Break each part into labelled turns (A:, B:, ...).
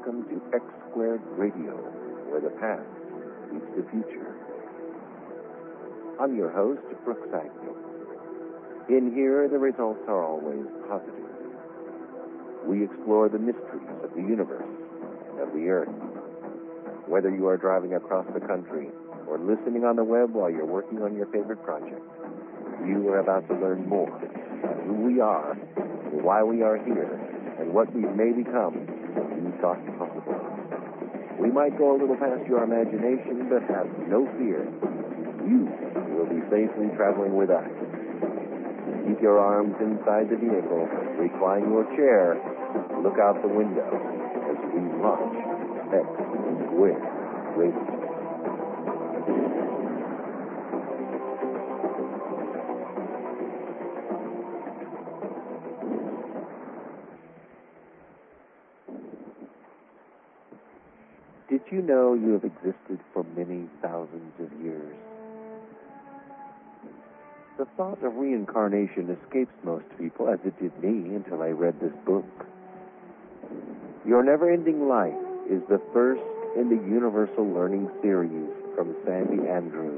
A: welcome to X Squared Radio, where the past meets the future. I'm your host, Brooks Agnew. In here, the results are always positive. We explore the mysteries of the universe and of the earth. Whether you are driving across the country or listening on the web while you're working on your favorite project, you are about to learn more about who we are, why we are here, and what we may become when you thought possible. We might go a little past your imagination, but have no fear. You will be safely traveling with us. Keep your arms inside the vehicle, recline your chair, look out the window as we launch X Squared Radio. Did you know you have existed for many thousands of years? The thought of reincarnation escapes most people, as it did me until I read this book. Your Never-Ending Life is the first in the Universal Learning Series from Sandy Andrews.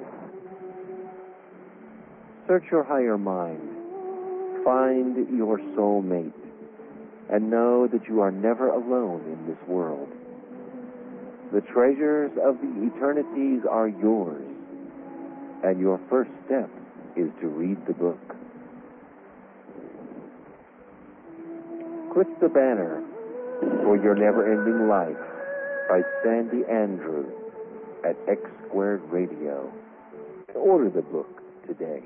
A: Search your higher mind, find your soulmate, and know that you are never alone in this world. The treasures of the eternities are yours, and your first step is to read the book. Click the banner for Your Never-Ending Life by Sandy Andrews at X Squared Radio. Order the book today.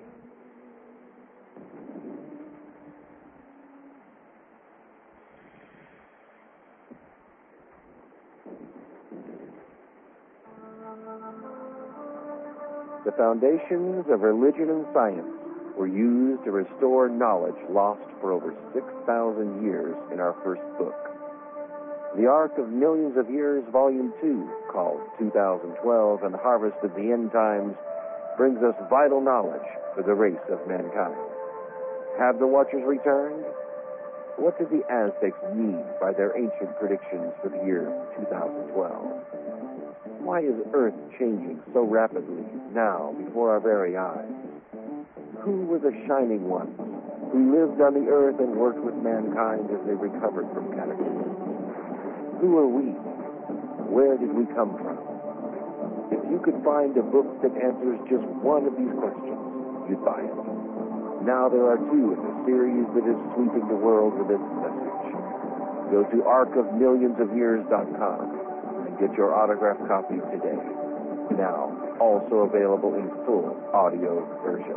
A: The foundations of religion and science were used to restore knowledge lost for over 6,000 years in our first book. The Ark of Millions of Years, Volume 2, called 2012 and the Harvest of the End Times, brings us vital knowledge for the race of mankind. Have the Watchers returned? What did the Aztecs need by their ancient predictions for the year 2012? Why is Earth changing so rapidly now before our very eyes? Who were the shining ones who lived on the Earth and worked with mankind as they recovered from cataclysms? Who are we? Where did we come from? If you could find a book that answers just one of these questions, you'd buy it. Now there are two in the series that is sweeping the world with its message. Go to arkofmillionsofyears.com. Get your autographed copy today. Now, also available in full audio version.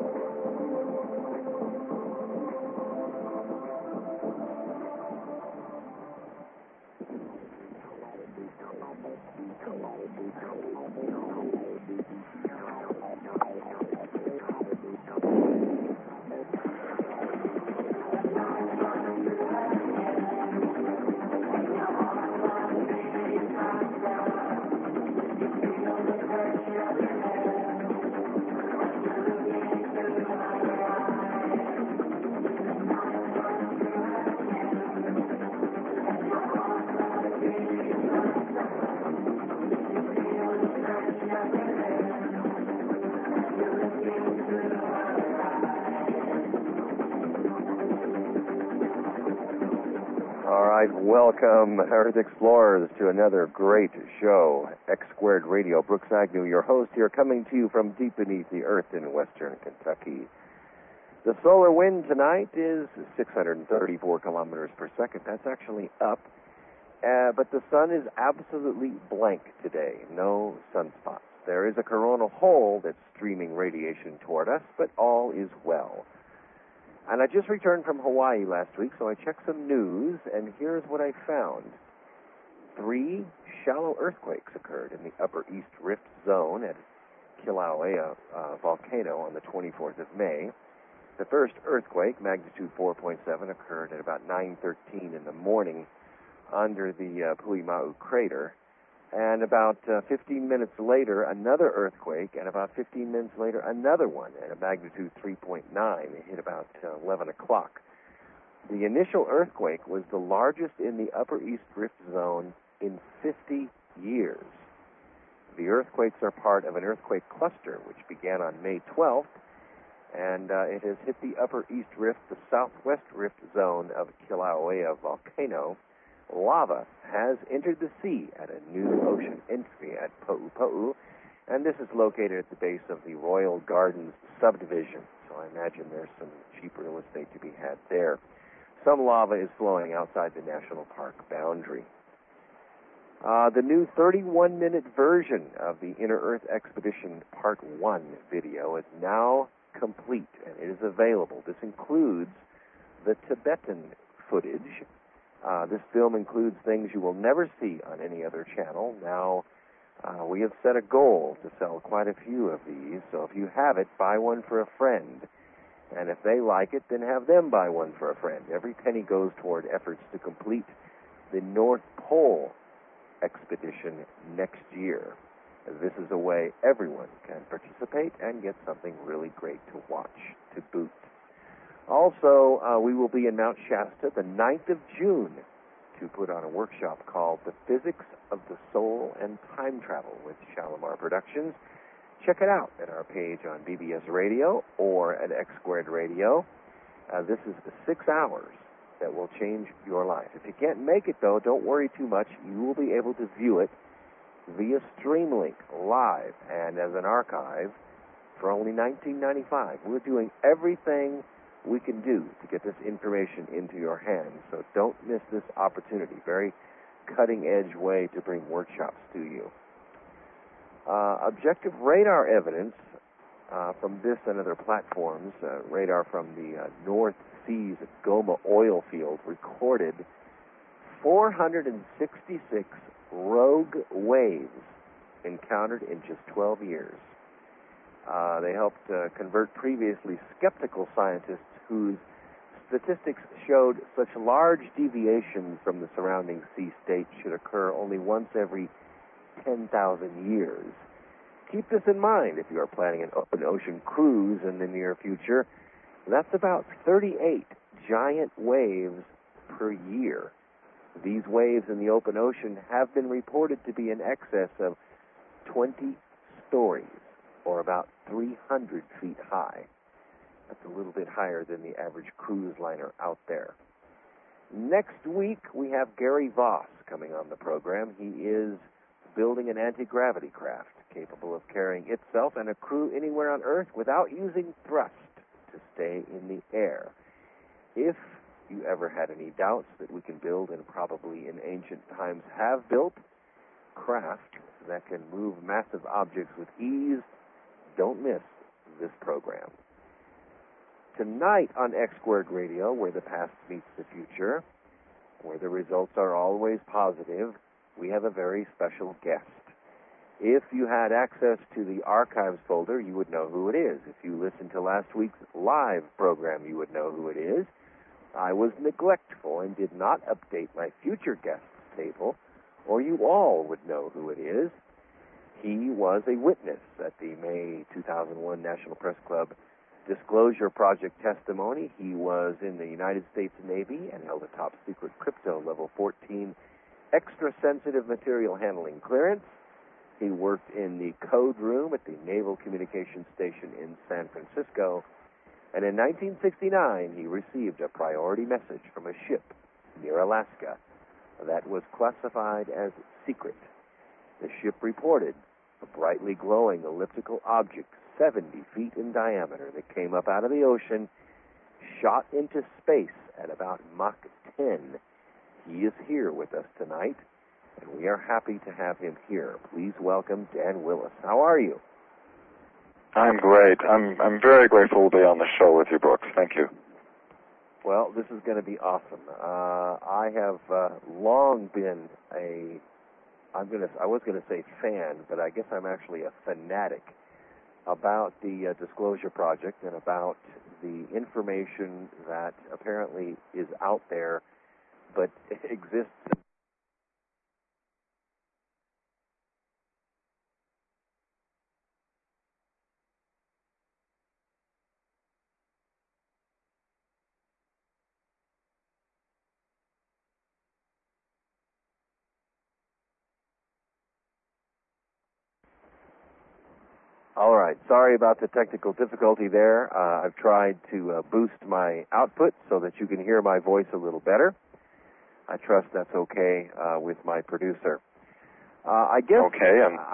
A: Welcome, Earth Explorers, to another great show, X Squared Radio. Brooks Agnew, your host here, coming to you from deep beneath the earth in western Kentucky. The solar wind tonight is 634 kilometers per second. That's actually up. But the sun is absolutely blank today. No sunspots. There is a coronal hole that's streaming radiation toward us, but all is well. And I just returned from Hawaii last week, so I checked some news, and here's what I found. 3 shallow earthquakes occurred in the Upper East Rift Zone at Kilauea volcano on the 24th of May. The first earthquake, magnitude 4.7, occurred at about 9:13 in the morning under the Puimau crater. And about 15 minutes later, another earthquake, and about 15 minutes later, another one at a magnitude 3.9. It hit about 11 o'clock. The initial earthquake was the largest in the Upper East Rift Zone in 50 years. The earthquakes are part of an earthquake cluster which began on May 12th, and it has hit the Upper East Rift, the Southwest Rift zone of Kilauea volcano. Lava has entered the sea at a new ocean entry at Po'upou, and this is located at the base of the Royal Gardens subdivision, so I imagine there's some cheap real estate to be had there. Some lava is flowing outside the national park boundary. The new 31-minute version of the Inner Earth Expedition Part 1 video is now complete, and it is available. This includes the Tibetan footage. This film includes things you will never see on any other channel. Now, we have set a goal to sell quite a few of these, so if you have it, buy one for a friend. And if they like it, then have them buy one for a friend. Every penny goes toward efforts to complete the North Pole expedition next year. This is a way everyone can participate and get something really great to watch to boot. Also, we will be in Mount Shasta the 9th of June to put on a workshop called The Physics of the Soul and Time Travel with Shalimar Productions. Check it out at our page on BBS Radio or at X Squared Radio. This is 6 hours that will change your life. If you can't make it, though, don't worry too much. You will be able to view it via Streamlink live and as an archive for only $19.95. We're doing everything we can do to get this information into your hands, so don't miss this opportunity. Very cutting-edge way to bring workshops to you. Objective radar evidence from this and other platforms, radar from the North Sea's Goma oil field recorded 466 rogue waves encountered in just 12 years. They helped convert previously skeptical scientists whose statistics showed such large deviations from the surrounding sea state should occur only once every 10,000 years. Keep this in mind if you are planning an open ocean cruise in the near future. That's about 38 giant waves per year. These waves in the open ocean have been reported to be in excess of 20 stories, or about 300 feet high. That's a little bit higher than the average cruise liner out there. Next week, we have Gary Voss coming on the program. He is building an anti-gravity craft capable of carrying itself and a crew anywhere on Earth without using thrust to stay in the air. If you ever had any doubts that we can build, and probably in ancient times have built, craft that can move massive objects with ease, don't miss this program. Tonight on X Squared Radio, where the past meets the future, where the results are always positive, we have a very special guest. If you had access to the archives folder, you would know who it is. If you listened to last week's live program, you would know who it is. I was neglectful and did not update my future guests table, or you all would know who it is. He was a witness at the May 2001 National Press Club Disclosure Project testimony. He was in the United States Navy and held a top secret crypto level 14 extra sensitive material handling clearance. He worked in the code room at the Naval Communications Station in San Francisco. And in 1969, he received a priority message from a ship near Alaska that was classified as secret. The ship reported a brightly glowing elliptical object 70 feet in diameter that came up out of the ocean, shot into space at about Mach 10. He is here with us tonight, and we are happy to have him here. Please welcome Dan Willis. How are you?
B: I'm great. I'm very grateful to be on the show with you, Brooks. Thank you.
A: Well, this is going to be awesome. I have long been I was going to say fan, but I guess I'm actually a fanatic about the Disclosure Project and about the information that apparently is out there, but exists right. Sorry about the technical difficulty there. I've tried to boost my output so that you can hear my voice a little better. I trust that's okay with my producer. I guess.
B: Okay, and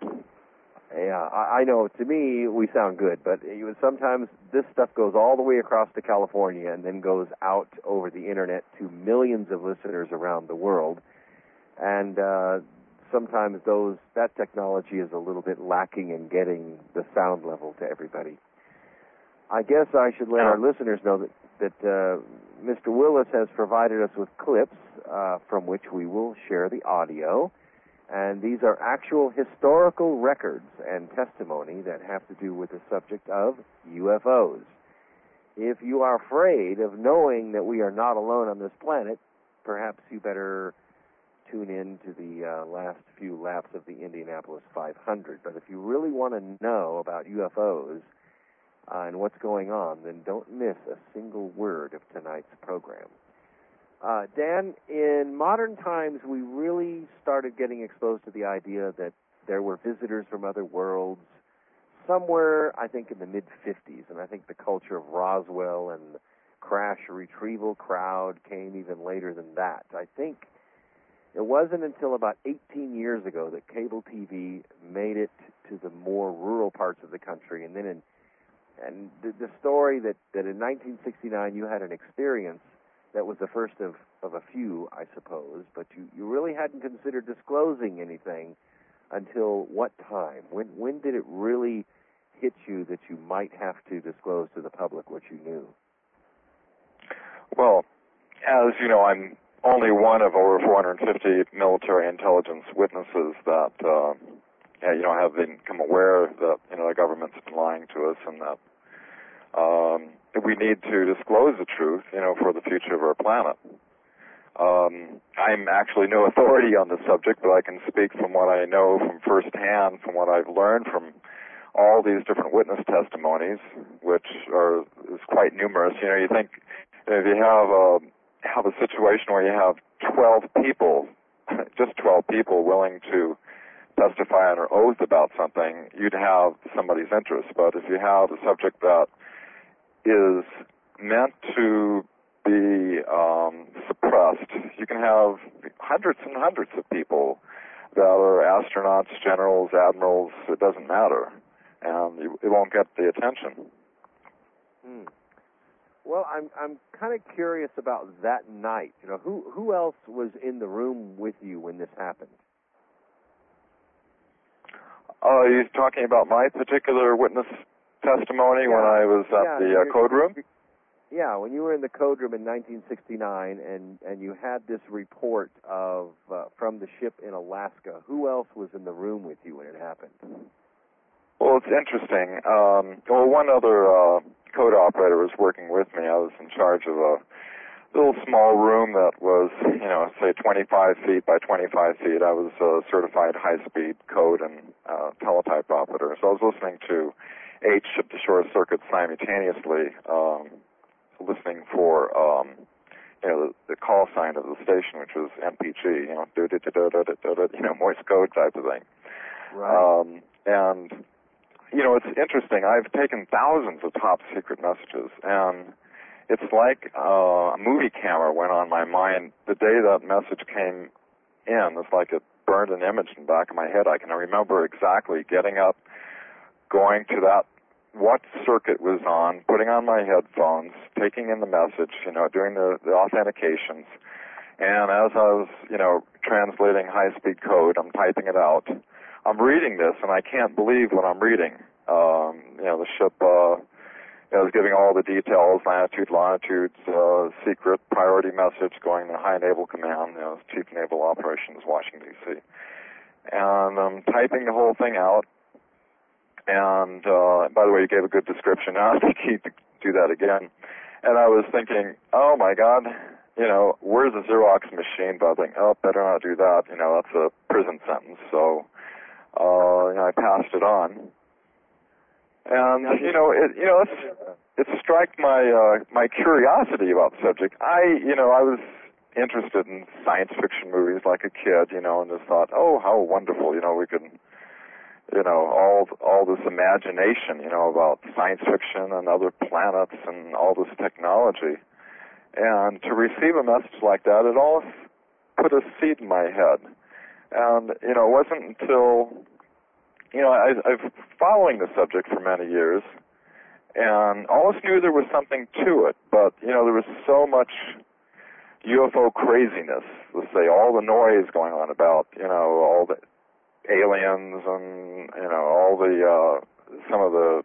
A: I know. To me, we sound good, but sometimes this stuff goes all the way across to California and then goes out over the internet to millions of listeners around the world. And sometimes that technology is a little bit lacking in getting the sound level to everybody. I guess I should let our listeners know that Mr. Willis has provided us with clips from which we will share the audio. And these are actual historical records and testimony that have to do with the subject of UFOs. If you are afraid of knowing that we are not alone on this planet, perhaps you better tune in to the last few laps of the Indianapolis 500. But if you really want to know about UFOs and what's going on, then don't miss a single word of tonight's program. Dan, in modern times, we really started getting exposed to the idea that there were visitors from other worlds somewhere, I think, in the mid-'50s. And I think the culture of Roswell and the crash retrieval crowd came even later than that. I think it wasn't until about 18 years ago that cable TV made it to the more rural parts of the country. And then the story that in 1969 you had an experience that was the first of a few, I suppose, but you really hadn't considered disclosing anything until what time? When did it really hit you that you might have to disclose to the public what you knew?
B: Well, as you know, I'm only one of over 450 military intelligence witnesses that, have become aware that, the government's been lying to us and that we need to disclose the truth, for the future of our planet. I'm actually no authority on the subject, but I can speak from what I know from firsthand, from what I've learned from all these different witness testimonies, which is quite numerous. You think if you have a situation where you have 12 people, just 12 people willing to testify under oath about something, you'd have somebody's interest. But if you have a subject that is meant to be suppressed, you can have hundreds and hundreds of people that are astronauts, generals, admirals, it doesn't matter, and it won't get the attention.
A: Well, I'm kind of curious about that night. Who else was in the room with you when this happened?
B: You're talking about my particular witness testimony when I was at the code room?
A: Yeah, when you were in the code room in 1969 and you had this report of from the ship in Alaska. Who else was in the room with you when it happened?
B: Well, it's interesting. One other code operator was working with me. I was in charge of a little small room that was, say 25 feet by 25 feet. I was a certified high-speed code and teletype operator. So I was listening to 8 ship-to-shore circuits simultaneously, listening for, the call sign of the station, which was MPG, Morse code type of thing.
A: Right.
B: And, it's interesting. I've taken thousands of top-secret messages, and it's like a movie camera went on my mind the day that message came in. It's like it burned an image in the back of my head. I can remember exactly getting up, going to what circuit was on, putting on my headphones, taking in the message, doing the authentications. And as I was, translating high-speed code, I'm typing it out. I'm reading this, and I can't believe what I'm reading. The ship was giving all the details, latitude, longitudes, secret, priority message going to High Naval Command, Chief Naval Operations, Washington, D.C. And I'm typing the whole thing out. And, by the way, you gave a good description. I think you could do that again. And I was thinking, oh, my God, where's the Xerox machine? But I think, better not do that. That's a prison sentence. So, I passed it on. And, it struck my curiosity about the subject. I was interested in science fiction movies like a kid, and just thought, oh, how wonderful, we could all this imagination, about science fiction and other planets and all this technology. And to receive a message like that, it all put a seed in my head. And, it wasn't until, I've been following the subject for many years, and always knew there was something to it, but, there was so much UFO craziness, let's say, all the noise going on about, all the aliens and, all the, some of the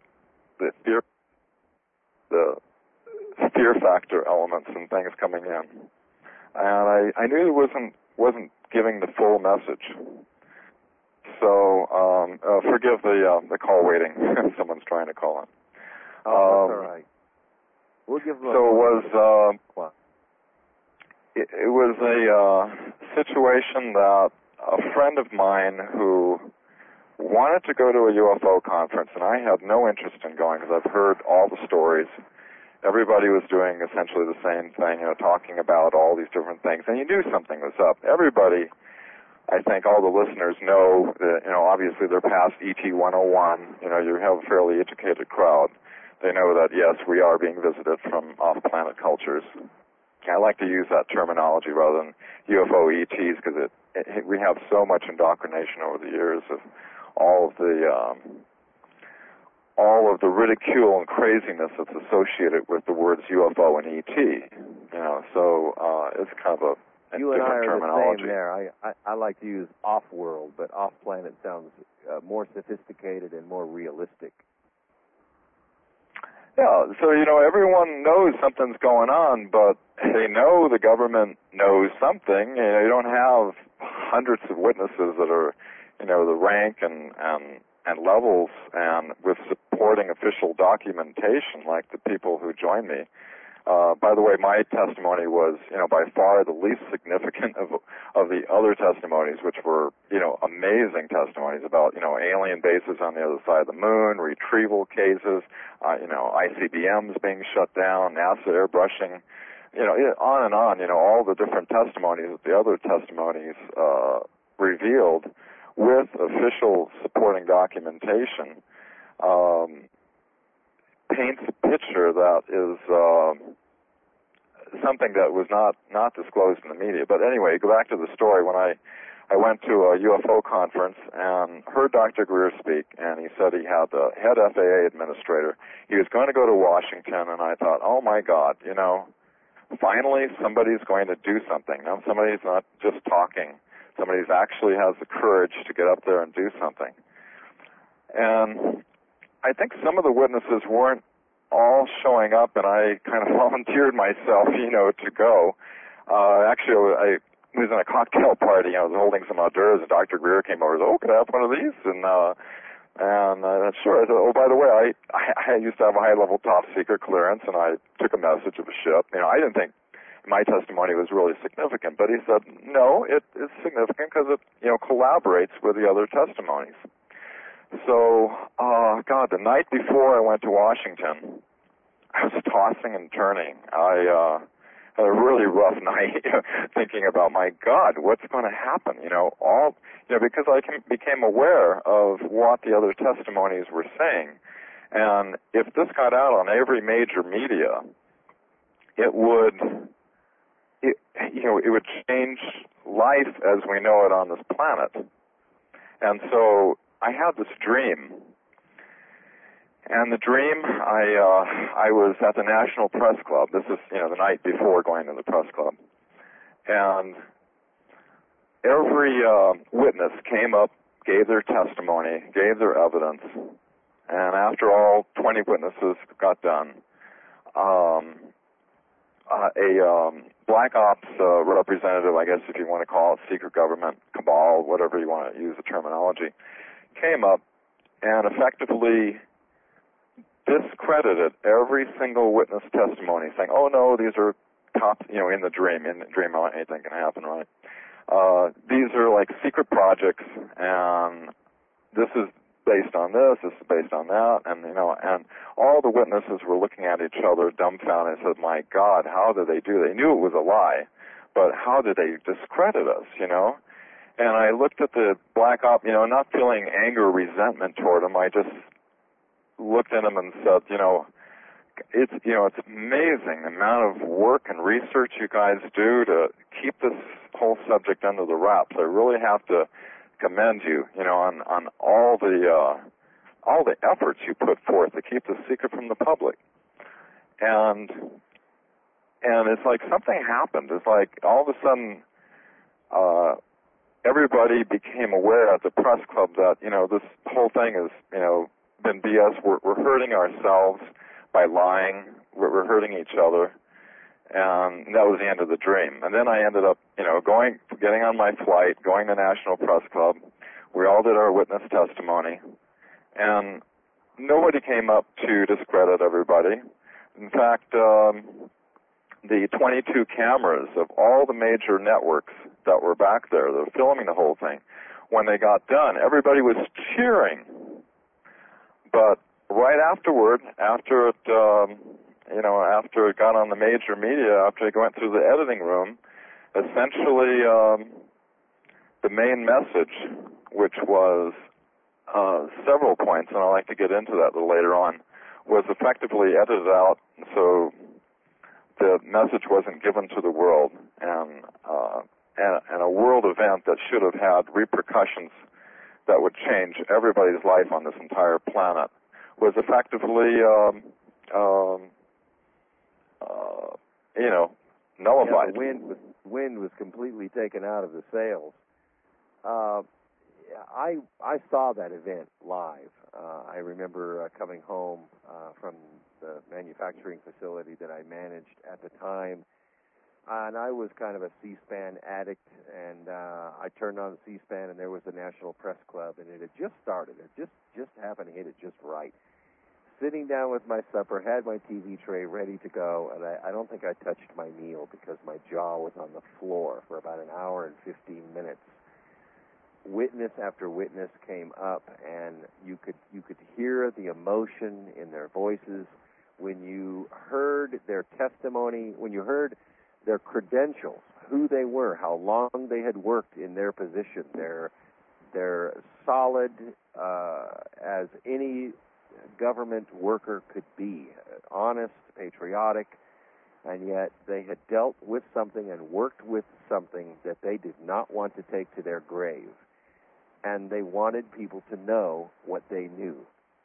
B: fear factor elements and things coming in. And I knew it wasn't giving the full message. So, forgive the call waiting. Someone's trying to call in.
A: That's all right. We'll give them
B: it was a situation that a friend of mine who wanted to go to a UFO conference, and I had no interest in going because I've heard all the stories. Everybody was doing essentially the same thing, talking about all these different things, and you knew something was up. Everybody, I think all the listeners know that, obviously they're past ET 101. You have a fairly educated crowd. They know that, yes, we are being visited from off-planet cultures. I like to use that terminology rather than UFO ETs because we have so much indoctrination over the years of all of the ridicule and craziness that's associated with the words UFO and ET. So it's kind of a
A: you and I are
B: terminology.
A: The same there. I like to use off-world, but off-planet sounds more sophisticated and more realistic.
B: Yeah, so, everyone knows something's going on, but they know the government knows something. You don't have hundreds of witnesses that are, the rank and levels and with supporting official documentation like the people who joined me. By the way, my testimony was, by far the least significant of the other testimonies, which were, amazing testimonies about, alien bases on the other side of the moon, retrieval cases, ICBMs being shut down, NASA airbrushing, on and on, all the different testimonies that the other testimonies revealed with official supporting documentation. Paints a picture that is something that was not disclosed in the media. But anyway, go back to the story. When I went to a UFO conference and heard Dr. Greer speak, and he said he had the head FAA administrator. He was going to go to Washington, and I thought, oh my God, finally somebody's going to do something. Now somebody's not just talking. Somebody's actually has the courage to get up there and do something. And I think some of the witnesses weren't all showing up, and I kind of volunteered myself, to go. Actually, I was in a cocktail party. I was holding some hors d'oeuvres, and Dr. Greer came over and said, could I have one of these? And sure. I said, by the way, I used to have a high-level top-secret clearance, and I took a message of a ship. I didn't think my testimony was really significant, but he said, no, it is significant because it, collaborates with the other testimonies. So, the night before I went to Washington, I was tossing and turning. I had a really rough night thinking about, my God, what's going to happen? Because I became aware of what the other testimonies were saying. And if this got out on every major media, it would change life as we know it on this planet. And so I had this dream. And the dream, I was at the National Press Club. This is, the night before going to the press club. And every witness came up, gave their testimony, gave their evidence. And after all 20 witnesses got done, a black ops representative, I guess if you want to call it secret government, cabal, whatever you want to use the terminology, came up and effectively discredited every single witness testimony, saying, oh no, these are top, in the dream anything can happen, right? These are like secret projects, and this is based on this is based on that, and and all the witnesses were looking at each other dumbfounded and said, my God, how did they do that? They knew it was a lie, but how did they discredit us, And I looked at the black op, not feeling anger or resentment toward him. I just looked at him and said, it's amazing the amount of work and research you guys do to keep this whole subject under the wraps. I really have to commend you, on all the efforts you put forth to keep the secret from the public. And it's like something happened. It's like all of a sudden, everybody became aware at the press club that, this whole thing has, been BS. We're hurting ourselves by lying. We're hurting each other. And that was the end of the dream. And then I ended up, getting on my flight, going to National Press Club. We all did our witness testimony. And nobody came up to discredit everybody. In fact, the 22 cameras of all the major networks that were back there that were filming the whole thing, when they got done, everybody was cheering. But right afterward, after it got on the major media, after it went through the editing room, essentially the main message, which was several points, and I'd like to get into that a little later on, was effectively edited out so the message wasn't given to the world, and a world event that should have had repercussions that would change everybody's life on this entire planet was effectively, nullified.
A: Yeah, the wind was completely taken out of the sails. I saw that event live. I remember coming home from the manufacturing facility that I managed at the time, and I was kind of a C-SPAN addict, and I turned on C-SPAN, and there was the National Press Club, and it had just started. It just happened to hit it just right. Sitting down with my supper, had my TV tray ready to go, and I don't think I touched my meal because my jaw was on the floor for about an hour and 15 minutes. Witness after witness came up, and you could hear the emotion in their voices when you heard their testimony, when you heard their credentials, who they were, how long they had worked in their position. They're solid as any government worker could be, honest, patriotic, and yet they had dealt with something and worked with something that they did not want to take to their grave. And they wanted people to know what they knew.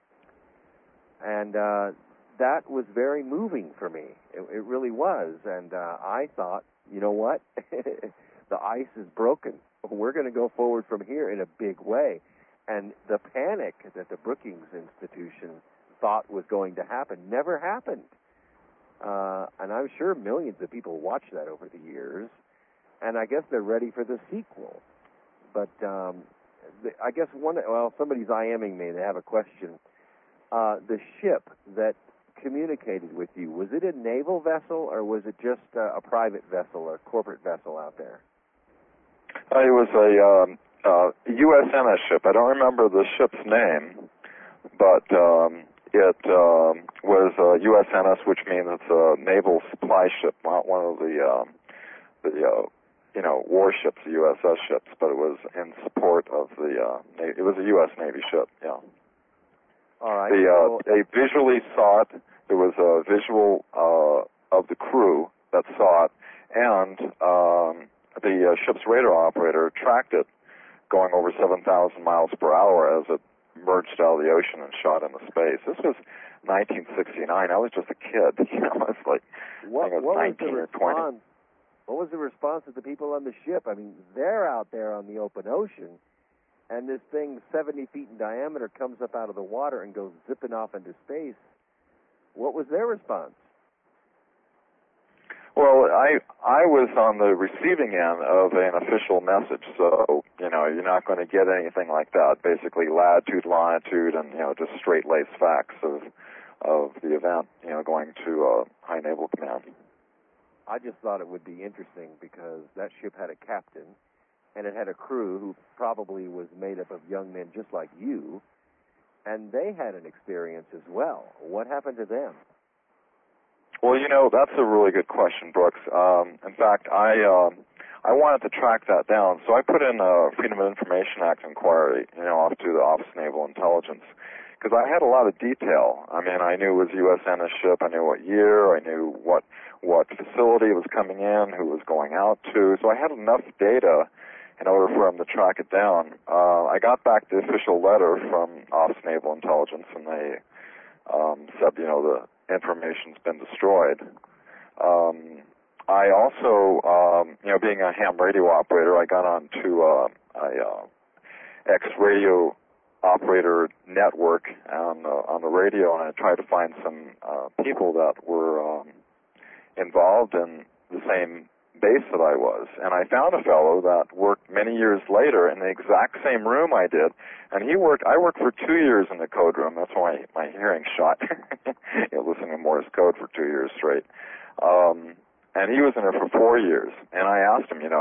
A: And that was very moving for me. It really was. And I thought, you know what? The ice is broken. We're going to go forward from here in a big way. And the panic that the Brookings Institution thought was going to happen never happened. And I'm sure millions of people watched that over the years. And I guess they're ready for the sequel. But I guess somebody's IMing me. They have a question. The ship that communicated with you, was it a naval vessel or was it just a private vessel or corporate vessel out there?
B: It was a USNS ship. I don't remember the ship's name, but it was a USNS, which means it's a naval supply ship, not one of the warships, the USS ships, but it was in support of it was a U.S. Navy ship, yeah.
A: All right.
B: They visually saw it. There was a visual of the crew that saw it, and the ship's radar operator tracked it going over 7,000 miles per hour as it merged out of the ocean and shot into space. This was 1969. I was just a kid. It's like I was 19 or 20.
A: What was the response of the people on the ship? I mean, they're out there on the open ocean, and this thing 70 feet in diameter comes up out of the water and goes zipping off into space. What was their response?
B: Well, I was on the receiving end of an official message, so, you're not going to get anything like that. Basically, latitude, longitude, and, just straight-laced facts of the event, going to High Naval Command.
A: I just thought it would be interesting because that ship had a captain, and it had a crew who probably was made up of young men just like you, and they had an experience as well. What happened to them?
B: Well, that's a really good question, Brooks. In fact, I wanted to track that down, so I put in a Freedom of Information Act inquiry, off to the Office of Naval Intelligence, because I had a lot of detail. I mean, I knew it was USNS ship, I knew what year, I knew what facility it was coming in, who it was going out to, so I had enough data in order for them to track it down. I got back the official letter from Office of Naval Intelligence, and they said, the information's been destroyed. I also, being a ham radio operator, I got on to a X-radio operator network on the radio, and I tried to find some people that were involved in the same base that I was. And I found a fellow that worked many years later in the exact same room I did, and I worked for 2 years in the code room. That's why my hearing shot, listening to Morse code for 2 years straight. And he was in it for 4 years. And I asked him,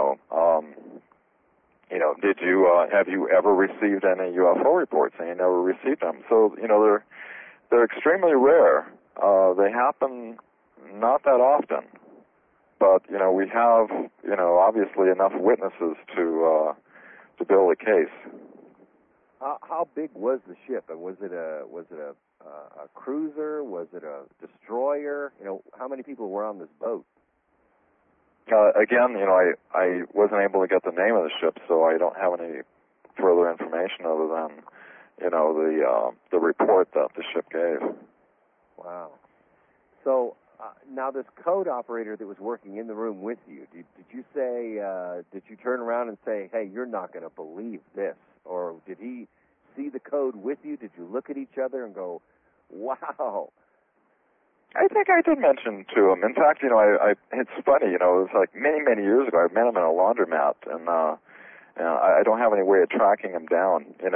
B: have you ever received any UFO reports? And he never received them. So, they're extremely rare. They happen not that often. But, we have, obviously enough witnesses to build a case.
A: How big was the ship? And was it a cruiser? Was it a destroyer? How many people were on this boat?
B: Again, I wasn't able to get the name of the ship, so I don't have any further information other than, the report that the ship gave.
A: Wow. So now this code operator that was working in the room with you, did you say, did you turn around and say, hey, you're not going to believe this? Or did he see the code with you? Did you look at each other and go, wow?
B: I think I did mention to him. In fact, it's funny, it was like many, many years ago. I met him in a laundromat, and I don't have any way of tracking him down, and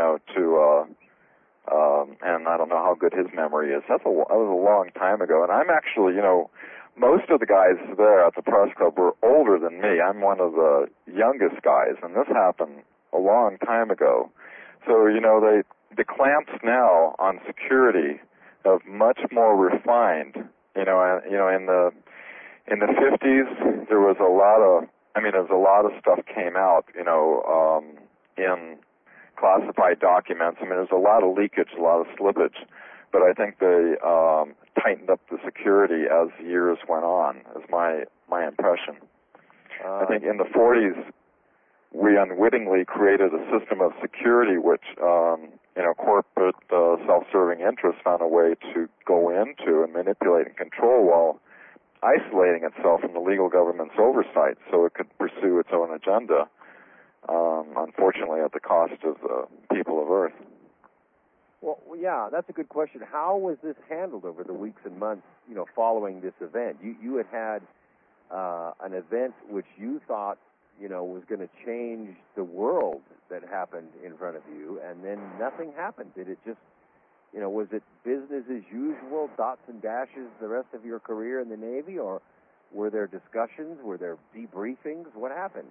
B: I don't know how good his memory is. That was a long time ago, and I'm actually, most of the guys there at the press club were older than me. I'm one of the youngest guys, and this happened a long time ago. So, the clamps now on security have much more refined. In the 50s, there was a lot of stuff came out, in classified documents. There's a lot of leakage, a lot of slippage, but I think they tightened up the security as years went on, is my impression. I think in the 40s, we unwittingly created a system of security which, corporate self-serving interests found a way to go into and manipulate and control while isolating itself from the legal government's oversight so it could pursue its own agenda, unfortunately at the cost of the people of Earth.
A: Well, yeah, that's a good question. How was this handled over the weeks and months, following this event? You had an event which you thought, was going to change the world that happened in front of you, and then nothing happened. Did it just, was it business as usual, dots and dashes the rest of your career in the Navy, or were there discussions? Were there debriefings? What happened?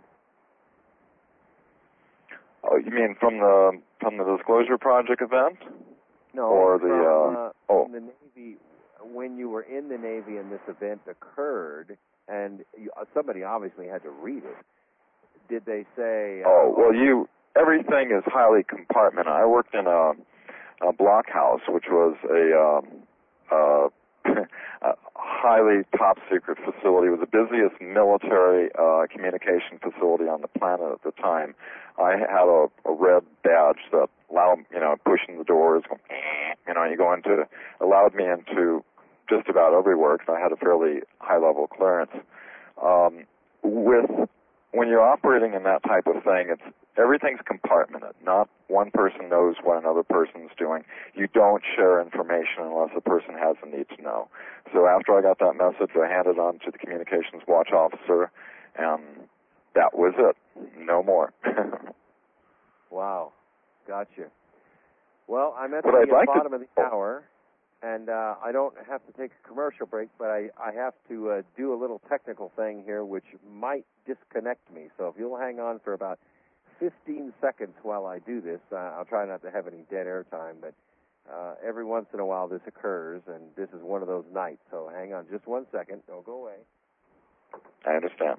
B: Oh, you mean from the Disclosure Project event?
A: No,
B: or
A: from the Navy, when you were in the Navy and this event occurred, and somebody obviously had to read it. Did they say?
B: Everything is highly compartmented. I worked in a blockhouse, which was a highly top secret facility. It was the busiest military communication facility on the planet at the time. I had a red badge that allowed, pushing the doors, allowed me into just about everywhere because I had a fairly high level clearance. When you're operating in that type of thing, everything's compartmented. Not one person knows what another person's doing. You don't share information unless a person has a need to know. So after I got that message, I handed it on to the communications watch officer, and that was it. No more.
A: Wow. Gotcha. Well, I'm at the bottom of the hour, and I don't have to take a commercial break, but I have to do a little technical thing here which might disconnect me. So if you'll hang on for about 15 seconds while I do this, I'll try not to have any dead air time, but Every once in a while this occurs, and this is one of those nights. So hang on just 1 second. Don't go away.
B: I understand.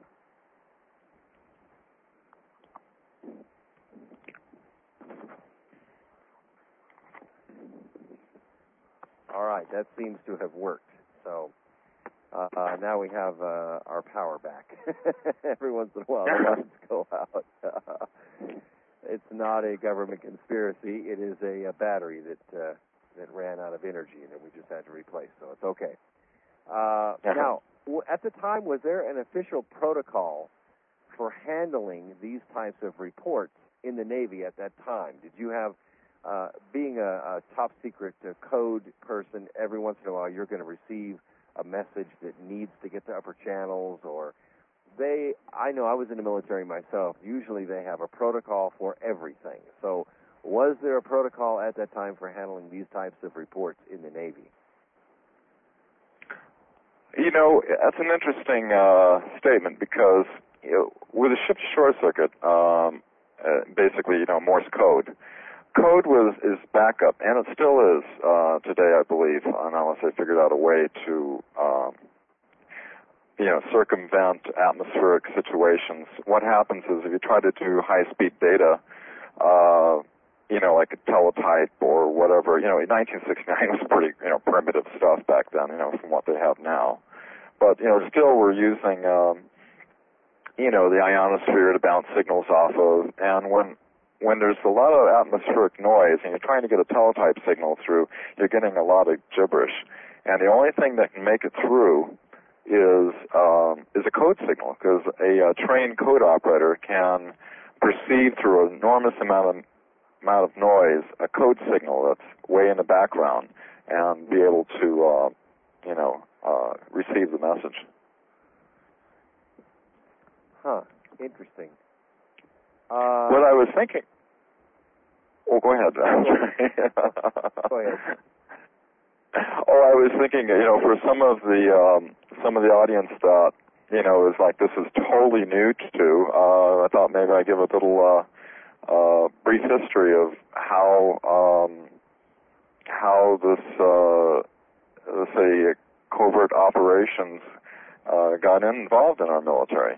A: All right, that seems to have worked. So now we have our power back. Every once in a while the lights go out. It's not a government conspiracy. It is a battery that ran out of energy and that we just had to replace. So it's okay. Now, at the time, was there an official protocol for handling these types of reports in the Navy at that time? Did you have, being a top secret code person, every once in a while you're going to receive a message that needs to get to upper channels, or I know I was in the military myself, usually they have a protocol for everything. So was there a protocol at that time for handling these types of reports in the Navy?
B: You know, that's an interesting statement because with a ship-to-shore circuit, basically, Morse code is backup, and it still is today, I believe, unless they figured out a way to, circumvent atmospheric situations. What happens is if you try to do high-speed data, like a teletype or whatever, in 1969 was pretty, primitive stuff back then, from what they have now. But, still we're using, the ionosphere to bounce signals off of, and when there's a lot of atmospheric noise and you're trying to get a teletype signal through, you're getting a lot of gibberish. And the only thing that can make it through is a code signal, because a trained code operator can perceive through an enormous amount of noise a code signal that's way in the background and be able to, receive the message.
A: Huh. Interesting.
B: What I was thinking. Oh, go ahead.
A: Go ahead.
B: Oh, I was thinking, for some of the audience that, is like this is totally new to, I thought maybe I'd give a little brief history of how this, let's say, covert operations got involved in our military.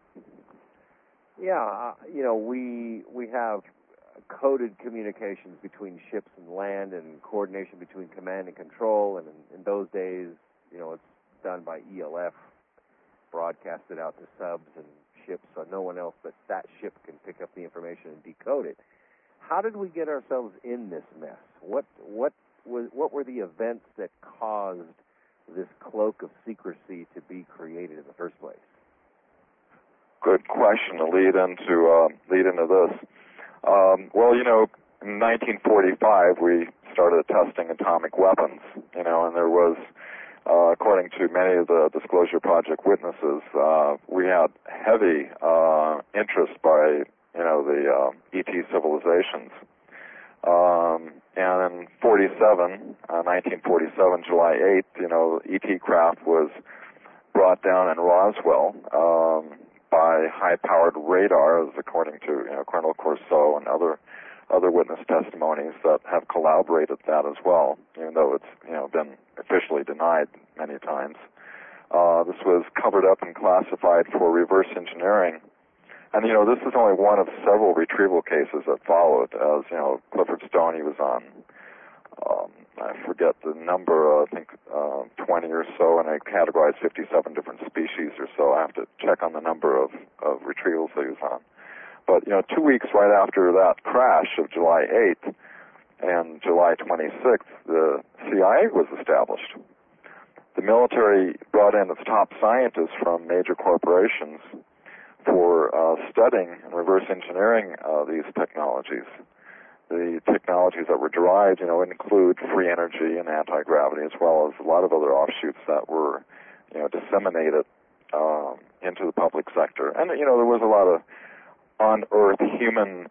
A: Yeah, we have coded communications between ships and land, and coordination between command and control, and in those days, it's done by ELF, broadcasted out to subs and ships, so no one else but that ship can pick up the information and decode it. How did we get ourselves in this mess? What were the events that caused this cloak of secrecy to be created in the first place?
B: Good question to lead into this. Well, in 1945 we started testing atomic weapons, and there was, according to many of the Disclosure Project witnesses, we had heavy interest by, the ET civilizations. And in 1947, July 8th, ET craft was brought down in Roswell by high-powered radar, as according to Colonel Corso and other witness testimonies that have corroborated that as well, even though it's been officially denied many times. This was covered up and classified for reverse engineering. And, this is only one of several retrieval cases that followed. As, Clifford Stoney was on, I forget the number, I think 20 or so, and I categorized 57 different species or so. I have to check on the number of retrievals that he was on. But, 2 weeks right after that crash of July 8th and July 26th, the CIA was established. The military brought in its top scientists from major corporations for studying and reverse engineering these technologies. The technologies that were derived, include free energy and anti-gravity, as well as a lot of other offshoots that were, disseminated into the public sector. And, there was a lot of on-Earth human,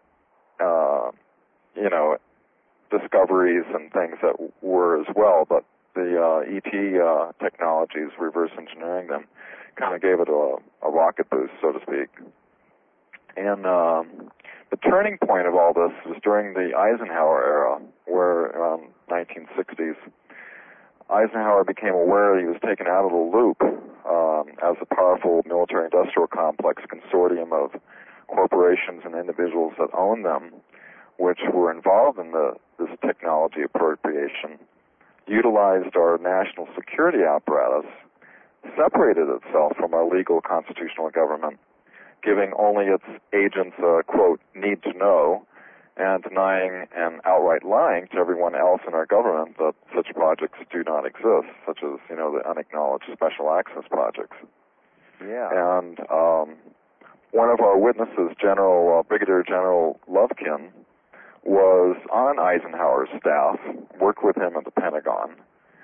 B: discoveries and things that were as well, but the ET technologies, reverse engineering them, kind of gave it a rocket boost, so to speak. And the turning point of all this was during the Eisenhower era, where around 1960s, Eisenhower became aware he was taken out of the loop as a powerful military-industrial complex consortium of corporations and individuals that own them, which were involved in this technology appropriation, utilized our national security apparatus, separated itself from our legal constitutional government, giving only its agents a, quote, need to know, and denying and outright lying to everyone else in our government that such projects do not exist, such as, the unacknowledged special access projects.
A: Yeah.
B: And one of our witnesses, Brigadier General Lovekin, was on Eisenhower's staff, worked with him at the Pentagon,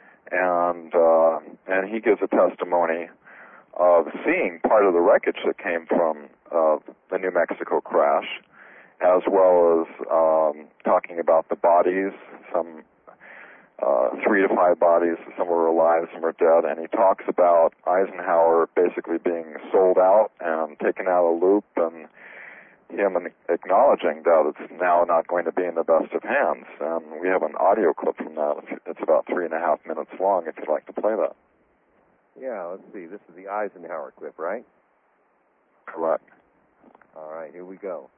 B: and he gives a testimony of seeing part of the wreckage that came from the New Mexico crash, as well as talking about the bodies, some 3 to 5 bodies, some were alive, some are dead, and he talks about Eisenhower basically being sold out and taken out of the loop, and him acknowledging that it's now not going to be in the best of hands. And we have an audio clip from that. It's about 3.5 minutes long, if you'd like to play that.
A: Yeah, let's see. This is the Eisenhower clip, right?
B: Correct.
A: All right, here we go.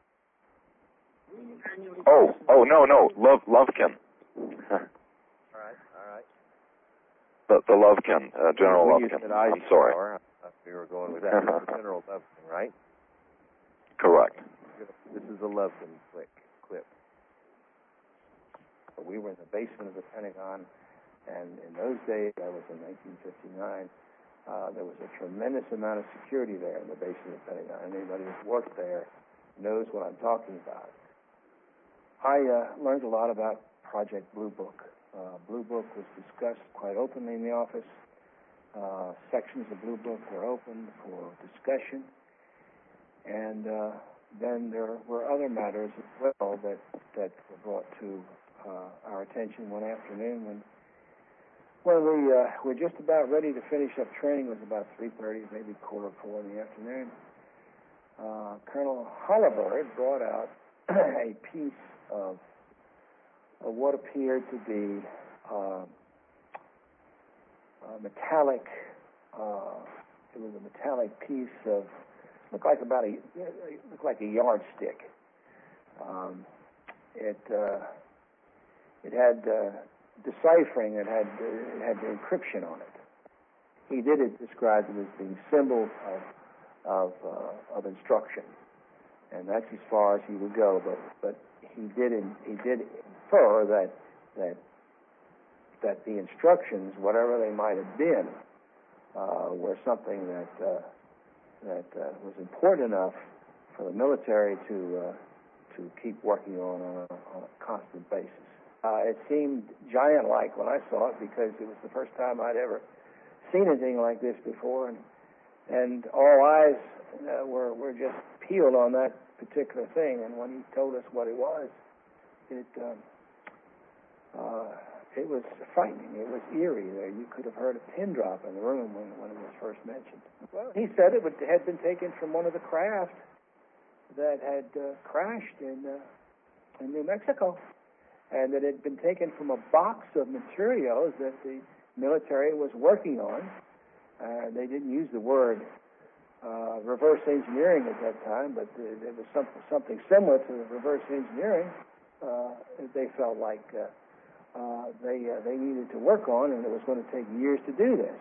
B: No, Lovekin.
A: All right.
B: The Lovekin, General
A: when
B: Lovekin.
A: You said
B: I'm sorry.
A: I thought we were going with that. General Lovekin, right?
B: Correct.
A: This is the Lovekin clip. We were in the basement of the Pentagon, and in those days, that was in 1959, there was a tremendous amount of security there in the basement of the Pentagon. Anybody who's worked there knows what I'm talking about. I learned a lot about Project Blue Book. Blue Book was discussed quite openly in the office. Sections of Blue Book were open for discussion. And then there were other matters as well that were brought to our attention one afternoon when we were just about ready to finish up training. It was about 3:30, maybe 3:45 in the afternoon. Colonel Holabird brought out a piece of what appeared to be metallic. It was a metallic piece of looked like a yardstick. It had deciphering. It had the encryption on it. He described it as being symbols of instruction, and that's as far as he would go. But he did infer that the instructions, whatever they might have been, were something that was important enough for the military to keep working on a constant basis. It seemed giant-like when I saw it because it was the first time I'd ever seen anything like this before, and all eyes were just peeled on that particular thing. And when he told us what it was, it was frightening. It was eerie. There, you could have heard a pin drop in the room when it was first mentioned. Well, he said it had been taken from one of the craft that had crashed in New Mexico, and that it had been taken from a box of materials that the military was working on. They didn't use the word reverse engineering at that time, but there was something similar to the reverse engineering they felt like they needed to work on, and it was going to take years to do this.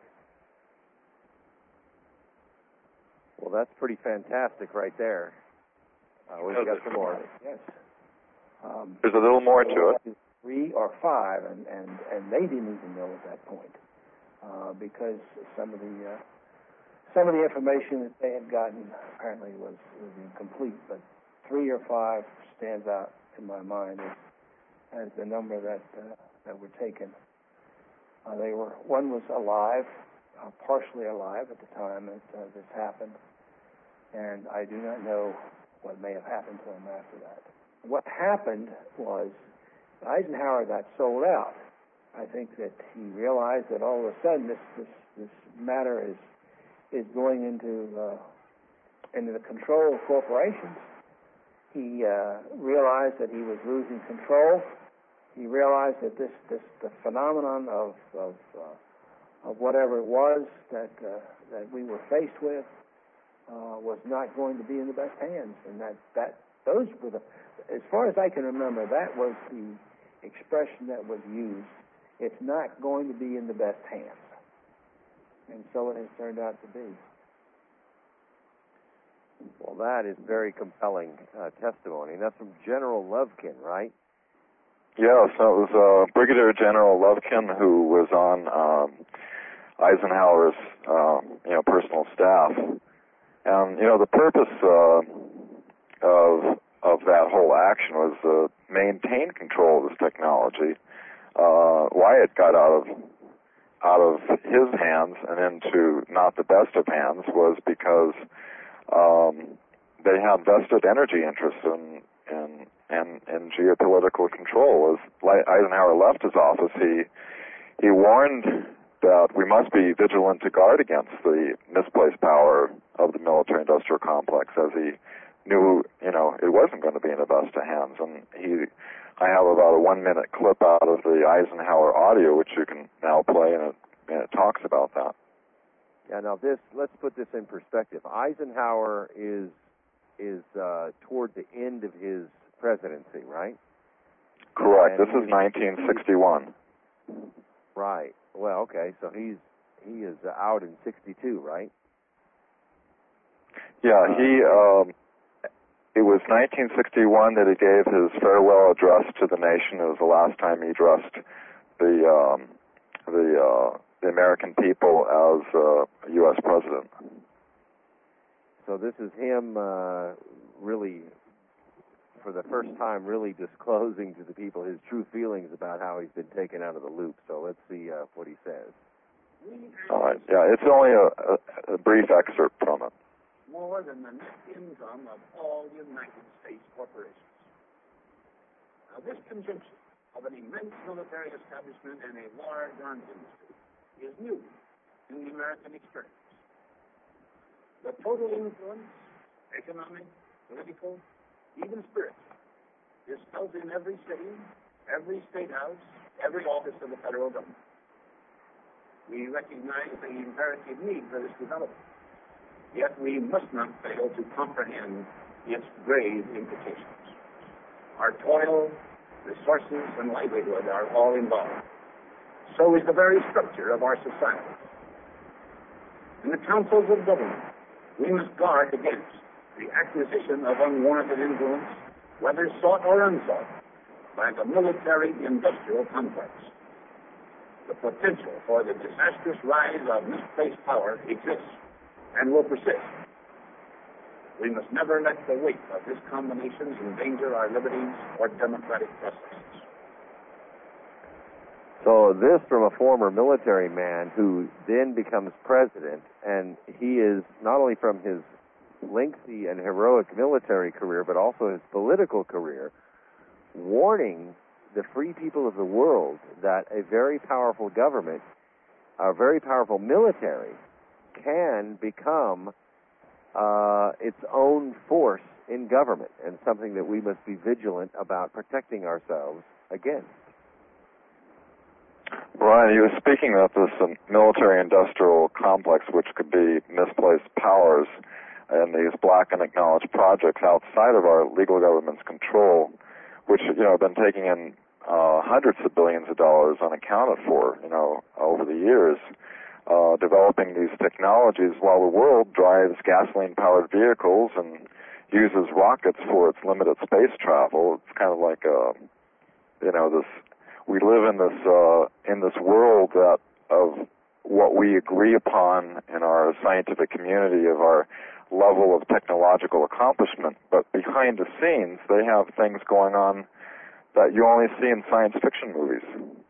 A: Well, that's pretty fantastic right there. We've got some more. Yes.
B: There's a little more to it.
A: 3 or 5, and they didn't even know at that point because some of the information that they had gotten apparently was incomplete. But 3 or 5 stands out in my mind as the number that were taken. One was alive, partially alive at the time that this happened, and I do not know what may have happened to him after that. What happened was Eisenhower got sold out. I think that he realized that all of a sudden this matter is going into the control of corporations. He realized that he was losing control
C: He realized that the phenomenon of whatever it was that we were faced with was not going to be in the best hands, and those were as far as I can remember, that was the expression that was used. It's not going to be in the best hands, and so it has turned out to be.
A: Well, that is very compelling testimony. And that's from General Lovekin, right?
B: Yeah, so it was Brigadier General Lovekin who was on Eisenhower's personal staff. And, the purpose of that whole action was to maintain control of this technology. Why it got out of his hands and into not the best of hands was because they had vested energy interests in geopolitical control. As Eisenhower left his office, he warned that we must be vigilant to guard against the misplaced power of the military-industrial complex, as he knew, it wasn't going to be in the best of hands. And I have about a 1-minute clip out of the Eisenhower audio, which you can now play, and it talks about that.
A: Yeah. Now, let's put this in perspective. Eisenhower is toward the end of his presidency, right?
B: Correct. This is 1961.
A: Right. Well, okay. So he is out in 62, right?
B: Yeah. It was 1961 that he gave his farewell address to the nation. It was the last time he addressed the American people as U.S. president.
A: So this is him really, for the first time, really disclosing to the people his true feelings about how he's been taken out of the loop. So let's see what he says.
B: All right. Yeah, it's only a brief excerpt from it.
D: More than the net income of all United States corporations. Now, this conjunction of an immense military establishment and a large arms industry is new in the American experience. The total influence, economic, political, even spiritual, is felt in every city, every state house, every office of the federal government. We recognize the imperative need for this development, yet we must not fail to comprehend its grave implications. Our toil, resources, and livelihood are all involved. So is the very structure of our society. In the councils of government, we must guard against the acquisition of unwarranted influence, whether sought or unsought, by the military-industrial complex. The potential for the disastrous rise of misplaced power exists and will persist. We must never let the weight of this combination endanger our liberties or democratic processes.
A: So this from a former military man who then becomes president, and he is not only from his lengthy and heroic military career, but also his political career, warning the free people of the world that a very powerful government, a very powerful military, can become its own force in government, and something that we must be vigilant about protecting ourselves against.
B: Brian, he was speaking of this military-industrial complex, which could be misplaced powers, and these black and acknowledged projects outside of our legal government's control, which have been taking in hundreds of billions of dollars unaccounted for, over the years. Developing these technologies while the world drives gasoline-powered vehicles and uses rockets for its limited space travel. It's kind of like, this. We live in this world of what we agree upon in our scientific community of our level of technological accomplishment. But behind the scenes, they have things going on that you only see in science fiction movies.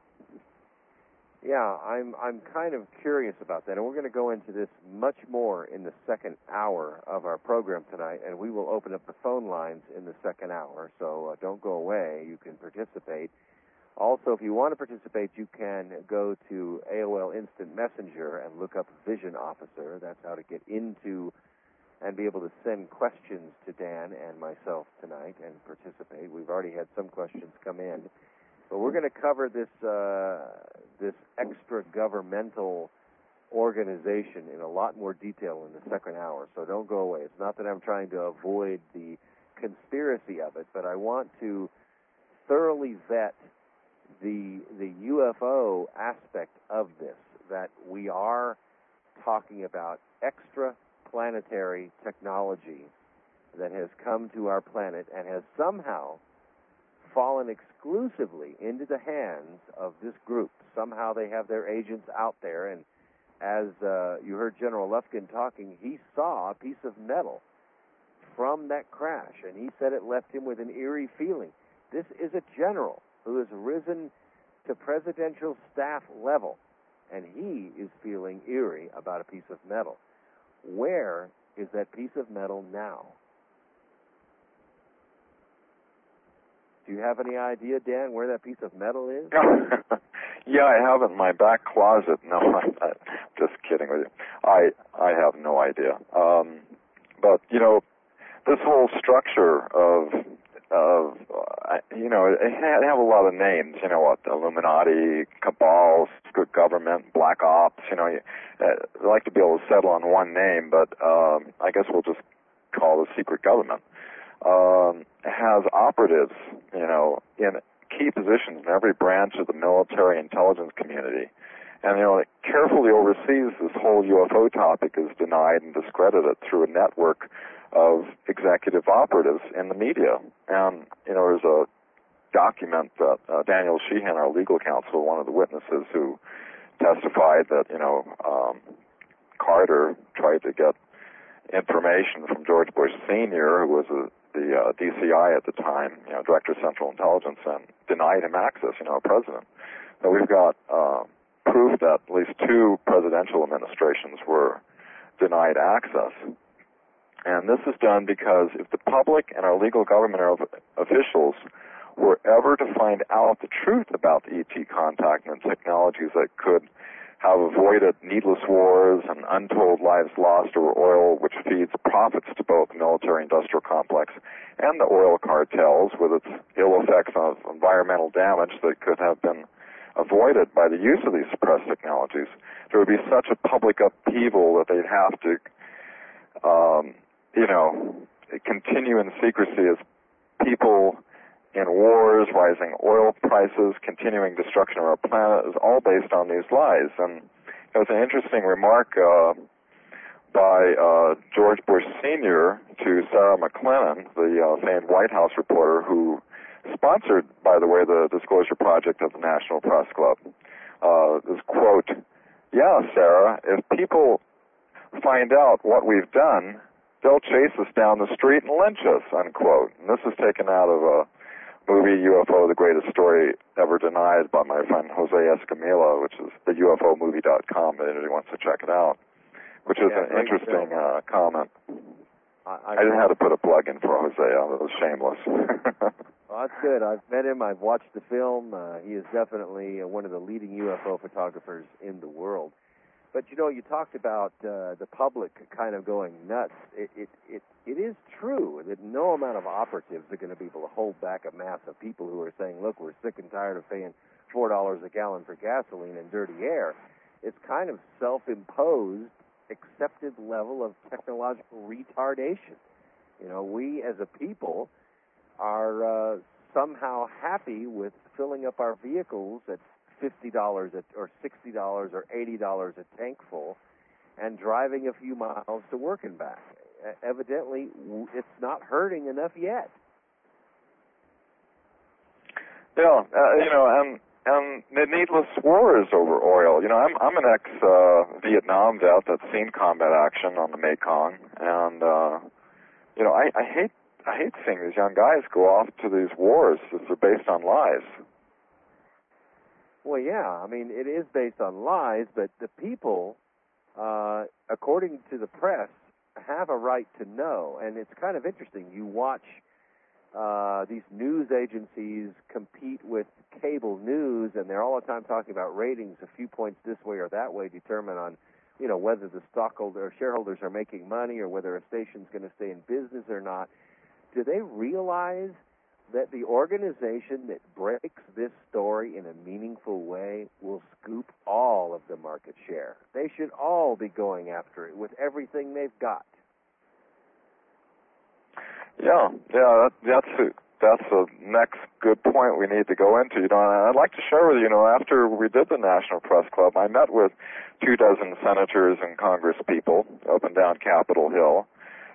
A: Yeah, I'm kind of curious about that, and we're going to go into this much more in the second hour of our program tonight, and we will open up the phone lines in the second hour, so don't go away. You can participate. Also, if you want to participate, you can go to AOL Instant Messenger and look up Vision Officer. That's how to get into and be able to send questions to Dan and myself tonight and participate. We've already had some questions come in. But we're going to cover this extra governmental organization in a lot more detail in the second hour, so don't go away. It's not that I'm trying to avoid the conspiracy of it, but I want to thoroughly vet the UFO aspect of this, that we are talking about extra-planetary technology that has come to our planet and has somehow fallen exclusively into the hands of this group. Somehow they have their agents out there, and as you heard General Lufkin talking, he saw a piece of metal from that crash, and he said it left him with an eerie feeling. This is a general who has risen to presidential staff level, and he is feeling eerie about a piece of metal. Where is that piece of metal now? Do you have any idea, Dan, where that piece of metal is?
B: Yeah, I have it in my back closet. No, I'm just kidding with you. I have no idea. But, you know, this whole structure of you know, they have a lot of names, you know, what, Illuminati, cabal, secret government, black ops, you know, they like to be able to settle on one name, but I guess we'll just call it secret government. Has operatives, you know, in key positions in every branch of the military intelligence community. And, you know, it carefully oversees this whole UFO topic is denied and discredited through a network of executive operatives in the media. And, you know, there's a document that Daniel Sheehan, our legal counsel, one of the witnesses who testified that, you know, Carter tried to get information from George Bush Sr., who was the DCI at the time, you know, Director of Central Intelligence, and denied him access, you know, president. So we've got proof that at least 2 presidential administrations were denied access. And this is done because if the public and our legal government officials were ever to find out the truth about the ET contact and technologies that could have avoided needless wars and untold lives lost over oil, which feeds profits to both the military-industrial complex and the oil cartels, with its ill effects of environmental damage that could have been avoided by the use of these suppressed technologies, there would be such a public upheaval that they'd have to, you know, continue in secrecy as people in wars, rising oil prices, continuing destruction of our planet is all based on these lies. And it was an interesting remark by George Bush Sr. to Sarah McLennan, the famed White House reporter who sponsored, by the way, the Disclosure Project of the National Press Club. This quote, "Yeah, Sarah, if people find out what we've done, they'll chase us down the street and lynch us," unquote. And this is taken out of a movie, UFO, The Greatest Story Ever Denied, by my friend Jose Escamilla, which is the UFOmovie.com, if anybody wants to check it out, which is an interesting comment. I didn't have to put a plug in for Jose. I was shameless.
A: Well, that's good. I've met him. I've watched the film. He is definitely one of the leading UFO photographers in the world. But, you know, you talked about the public kind of going nuts. It is true that no amount of operatives are going to be able to hold back a mass of people who are saying, look, we're sick and tired of paying $4 a gallon for gasoline and dirty air. It's kind of self-imposed, accepted level of technological retardation. You know, we as a people are somehow happy with filling up our vehicles at $50 or $60 or $80 a tank full and driving a few miles to work and back. Evidently, it's not hurting enough yet.
B: Yeah, you know, and the needless wars over oil. You know, I'm an ex-Vietnam vet that's seen combat action on the Mekong, and you know, I hate seeing these young guys go off to these wars that are based on lies.
A: Well, yeah, I mean, it is based on lies, but the people, according to the press, have a right to know. And it's kind of interesting. You watch these news agencies compete with cable news, and they're all the time talking about ratings. A few points this way or that way determine on, you know, whether the stockholder or shareholders are making money or whether a station's going to stay in business or not. Do they realize that the organization that breaks this story in a meaningful way will scoop all of the market share. They should all be going after it with everything they've got.
B: Yeah, that's the next good point we need to go into. And I'd like to share with you, after we did the National Press Club, I met with 24 senators and Congress people up and down Capitol Hill.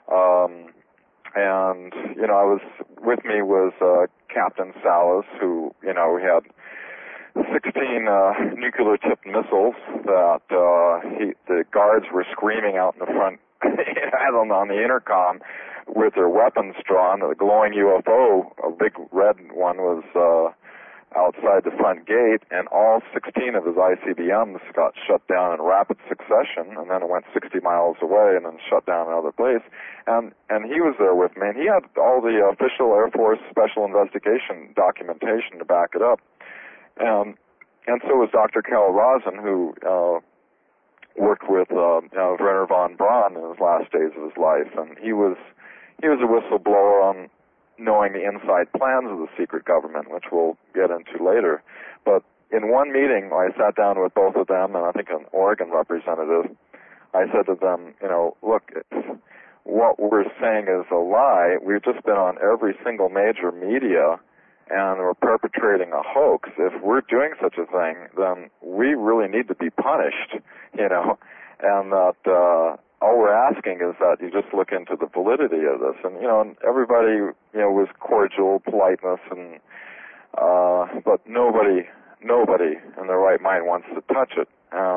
B: And, with me was Captain Salas, who, we had 16 nuclear-tipped missiles that the guards were screaming out in the front on the intercom with their weapons drawn. The glowing UFO, a big red one, was outside the front gate, and all 16 of his ICBMs got shut down in rapid succession, and then it went 60 miles away and then shut down another place. And he was there with me, and he had all the official Air Force Special Investigation documentation to back it up. And so was Dr. Cal Rosen, who worked with Wernher von Braun in his last days of his life, and he was a whistleblower on knowing the inside plans of the secret government, which we'll get into later. But in one meeting, I sat down with both of them, and I think an Oregon representative. I said to them, look, what we're saying is a lie. We've just been on every single major media, and we're perpetrating a hoax. If we're doing such a thing, then we really need to be punished, and that all we're asking is that you just look into the validity of this. And, and everybody, was cordial, politeness, and but nobody in their right mind wants to touch it.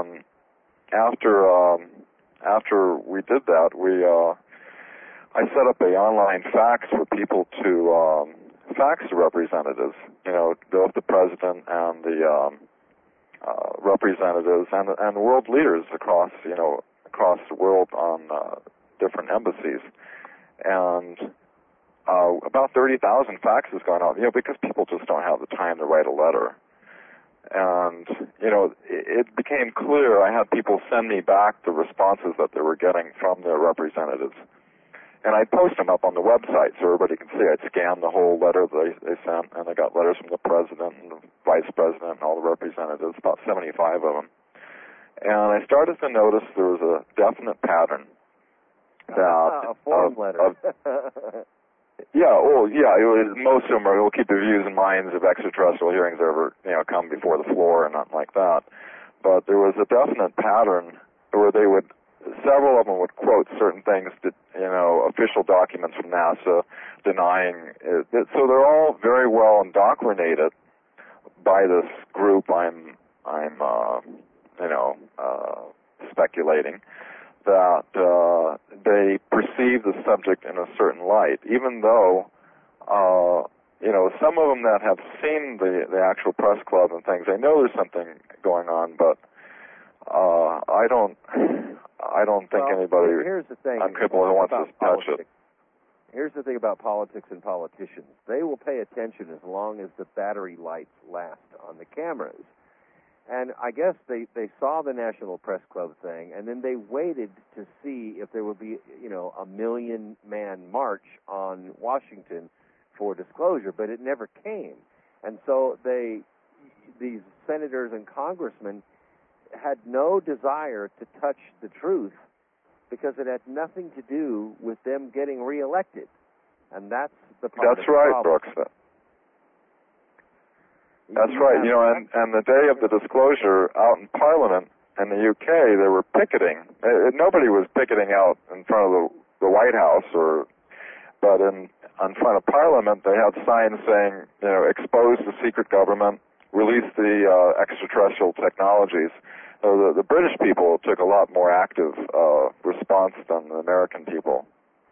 B: After we did that, I set up an online fax for people to fax the representatives, both the president and the representatives and world leaders across the world on different embassies. And about 30,000 faxes gone out, because people just don't have the time to write a letter. And, it became clear. I had people send me back the responses that they were getting from their representatives. And I'd post them up on the website so everybody can see. I'd scan the whole letter they sent, and I got letters from the president and the vice president and all the representatives, about 75 of them. And I started to notice there was a definite pattern that
A: a form letter.
B: Most of them will keep the views and minds of extraterrestrial hearings ever, come before the floor and nothing like that. But there was a definite pattern where several of them would quote certain things that, official documents from NASA denying it. So they're all very well indoctrinated by this group. I'm speculating that they perceive the subject in a certain light, even though, some of them that have seen the actual press club and things, they know there's something going on, but I don't think anybody
A: here's the thing
B: on Kibble wants to touch it.
A: Here's the thing about politics and politicians. They will pay attention as long as the battery lights last on the cameras. And I guess they saw the National Press Club thing, and then they waited to see if there would be, a 1 million-man march on Washington for disclosure, but it never came. And so these senators and congressmen had no desire to touch the truth because it had nothing to do with them getting reelected. And that's the part
B: That's right, Brooks. That's right. And the day of the disclosure out in Parliament in the UK, they were picketing. Nobody was picketing out in front of the White House, but in front of Parliament, they had signs saying, expose the secret government, release the extraterrestrial technologies. So the British people took a lot more active response than the American people.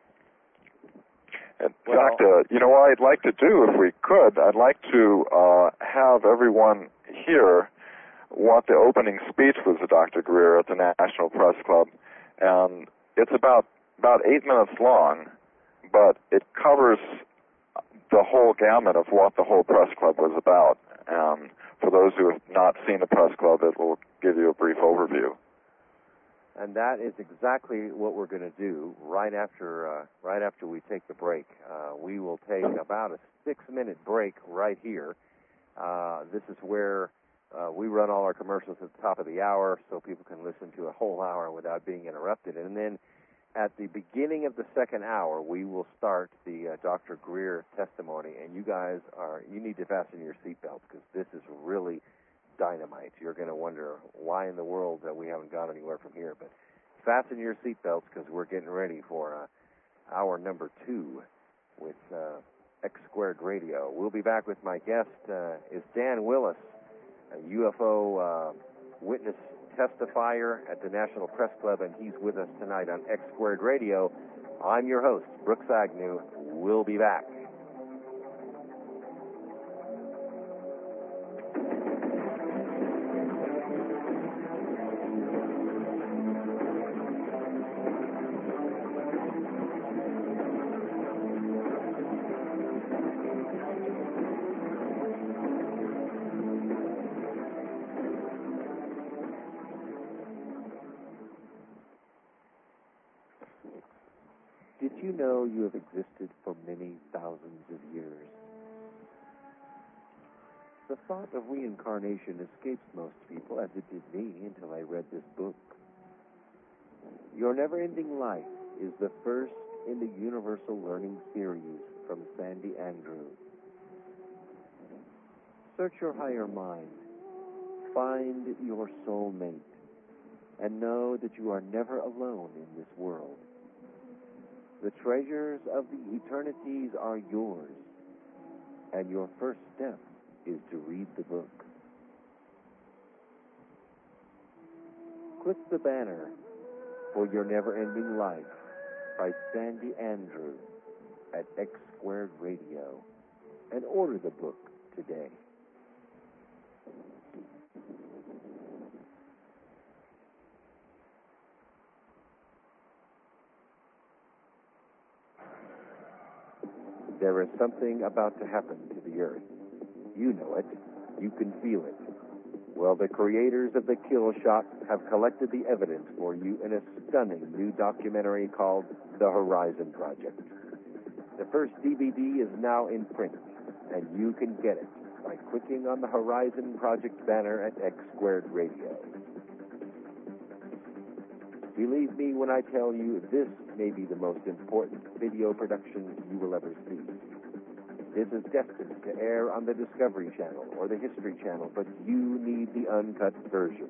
B: In fact, what I'd like to do, if we could, I'd like to have everyone hear what the opening speech was of Dr. Greer at the National Press Club. And it's about 8 minutes long, but it covers the whole gamut of what the whole press club was about. And for those who have not seen the press club, it will give you a brief overview.
A: And that is exactly what we're going to do right after we take the break. We will take about a 6-minute break right here, This is where we run all our commercials at the top of the hour so people can listen to a whole hour without being interrupted. And then at the beginning of the second hour, we will start the Dr. Greer testimony. And you guys you need to fasten your seatbelts because this is really dynamite. You're going to wonder why in the world that we haven't gone anywhere from here. But fasten your seatbelts because we're getting ready for hour number 2 with X Squared Radio. We'll be back with my guest is Dan Willis, a UFO witness testifier at the National Press Club, and he's with us tonight on X Squared Radio. I'm your host, Brooks Agnew. We'll be back. Did you know you have existed for many thousands of years? The thought of reincarnation escapes most people, as it did me until I read this book. Your Never-Ending Life is the first in the Universal Learning Series from Sandy Andrew. Search your higher mind, find your soulmate, and know that you are never alone in this world. The treasures of the eternities are yours, and your first step is to read the book. Click the banner for Your Never-Ending Life by Sandy Andrew at X Squared Radio and order the book today. There is something about to happen to the Earth. You know it. You can feel it. Well, the creators of The Kill Shot have collected the evidence for you in a stunning new documentary called The Horizon Project. The first DVD is now in print, and you can get it by clicking on the Horizon Project banner at X Squared Radio. Believe me when I tell you this may be the most important video production you will ever see. This is destined to air on the Discovery Channel or the History Channel, but you need the uncut version.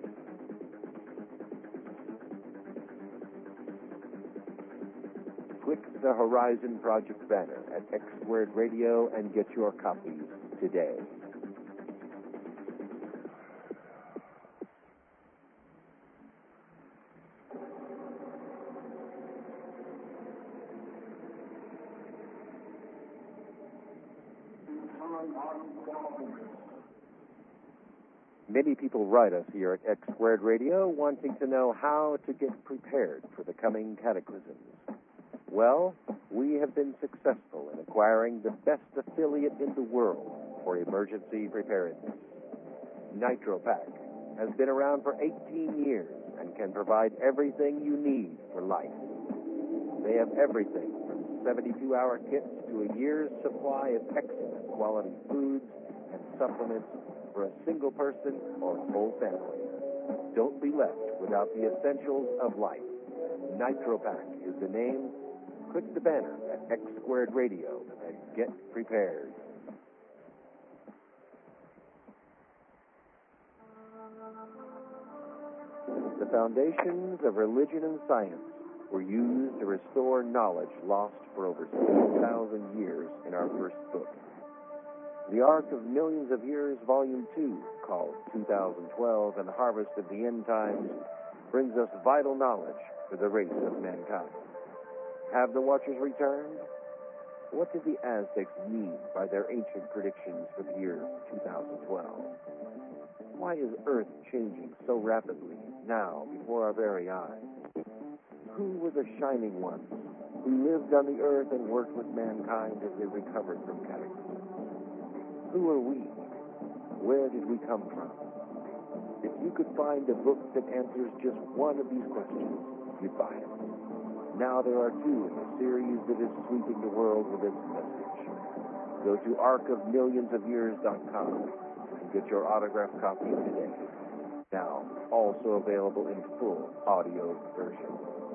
A: Click the Horizon Project banner at X Squared Radio and get your copies today. Many people write us here at X Squared Radio wanting to know how to get prepared for the coming cataclysms. Well, we have been successful in acquiring the best affiliate in the world for emergency preparedness. NitroPack has been around for 18 years and can provide everything you need for life. They have everything from 72-hour kits to a year's supply of excellent quality foods and supplements for a single person or whole family. Don't be left without the essentials of life. NitroPack is the name. Click the banner at X Squared Radio and get prepared. The foundations of religion and science were used to restore knowledge lost for over 6,000 years in our first book. The Ark of Millions of Years, Volume 2, called 2012 and the Harvest of the End Times, brings us vital knowledge for the race of mankind. Have the Watchers returned? What did the Aztecs mean by their ancient predictions for the year 2012? Why is Earth changing so rapidly now before our very eyes? Who were the shining ones who lived on the Earth and worked with mankind as they recovered from cataclysms? Who are we? Where did we come from? If you could find a book that answers just one of these questions, you'd buy it. Now there are two in the series that is sweeping the world with its message. Go to arcofmillionsofyears.com and get your autographed copy today. Now, also available in full audio version.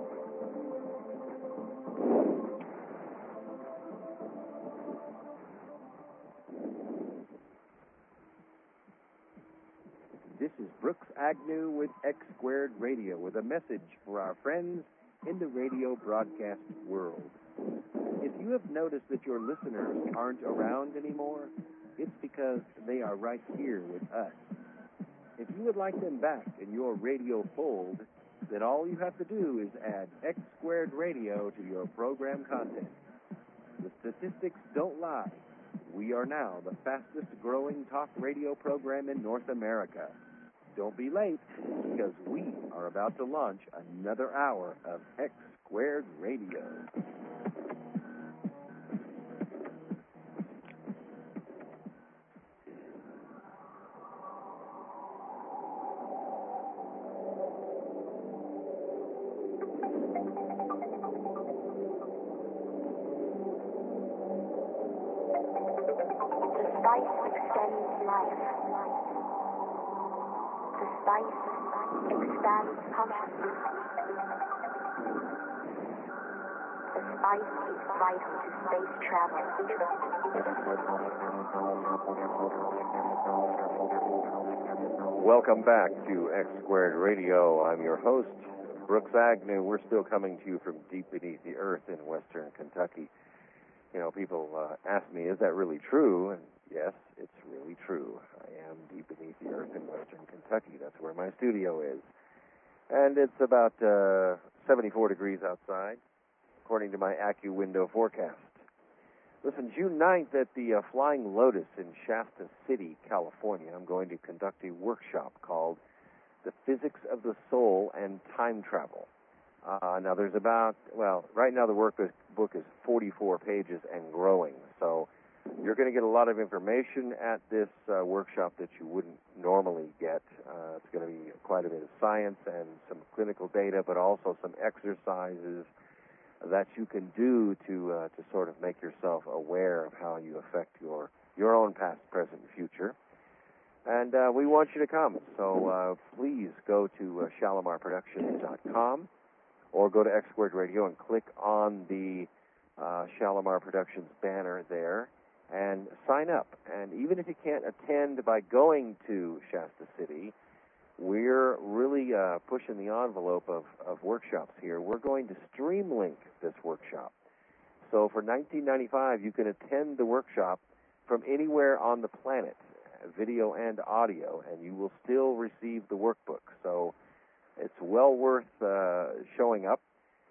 A: This is Brooks Agnew with X Squared Radio with a message for our friends in the radio broadcast world. If you have noticed that your listeners aren't around anymore, it's because they are right here with us. If you would like them back in your radio fold, then all you have to do is add X Squared Radio to your program content. The statistics don't lie. We are now the fastest growing talk radio program in North America. Don't be late, because we are about to launch another hour of X Squared Radio. Welcome back to X Squared Radio. I'm your host, Brooks Agnew. We're still coming to you from deep beneath the earth in western Kentucky. You know, people ask me, is that really true? And yes, it's really true. I am deep beneath the earth in western Kentucky. That's where my studio is. And it's about 74 degrees outside, according to my AccuWindow forecast. Listen, June 9th at the Flying Lotus in Shasta City, California, I'm going to conduct a workshop called The Physics of the Soul and Time Travel. Now, there's right now the book is 44 pages and growing, so you're going to get a lot of information at this workshop that you wouldn't normally get. It's going to be quite a bit of science and some clinical data, but also some exercises that you can do to sort of make yourself aware of how you affect your own past, present, and future. And we want you to come. So please go to shalamarproductions.com or go to X Squared Radio and click on the Shalamar Productions banner there and sign up. And even if you can't attend by going to Shasta City, we're really pushing the envelope of workshops here. We're going to stream link this workshop. So for $19.95, you can attend the workshop from anywhere on the planet, video and audio, and you will still receive the workbook. So it's well worth showing up,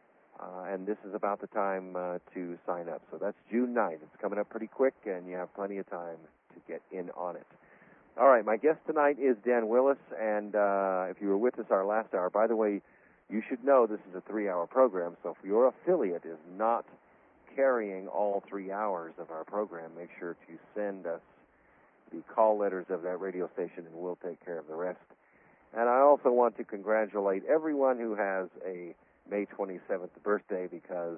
A: and this is about the time to sign up. So that's June 9th. It's coming up pretty quick, and you have plenty of time to get in on it. All right, my guest tonight is Dan Willis, and if you were with us our last hour, by the way, you should know this is a 3-hour program, so if your affiliate is not carrying all 3 hours of our program, make sure to send us the call letters of that radio station, and we'll take care of the rest. And I also want to congratulate everyone who has a May 27th birthday, because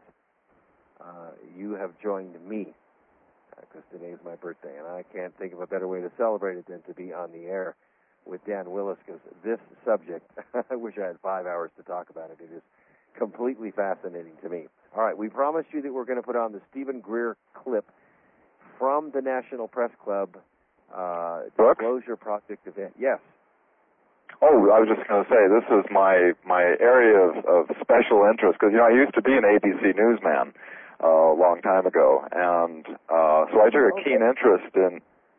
A: you have joined me, because today is my birthday, and I can't think of a better way to celebrate it than to be on the air with Dan Willis, because this subject, I wish I had 5 hours to talk about it. It is completely fascinating to me. All right, we promised you that we're going to put on the Stephen Greer clip from the National Press Club Disclosure Project event. Yes.
B: Oh, I was just going to say, this is my area of special interest, because, I used to be an ABC newsman a long time ago, and so I took a keen interest in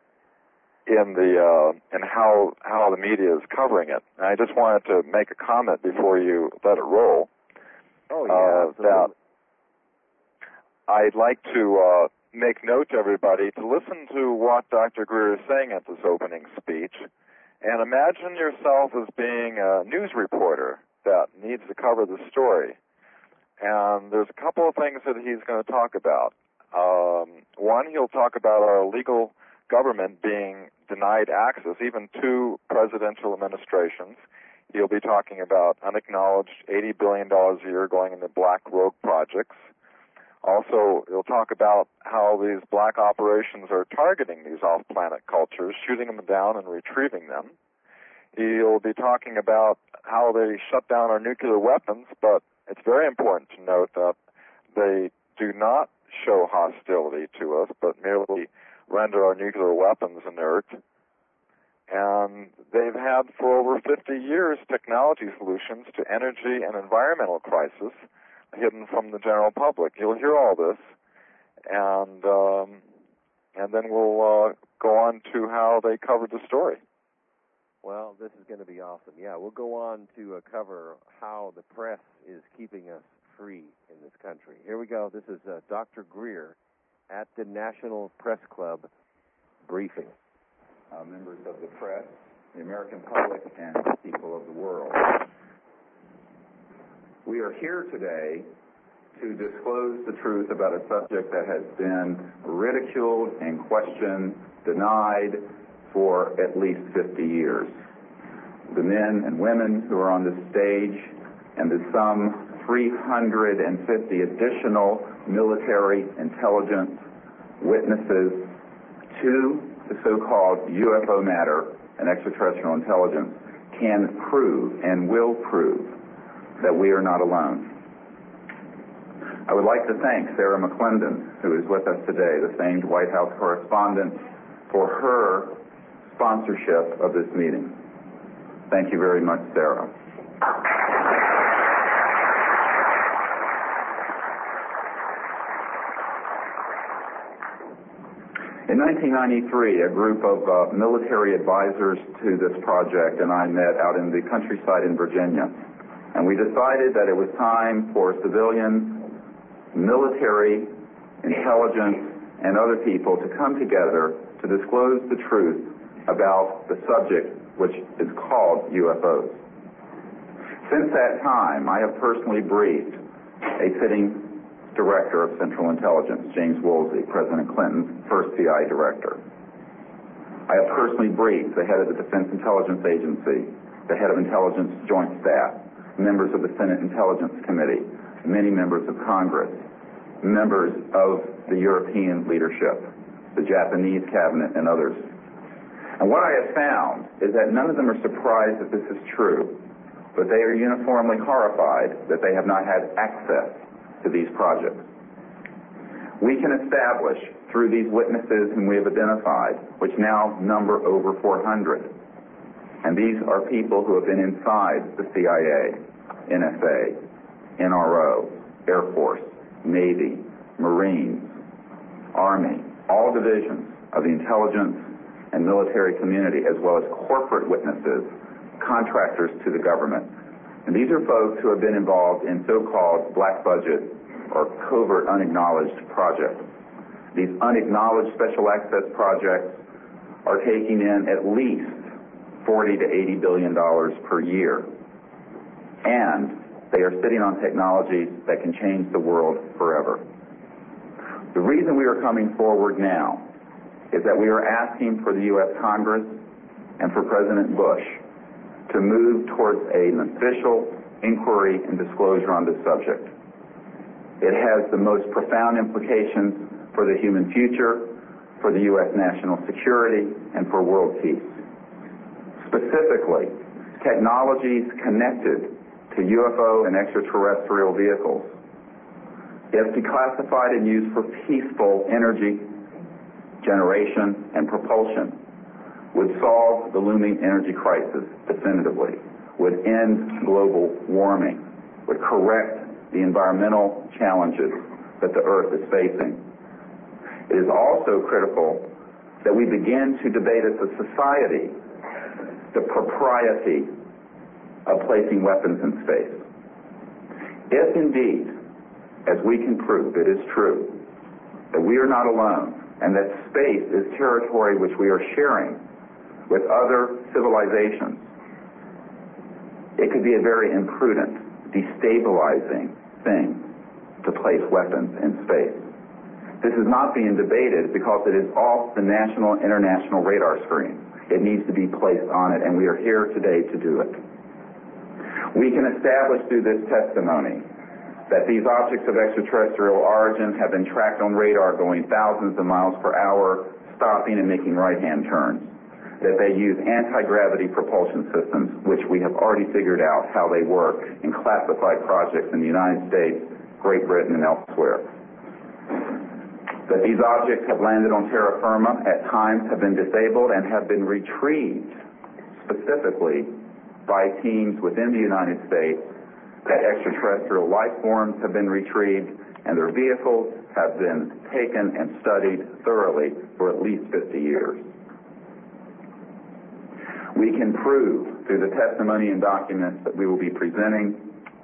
B: how the media is covering it. And I just wanted to make a comment before you let it roll.
A: Oh, yeah,
B: that I'd like to make note to everybody to listen to what Dr. Greer is saying at this opening speech, and imagine yourself as being a news reporter that needs to cover the story. And there's a couple of things that he's going to talk about. One, he'll talk about our illegal government being denied access, even to presidential administrations. He'll be talking about unacknowledged $80 billion a year going into black rogue projects. Also, he'll talk about how these black operations are targeting these off-planet cultures, shooting them down and retrieving them. He'll be talking about how they shut down our nuclear weapons, but it's very important to note that they do not show hostility to us, but merely render our nuclear weapons inert. And they've had for over 50 years technology solutions to energy and environmental crisis hidden from the general public. You'll hear all this, and then we'll go on to how they covered the story.
A: Well, this is going to be awesome. Yeah, we'll go on to cover how the press is keeping us free in this country. Here we go. This is Dr. Greer at the National Press Club briefing.
E: Members of the press, the American public, and people of the world. We are here today to disclose the truth about a subject that has been ridiculed and questioned, denied for at least 50 years. The men and women who are on this stage and the some 350 additional military intelligence witnesses to the so-called UFO matter and extraterrestrial intelligence can prove and will prove that we are not alone. I would like to thank Sarah McClendon, who is with us today, the famed White House correspondent, for her sponsorship of this meeting. Thank you very much, Sarah. In 1993, a group of military advisors to this project and I met out in the countryside in Virginia, and we decided that it was time for civilian, military, intelligence, and other people to come together to disclose the truth about the subject which is called UFOs. Since that time, I have personally briefed a sitting Director of Central Intelligence, James Woolsey, President Clinton's first CIA director. I have personally briefed the head of the Defense Intelligence Agency, the head of Intelligence Joint Staff, members of the Senate Intelligence Committee, many members of Congress, members of the European leadership, the Japanese cabinet, and others. And what I have found is that none of them are surprised that this is true, but they are uniformly horrified that they have not had access to these projects. We can establish through these witnesses whom we have identified, which now number over 400, and these are people who have been inside the CIA, NSA, NRO, Air Force, Navy, Marines, Army, all divisions of the intelligence and military community, as well as corporate witnesses, contractors to the government. And these are folks who have been involved in so-called black budget or covert unacknowledged projects. These unacknowledged special access projects are taking in at least $40 to $80 billion per year. And they are sitting on technologies that can change the world forever. The reason we are coming forward now is that we are asking for the U.S. Congress and for President Bush to move towards an official inquiry and disclosure on this subject. It has the most profound implications for the human future, for the U.S. national security, and for world peace. Specifically, technologies connected to UFO and extraterrestrial vehicles, if declassified and used for peaceful energy generation and propulsion, would solve the looming energy crisis definitively, would end global warming, would correct the environmental challenges that the Earth is facing. It is also critical that we begin to debate as a society the propriety of placing weapons in space. If indeed, as we can prove, it is true that we are not alone and that space is territory which we are sharing with other civilizations, it could be a very imprudent, destabilizing thing to place weapons in space. This is not being debated because it is off the national and international radar screen. It needs to be placed on it, and we are here today to do it. We can establish through this testimony that these objects of extraterrestrial origin have been tracked on radar going thousands of miles per hour, stopping and making right-hand turns, that they use anti-gravity propulsion systems, which we have already figured out how they work in classified projects in the United States, Great Britain, and elsewhere. That these objects have landed on terra firma, at times have been disabled, and have been retrieved specifically by teams within the United States, that extraterrestrial life forms have been retrieved, and their vehicles have been taken and studied thoroughly for at least 50 years. We can prove through the testimony and documents that we will be presenting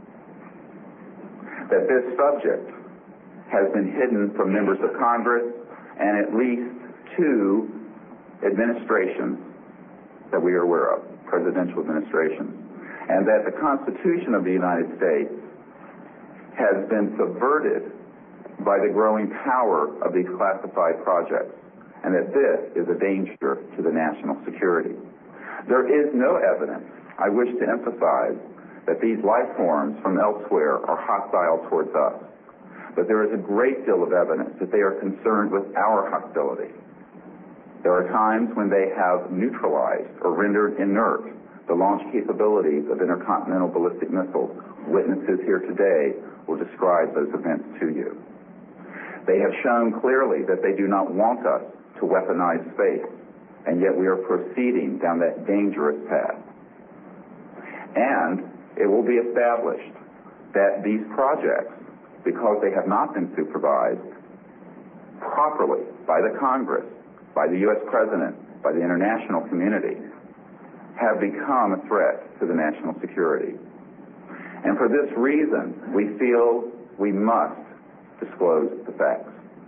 E: that this subject has been hidden from members of Congress and at least 2 administrations that we are aware of, presidential administrations, and that the Constitution of the United States has been subverted by the growing power of these classified projects, and that this is a danger to the national security. There is no evidence, I wish to emphasize, that these life forms from elsewhere are hostile towards us. But there is a great deal of evidence that they are concerned with our hostility. There are times when they have neutralized or rendered inert the launch capabilities of intercontinental ballistic missiles. Witnesses here today will describe those events to you. They have shown clearly that they do not want us to weaponize space, and yet we are proceeding down that dangerous path. And it will be established that these projects, because they have not been supervised properly by the Congress, by the U.S. President, by the international community, have become a threat to the national security. And for this reason, we feel we must disclose the facts.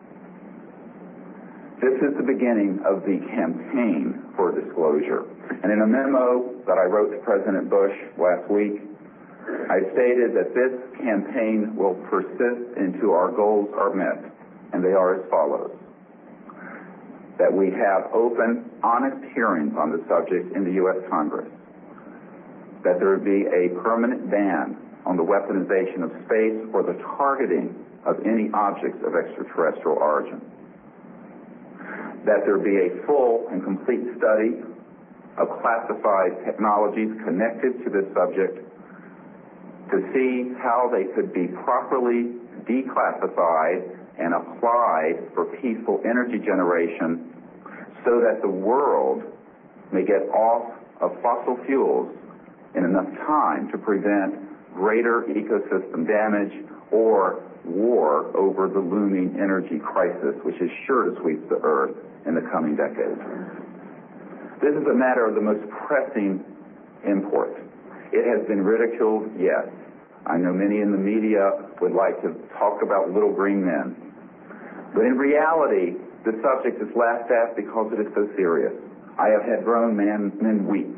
E: This is the beginning of the campaign for disclosure. And in a memo that I wrote to President Bush last week, I stated that this campaign will persist until our goals are met, and they are as follows. That we have open, honest hearings on the subject in the U.S. Congress. That there be a permanent ban on the weaponization of space or the targeting of any objects of extraterrestrial origin. That there be a full and complete study of classified technologies connected to this subject to see how they could be properly declassified and applied for peaceful energy generation so that the world may get off of fossil fuels in enough time to prevent greater ecosystem damage or war over the looming energy crisis, which is sure to sweep the earth in the coming decades. This is a matter of the most pressing import. It has been ridiculed, yes. I know many in the media would like to talk about little green men. But in reality, the subject is laughed at because it is so serious. I have had grown men weep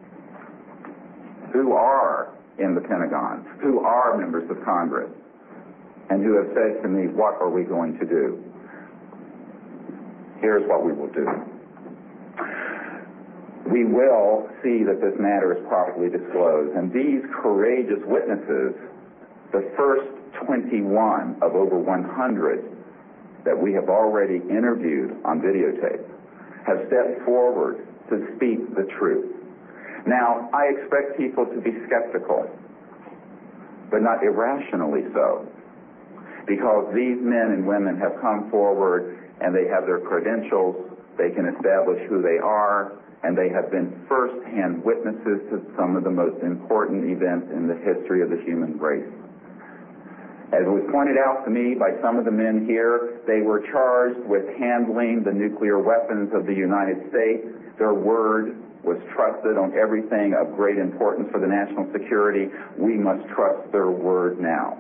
E: who are in the Pentagon, who are members of Congress, and who have said to me, what are we going to do? Here's what we will do. We will see that this matter is properly disclosed. And these courageous witnesses, the first 21 of over 100 that we have already interviewed on videotape, have stepped forward to speak the truth. Now, I expect people to be skeptical, but not irrationally so, because these men and women have come forward and they have their credentials, they can establish who they are, and they have been first-hand witnesses to some of the most important events in the history of the human race. As was pointed out to me by some of the men here, they were charged with handling the nuclear weapons of the United States. Their word was trusted on everything of great importance for the national security. We must trust their word now.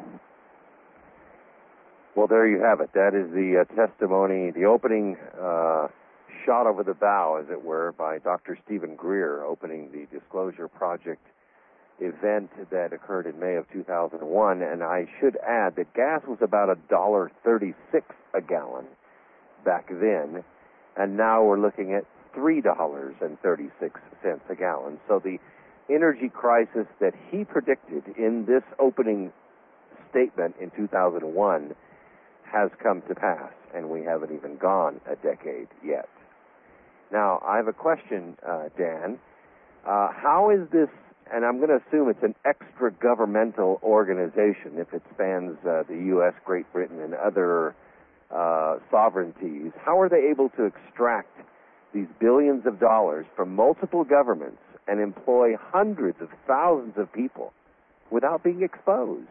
A: Well, there you have it. That is the testimony, the opening shot over the bow, as it were, by Dr. Stephen Greer, opening the Disclosure Project event that occurred in May of 2001. And I should add that gas was about $1.36 a gallon back then, and now we're looking at $3.36 a gallon. So the energy crisis that he predicted in this opening statement in 2001 has come to pass, and we haven't even gone a decade yet. Now, I have a question, Dan. How is this, and I'm going to assume it's an extra-governmental organization if it spans the U.S., Great Britain, and other sovereignties. How are they able to extract these billions of dollars from multiple governments and employ hundreds of thousands of people without being exposed?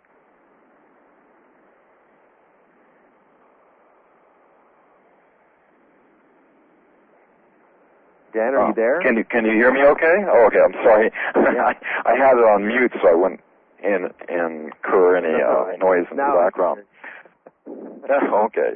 A: Dan, are you there?
B: Can you hear me okay? Oh, okay, I'm sorry.
A: Yeah.
B: I had it on mute so I wouldn't incur any noise in the background. Okay.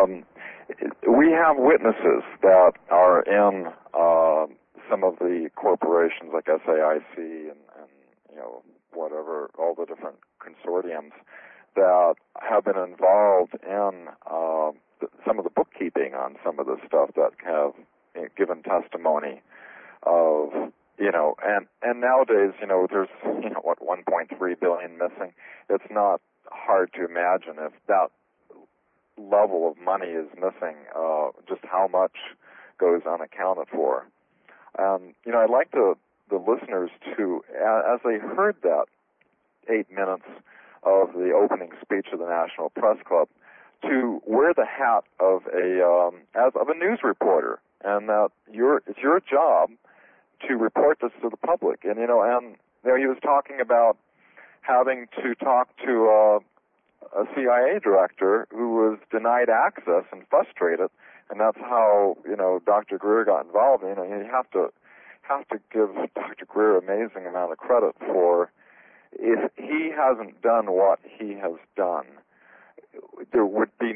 B: We have witnesses that are in some of the corporations like SAIC and whatever, all the different consortiums that have been involved in some of the bookkeeping on some of the stuff that have given testimony of, and nowadays, there's, 1.3 billion missing. It's not hard to imagine if that level of money is missing, just how much goes unaccounted for. I'd like the listeners to, as they heard that 8 minutes of the opening speech of the National Press Club, to wear the hat of a news reporter, and that it's your job to report this to the public. And he was talking about having to talk to a CIA director who was denied access and frustrated, and that's how Dr. Greer got involved. You have to give Dr. Greer amazing amount of credit for, if he hasn't done what he has done, there would be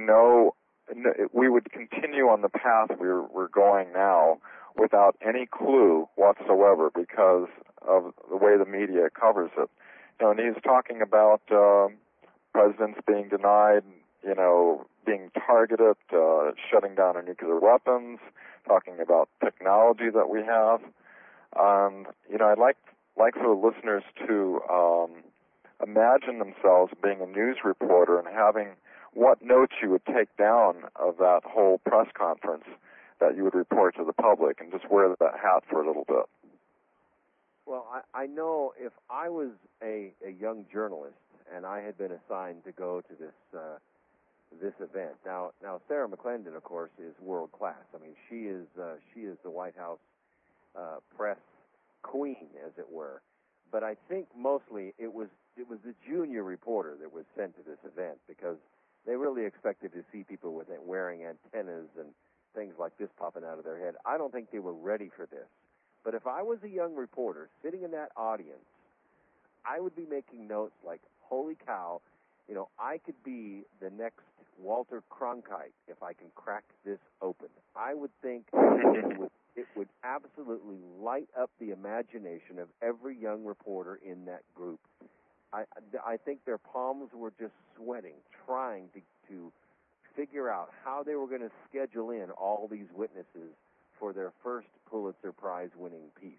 B: we would continue on the path we're going now without any clue whatsoever because of the way the media covers it. And he's talking about presidents being denied, being targeted, shutting down our nuclear weapons, talking about technology that we have. I'd like for the listeners to imagine themselves being a news reporter and having what notes you would take down of that whole press conference that you would report to the public, and just wear that hat for a little bit.
A: Well, I know if I was a young journalist and I had been assigned to go to this event. Now Sarah McClendon, of course, is world class. I mean, she is the White House press queen, as it were. But I think mostly it was the junior reporter that was sent to this event because they really expected to see people wearing antennas and things like this popping out of their head. I don't think they were ready for this. But if I was a young reporter sitting in that audience, I would be making notes like, holy cow, I could be the next Walter Cronkite if I can crack this open. I would think it would absolutely light up the imagination of every young reporter in that group. I think their palms were just sweating, trying to figure out how they were going to schedule in all these witnesses for their first Pulitzer Prize-winning piece.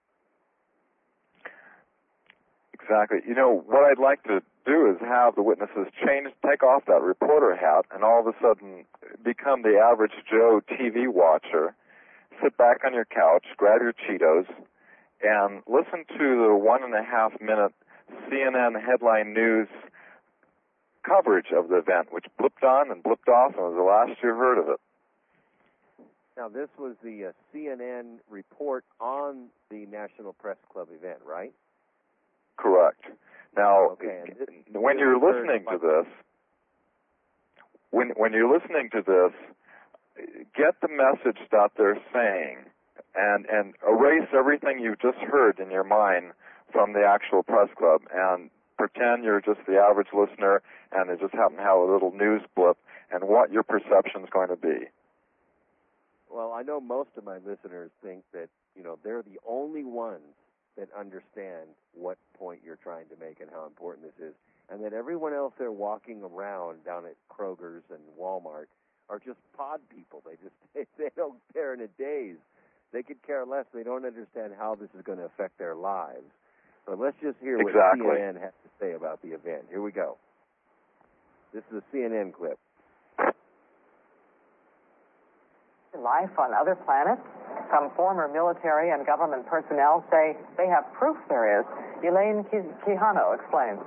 B: Exactly. What I'd like to do is have the witnesses take off that reporter hat, and all of a sudden become the average Joe TV watcher, sit back on your couch, grab your Cheetos, and listen to the 1.5-minute CNN headline news coverage of the event, which blipped on and blipped off, and was the last you heard of it.
A: Now, this was the CNN report on the National Press Club event, right?
B: Correct. Now,
A: okay,
B: when you're listening to this, when you're listening to this, get the message that they're saying, and erase everything you just heard in your mind from the actual press club, and pretend you're just the average listener, and they just happen to have a little news blip, and what your perception is going to be.
A: Well, I know most of my listeners think that, they're the only ones that understand what point you're trying to make and how important this is, and that everyone else there walking around down at Kroger's and Walmart are just pod people. They don't care in a daze. They could care less. They don't understand how this is going to affect their lives. So let's just hear what CNN has to say about the event. Here we go. This is a CNN clip.
F: Life on other planets? Some former military and government personnel say they have proof there is. Elaine Quijano explains.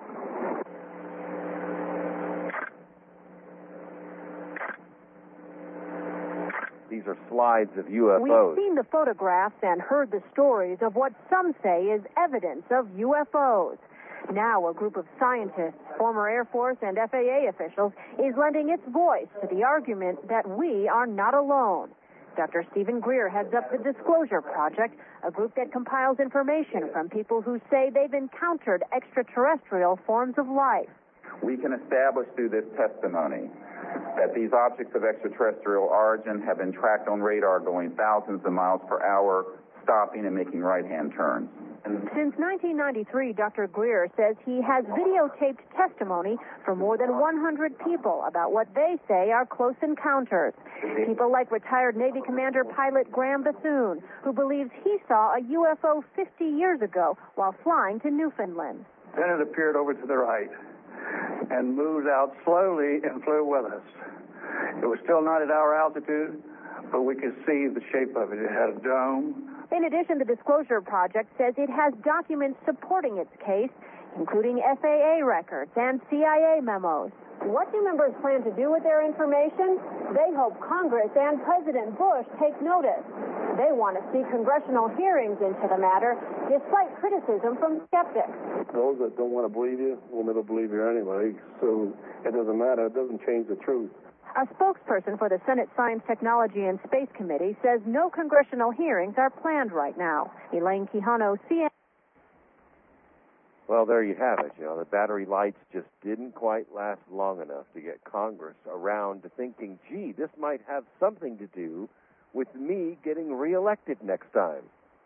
A: These are slides of UFOs.
G: We've seen the photographs and heard the stories of what some say is evidence of UFOs. Now a group of scientists, former Air Force and FAA officials, is lending its voice to the argument that we are not alone. Dr. Stephen Greer heads up the Disclosure Project, a group that compiles information from people who say they've encountered extraterrestrial forms of life.
E: We can establish through this testimony that these objects of extraterrestrial origin have been tracked on radar going thousands of miles per hour, stopping and making right-hand turns.
G: Since 1993, Dr. Greer says he has videotaped testimony from more than 100 people about what they say are close encounters. People like retired Navy Commander pilot Graham Bethune, who believes he saw a UFO 50 years ago while flying to Newfoundland.
H: Then it appeared over to the right and moved out slowly and flew with us. It was still not at our altitude, but we could see the shape of it. It had a dome.
G: In addition, the Disclosure Project says it has documents supporting its case, including FAA records and CIA memos. What do members plan to do with their information? They hope Congress and President Bush take notice. They want to see congressional hearings into the matter, despite criticism from skeptics.
I: Those that don't want to believe you will never believe you anyway, so it doesn't matter. It doesn't change the truth.
G: A spokesperson for the Senate Science, Technology, and Space Committee says no congressional hearings are planned right now. Elaine Quijano, CNN.
A: Well, there you have it. The battery lights just didn't quite last long enough to get Congress around to thinking, gee, this might have something to do with me getting reelected next time.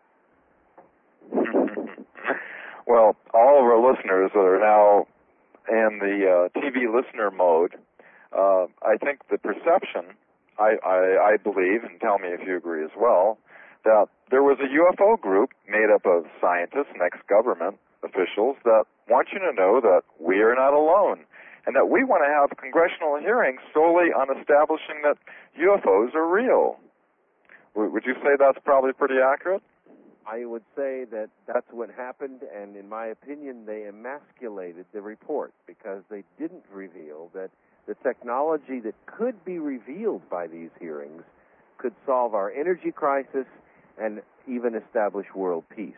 B: Well, all of our listeners that are now in the TV listener mode, I think the perception, I believe, and tell me if you agree as well, that there was a UFO group made up of scientists and ex-government officials that want you to know that we are not alone and that we want to have congressional hearings solely on establishing that UFOs are real. Would you say that's probably pretty accurate?
A: I would say that that's what happened, and in my opinion, they emasculated the report because they didn't reveal that the technology that could be revealed by these hearings could solve our energy crisis and even establish world peace.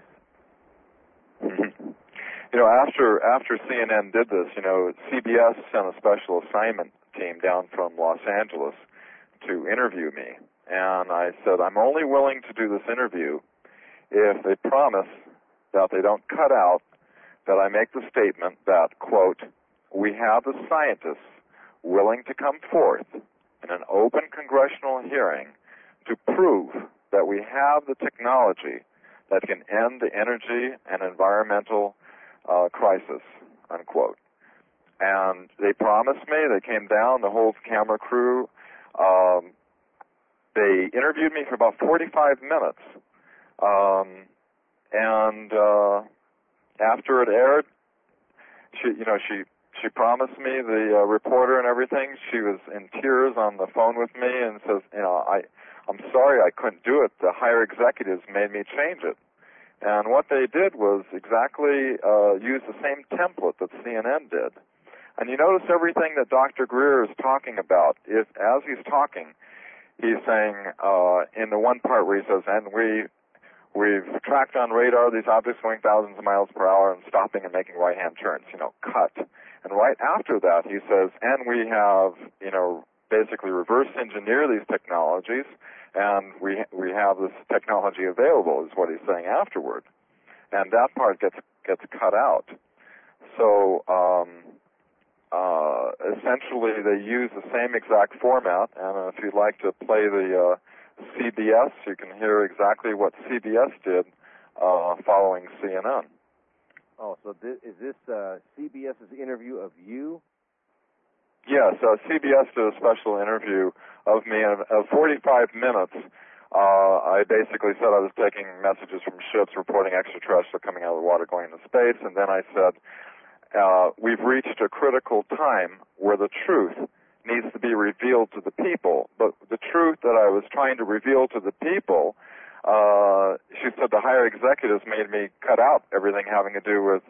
B: After CNN did this, CBS sent a special assignment team down from Los Angeles to interview me. And I said, I'm only willing to do this interview if they promise that they don't cut out that I make the statement that, quote, we have the scientists willing to come forth in an open congressional hearing to prove that we have the technology that can end the energy and environmental crisis, unquote. And they promised me. They came down, the whole camera crew. They interviewed me for about 45 minutes. And after it aired, she promised me, the reporter and everything. She was in tears on the phone with me and says, I'm sorry I couldn't do it. The higher executives made me change it. And what they did was exactly use the same template that CNN did. And you notice everything that Dr. Greer is talking about, as he's talking, he's saying in the one part where he says, and we've tracked on radar these objects going thousands of miles per hour and stopping and making right-hand turns, cut. And right after that, he says, and we have, basically reverse engineer these technologies, and we have this technology available, is what he's saying afterward. And that part gets cut out. So essentially, they use the same exact format. And if you'd like to play the CBS, you can hear exactly what CBS did following CNN.
A: Oh, so is this CBS's interview of you?
B: Yes, CBS did a special interview of me, and of 45 minutes, I basically said I was taking messages from ships reporting extraterrestrial coming out of the water going into space, and then I said, we've reached a critical time where the truth needs to be revealed to the people. But the truth that I was trying to reveal to the people, she said the higher executives made me cut out everything having to do with,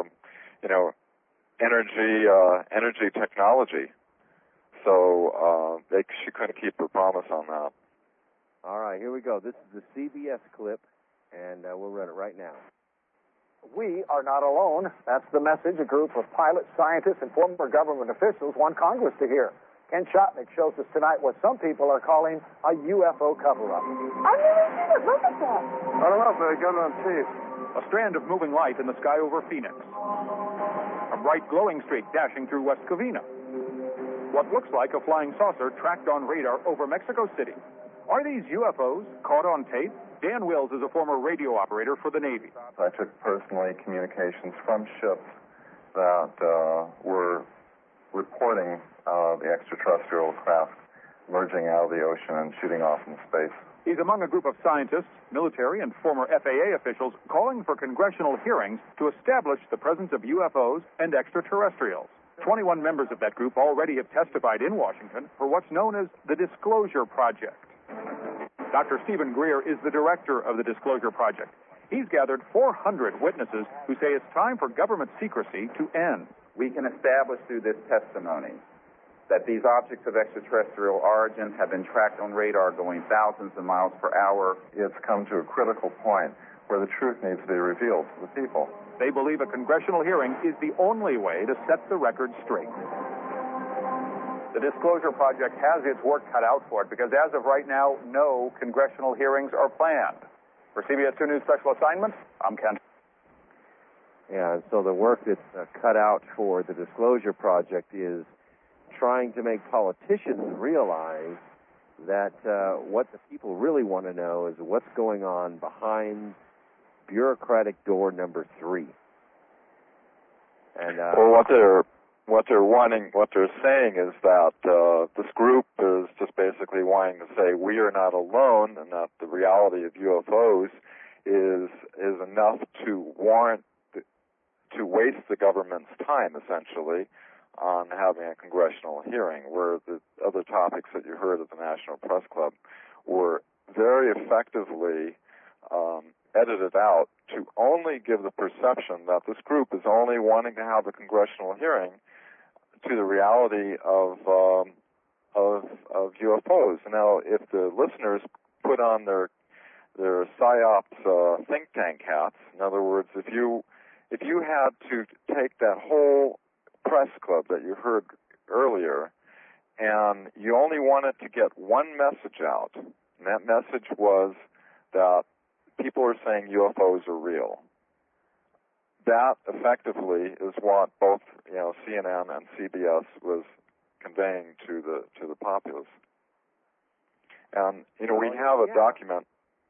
B: energy technology. So she couldn't keep her promise on that.
A: All right, here we go. This is the CBS clip, and we'll run it right now.
J: We are not alone. That's the message a group of pilots, scientists, and former government officials want Congress to hear. Ken Shotnick shows us tonight what some people are calling a UFO cover-up.
K: I've never seen it. Look at that.
I: I don't know, but I got it on tape.
L: A strand of moving light in the sky over Phoenix. A bright glowing streak dashing through West Covina. What looks like a flying saucer tracked on radar over Mexico City. Are these UFOs caught on tape? Dan Wills is a former radio operator for the Navy.
B: I took personally communications from ships that were reporting the extraterrestrial craft emerging out of the ocean and shooting off into space.
L: He's among a group of scientists, military, and former FAA officials calling for congressional hearings to establish the presence of UFOs and extraterrestrials. 21 members of that group already have testified in Washington for what's known as the Disclosure Project. Dr. Stephen Greer is the director of the Disclosure Project. He's gathered 400 witnesses who say it's time for government secrecy to end.
E: We can establish through this testimony that these objects of extraterrestrial origin have been tracked on radar going thousands of miles per hour.
B: It's come to a critical point where the truth needs to be revealed to the people.
L: They believe a congressional hearing is the only way to set the record straight. The Disclosure Project has its work cut out for it because as of right now, no congressional hearings are planned. For CBS 2 News Special Assignment, I'm Ken.
A: Yeah, so the work that's cut out for the Disclosure Project is trying to make politicians realize that what the people really want to know is what's going on behind bureaucratic door number 3. And
B: what they're saying is that this group is just basically wanting to say we are not alone, and that the reality of UFOs is enough to warrant to waste the government's time, essentially, on having a congressional hearing, where the other topics that you heard at the National Press Club were very effectively edited out to only give the perception that this group is only wanting to have a congressional hearing to the reality of UFOs. Now, if the listeners put on their PSYOPs think tank hats, in other words, if you had to take that whole press club that you heard earlier, and you only wanted to get one message out, and that message was that people are saying UFOs are real. That effectively is what both CNN and CBS was conveying to the populace. And we have a document.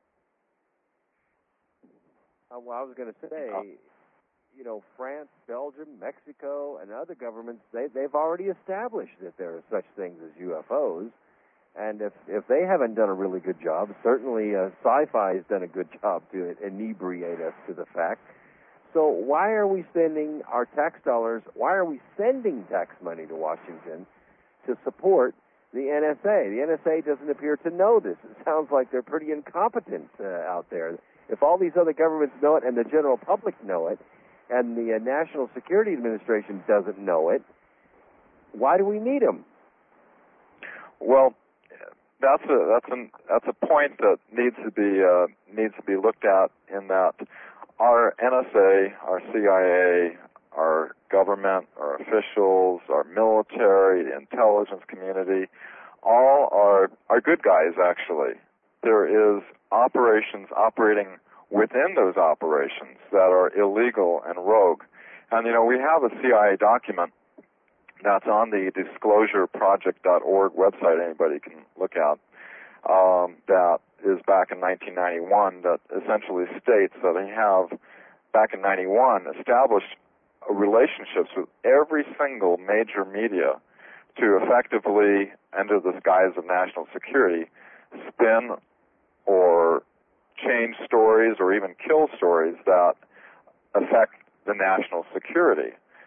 A: Well, I was going to say, France, Belgium, Mexico, and other governments, they've already established that there are such things as UFOs. And if they haven't done a really good job, certainly Sci-Fi has done a good job to inebriate us to the fact. So why are we spending our tax dollars, why are we sending tax money to Washington to support the NSA? The NSA doesn't appear to know this. It sounds like they're pretty incompetent out there. If all these other governments know it and the general public know it, and the National Security Administration doesn't know it, why do we need them?
B: Well, that's a point that needs to be looked at, in that our NSA, our CIA, our government, our officials, our military, the intelligence community, all are good guys, actually. There is operations operating within those operations that are illegal and rogue. And, we have a CIA document that's on the disclosureproject.org website anybody can look at, that is back in 1991, that essentially states that they have, back in 91, established relationships with every single major media to effectively, under the guise of national security, spin or change stories or even kill stories that affect the national security.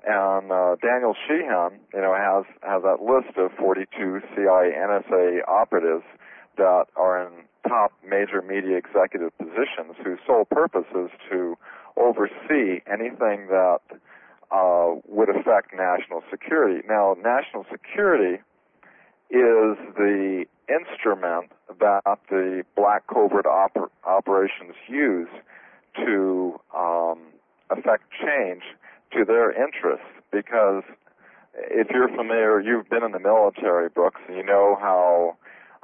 B: And Daniel Sheehan, has that list of 42 CIA NSA operatives that are in top major media executive positions whose sole purpose is to oversee anything that would affect national security. Now, national security is the instrument that the black covert operations use to affect change to their interests. Because if you're familiar, you've been in the military, Brooks, and you know how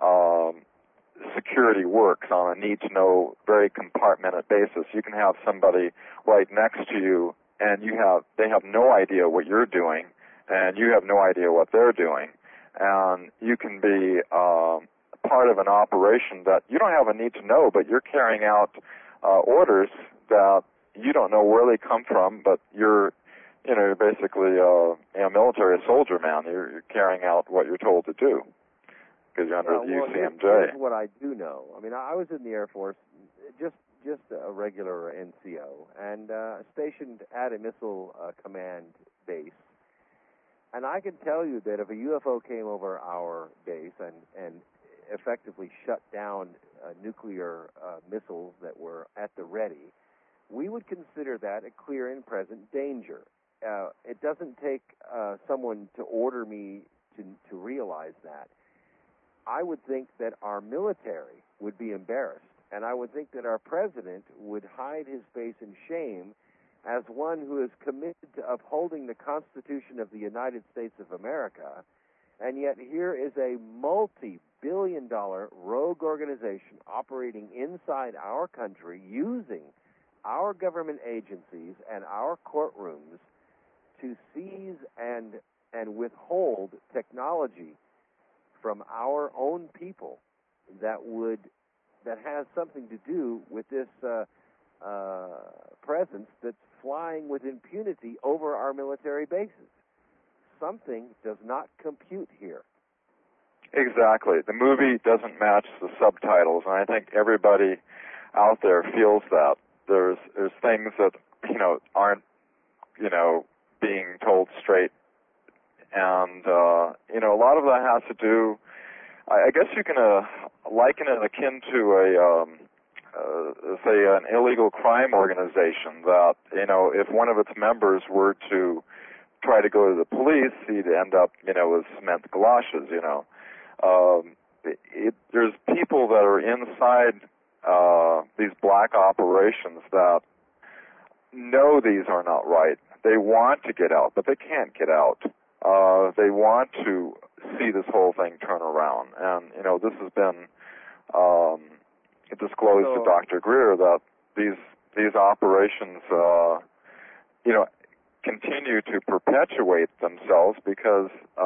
B: security works on a need-to-know, very compartmented basis. You can have somebody right next to you, and they have no idea what you're doing, and you have no idea what they're doing. And you can be part of an operation that you don't have a need to know, but you're carrying out orders that you don't know where they come from, but you're basically a military soldier, man. You're carrying out what you're told to do because you're under the UCMJ.
A: Here's what I do know. I mean, I was in the Air Force, just a regular NCO, and stationed at a missile command base. And I can tell you that if a UFO came over our base and effectively shut down nuclear missiles that were at the ready, we would consider that a clear and present danger. It doesn't take someone to order me to realize that. I would think that our military would be embarrassed, and I would think that our president would hide his face in shame as one who is committed to upholding the Constitution of the United States of America, and yet here is a multi-billion-dollar rogue organization operating inside our country, using our government agencies and our courtrooms to seize and withhold technology from our own people that has something to do with this presence that's flying with impunity over our military bases. Something does not compute here.
B: Exactly. The movie doesn't match the subtitles, and I think everybody out there feels that. There's things that aren't being told straight, and a lot of that has to do. I guess you can liken it akin to say an illegal crime organization that, if one of its members were to try to go to the police, he'd end up, with cement galoshes, there's people that are inside these black operations that know these are not right. They want to get out, but they can't get out. They want to see this whole thing turn around. And, this has been disclosed to Dr. Greer that these operations, continue to perpetuate themselves because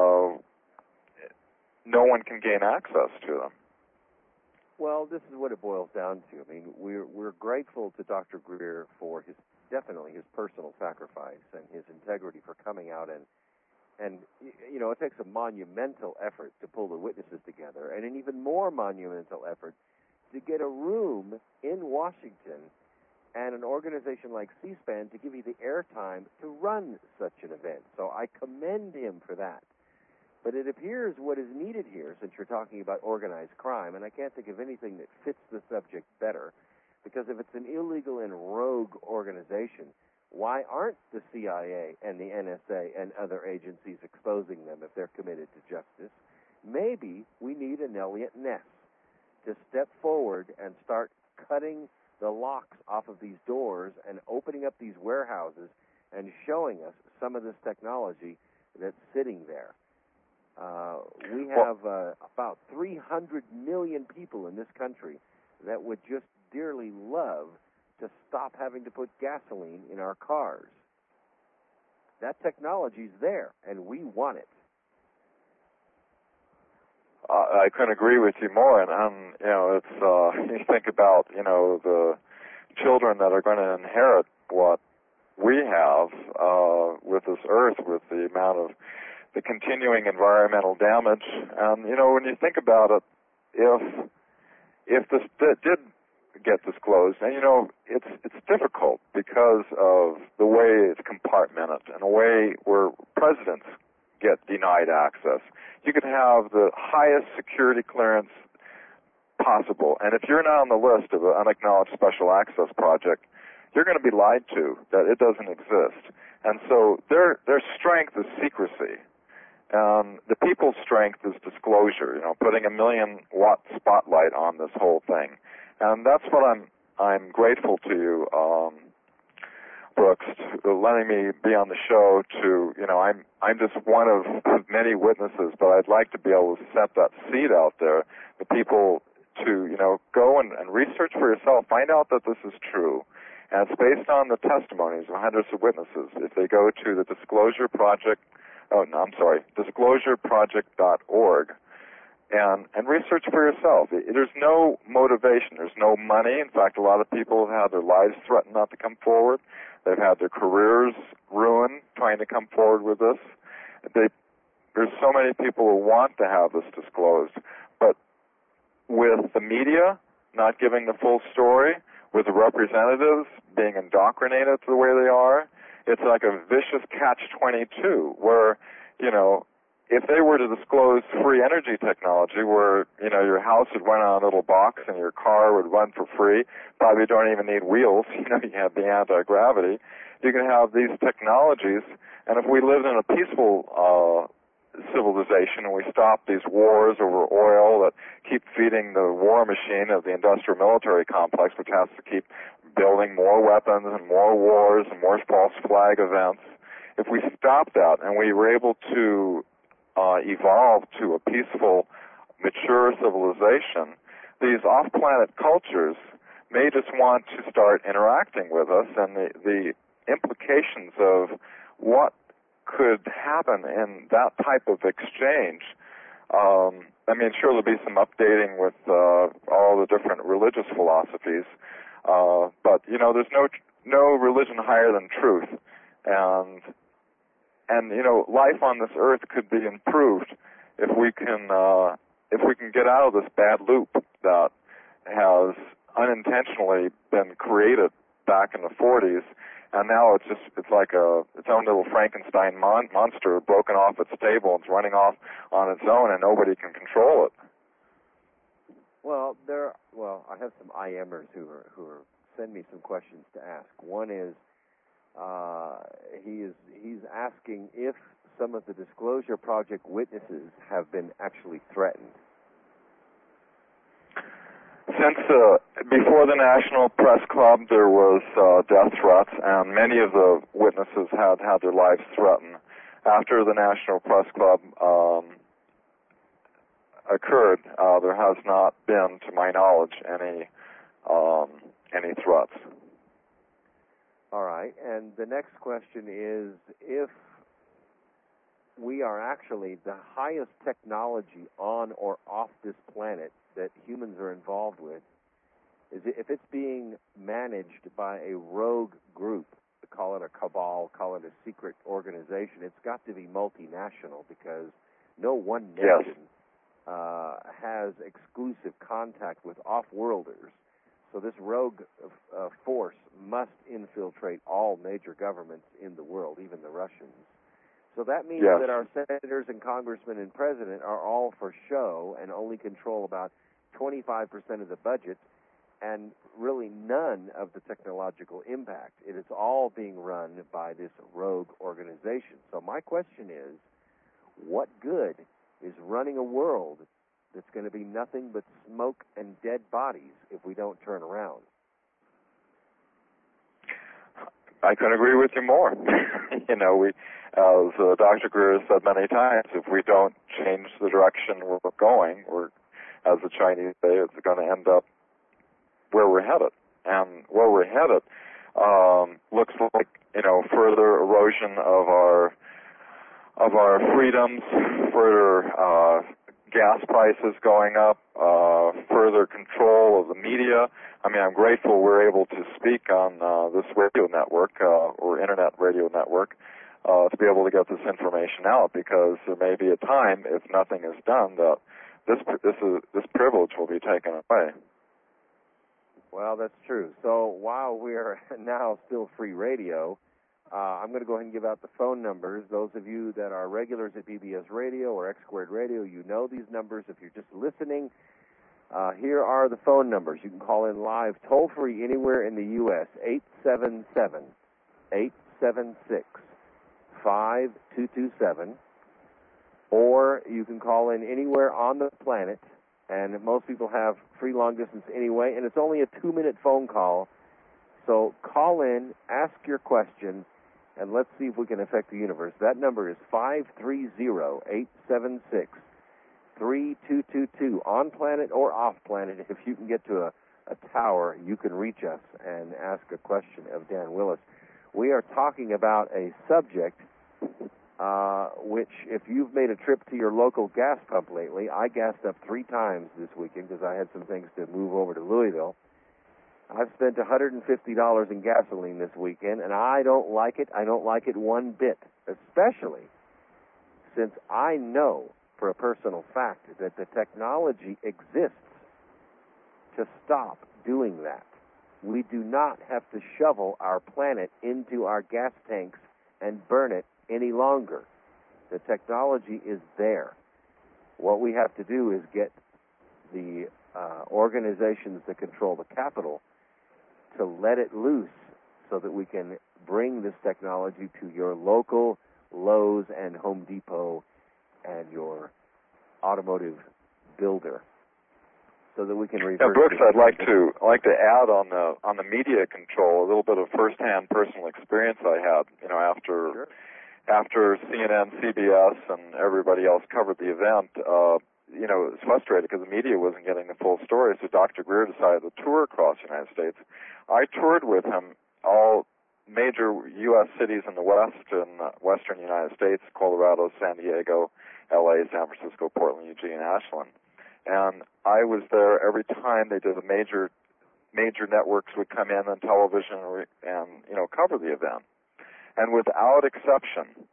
B: no one can gain access to them.
A: Well, this is what it boils down to. I mean, we're grateful to Dr. Greer for definitely his personal sacrifice and his integrity for coming out and it takes a monumental effort to pull the witnesses together, and an even more monumental effort to get a room in Washington and an organization like C-SPAN to give you the airtime to run such an event. So I commend him for that. But it appears what is needed here, since you're talking about organized crime, and I can't think of anything that fits the subject better, because if it's an illegal and rogue organization, why aren't the CIA and the NSA and other agencies exposing them if they're committed to justice? Maybe we need an Elliot Ness to step forward and start cutting the locks off of these doors and opening up these warehouses and showing us some of this technology that's sitting there. We have about 300 million people in this country that would just dearly love to stop having to put gasoline in our cars. That technology's there, and we want it.
B: I couldn't agree with you more. And it's you think about the children that are going to inherit what we have with this earth, with the amount of the continuing environmental damage. And when you think about it, if this did get disclosed. And, it's difficult because of the way it's compartmented and the way where presidents get denied access. You could have the highest security clearance possible, and if you're not on the list of an unacknowledged special access project, you're going to be lied to that it doesn't exist. And so their strength is secrecy. The people's strength is disclosure, putting a 1,000,000-watt spotlight on this whole thing. And that's what I'm grateful to you, Brooks, letting me be on the show I'm just one of many witnesses, but I'd like to be able to set that seed out there for people to, go and research for yourself, find out that this is true. And it's based on the testimonies of hundreds of witnesses. If they go to the disclosureproject.org and research for yourself. There's no motivation. There's no money. In fact, a lot of people have had their lives threatened not to come forward. They've had their careers ruined trying to come forward with this. There's so many people who want to have this disclosed. But with the media not giving the full story, with the representatives being indoctrinated the way they are, it's like a vicious catch-22 where, if they were to disclose free energy technology where, your house would run on a little box and your car would run for free, probably don't even need wheels, you have the anti-gravity, you can have these technologies, and if we lived in a peaceful civilization and we stop these wars over oil that keep feeding the war machine of the industrial military complex, which has to keep building more weapons and more wars and more false flag events, if we stop that and we were able to evolve to a peaceful, mature civilization, these off-planet cultures may just want to start interacting with us, and the implications of what could happen in that type of exchange. Sure, there'll be some updating with all the different religious philosophies, but there's no religion higher than truth, and life on this earth could be improved if we can get out of this bad loop that has unintentionally been created back in the 40s. And now it's like its own little Frankenstein monster broken off its table and it's running off on its own, and nobody can control it.
A: Well, I have some IMers who send me some questions to ask. One is he's asking if some of the Disclosure Project witnesses have been actually threatened.
B: Since before the National Press Club, there was death threats, and many of the witnesses had their lives threatened. After the National Press Club occurred, there has not been, to my knowledge, any threats.
A: All right, and the next question is, if we are actually the highest technology on or off this planet that humans are involved with, if it's being managed by a rogue group, call it a cabal, call it a secret organization, it's got to be multinational, because no one nation has exclusive contact with off-worlders. So this rogue force must infiltrate all major governments in the world, even the Russians. So that means that our senators and congressmen and president are all for show and only control about 25% of the budget and really none of the technological impact. It is all being run by this rogue organization. So my question is, what good is running a world that's going to be nothing but smoke and dead bodies if we don't turn around?
B: I couldn't agree with you more. As Dr. Greer has said many times, if we don't change the direction we're going, as the Chinese say, it's going to end up where we're headed. And where we're headed looks like, further erosion of our freedoms, further gas prices going up, further control of the media. I'm grateful we're able to speak on this radio network, or internet radio network, to be able to get this information out, because there may be a time, if nothing is done, that this privilege will be taken away.
A: Well, that's true. So while we're now still free radio, I'm going to go ahead and give out the phone numbers. Those of you that are regulars at BBS Radio or X Squared Radio, you know these numbers. If you're just listening, here are the phone numbers. You can call in live, toll-free, anywhere in the U.S., 877-876-5227. Or you can call in anywhere on the planet, and most people have free long distance anyway, and it's only a 2-minute phone call. So call in, ask your question, and let's see if we can affect the universe. That number is 530-876-3222. On planet or off planet, if you can get to a tower, you can reach us and ask a question of Dan Willis. We are talking about a subject which, if you've made a trip to your local gas pump lately, I gassed up 3 times this weekend because I had some things to move over to Louisville. I've spent $150 in gasoline this weekend, and I don't like it. I don't like it one bit, especially since I know for a personal fact that the technology exists to stop doing that. We do not have to shovel our planet into our gas tanks and burn it any longer. The technology is there. What we have to do is get the organizations that control the capital to let it loose so that we can bring this technology to your local Lowe's and Home Depot and your automotive builder, so that we can reverse.
B: Now, Brooks, I'd like to add on the media control a little bit of firsthand personal experience I had. After CNN, CBS, and everybody else covered the event, it was frustrated because the media wasn't getting the full story. So Dr. Greer decided to tour across the United States. I toured with him all major U.S. cities in the western United States: Colorado, San Diego, L.A., San Francisco, Portland, Eugene, Ashland. And I was there every time they did a major networks would come in on television and cover the event. And without exception,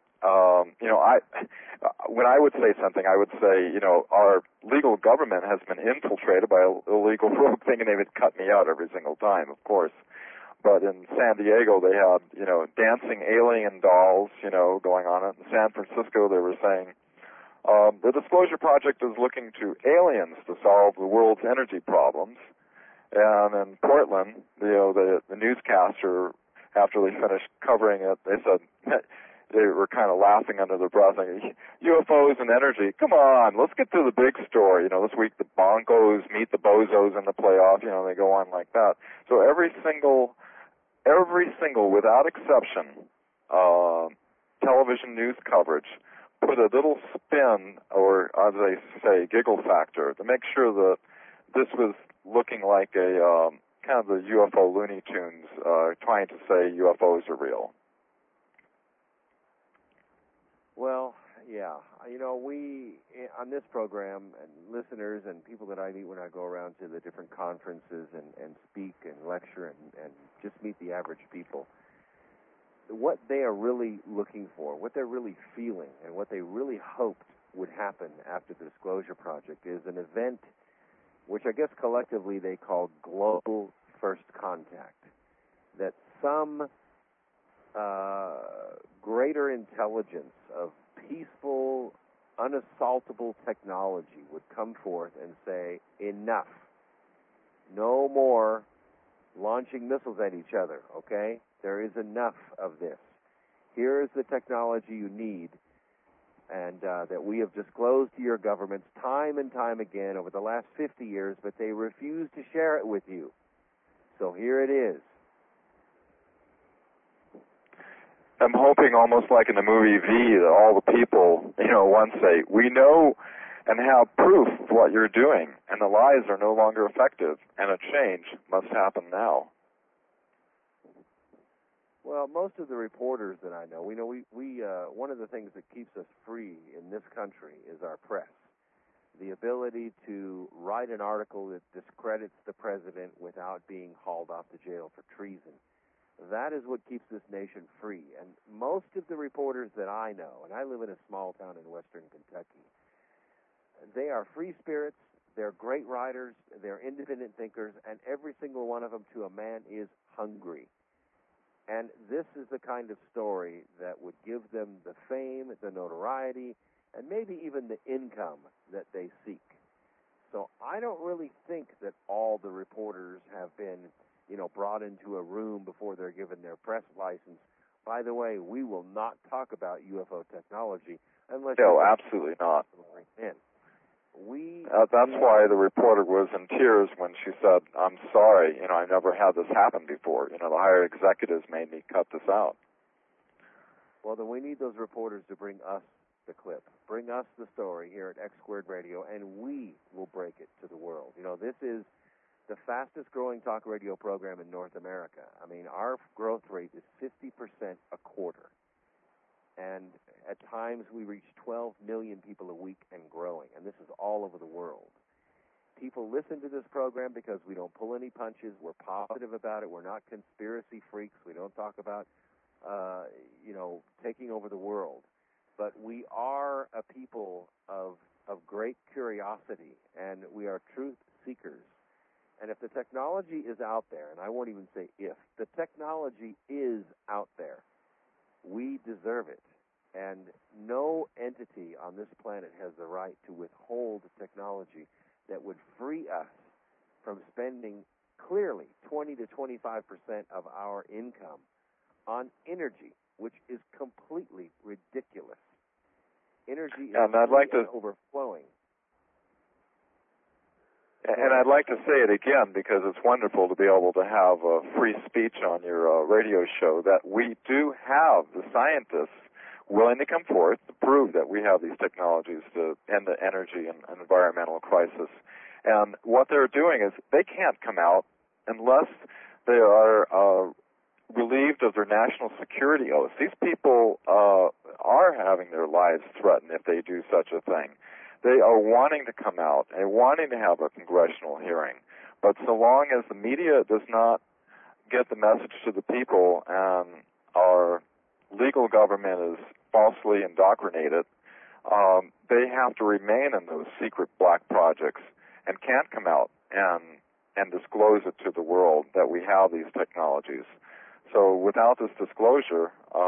B: when I would say something, I would say, our legal government has been infiltrated by an illegal rogue thing, and they would cut me out every single time, of course. But in San Diego, they had, dancing alien dolls, going on it. In San Francisco, they were saying, the Disclosure Project is looking to aliens to solve the world's energy problems. And in Portland, the newscaster, after they finished covering it, they said, they were kind of laughing under their breath, like, UFOs and energy, come on, let's get to the big story. This week the Broncos meet the Bozos in the playoff, they go on like that. So every single, without exception, television news coverage put a little spin, or as they say, giggle factor, to make sure that this was looking like a kind of the UFO Looney Tunes trying to say UFOs are real.
A: Well, yeah. We, on this program, and listeners and people that I meet when I go around to the different conferences and speak and lecture and just meet the average people, what they are really looking for, what they're really feeling, and what they really hoped would happen after the Disclosure Project is an event which I guess collectively they call global first contact, that some greater intelligence of peaceful, unassaultable technology would come forth and say, enough. No more launching missiles at each other, okay? There is enough of this. Here is the technology you need, and that we have disclosed to your governments time and time again over the last 50 years, but they refuse to share it with you. So here it is.
B: I'm hoping, almost like in the movie V, that all the people, once say, we know and have proof of what you're doing, and the lies are no longer effective, and a change must happen now.
A: Well, most of the reporters that I know, we one of the things that keeps us free in this country is our press. The ability to write an article that discredits the president without being hauled off to jail for treason. That is what keeps this nation free. And most of the reporters that I know, and I live in a small town in western Kentucky, they are free spirits. They're great writers, they're independent thinkers, and every single one of them, to a man, is hungry. And this is the kind of story that would give them the fame, the notoriety, and maybe even the income that they seek. So I don't really think that all the reporters have been, brought into a room before they're given their press license. By the way, we will not talk about UFO technology unless...
B: No, absolutely not.
A: In.
B: That's why the reporter was in tears when she said, "I'm sorry, I never had this happen before. The higher executives made me cut this out."
A: Well, then we need those reporters to bring us the clip, bring us the story here at X Squared Radio, and we will break it to the world. This is the fastest growing talk radio program in North America. I mean, our growth rate is 50% a quarter. And at times we reach 12 million people a week and growing, and this is all over the world. People listen to this program because we don't pull any punches. We're positive about it. We're not conspiracy freaks. We don't talk about, taking over the world. But we are a people of great curiosity, and we are truth seekers. And if the technology is out there, and I won't even say if, the technology is out there, we deserve it. And no entity on this planet has the right to withhold technology that would free us from spending clearly 20 to 25% of our income on energy, which is completely ridiculous. Energy is overflowing.
B: And I'd like to say it again because it's wonderful to be able to have a free speech on your radio show, that we do have the scientists willing to come forth to prove that we have these technologies to end the energy and environmental crisis. And what they're doing is they can't come out unless they are relieved of their national security oaths. These people are having their lives threatened if they do such a thing. They are wanting to come out and wanting to have a congressional hearing. But so long as the media does not get the message to the people and our legal government is falsely indoctrinated, they have to remain in those secret black projects and can't come out and disclose it to the world that we have these technologies. So without this disclosure,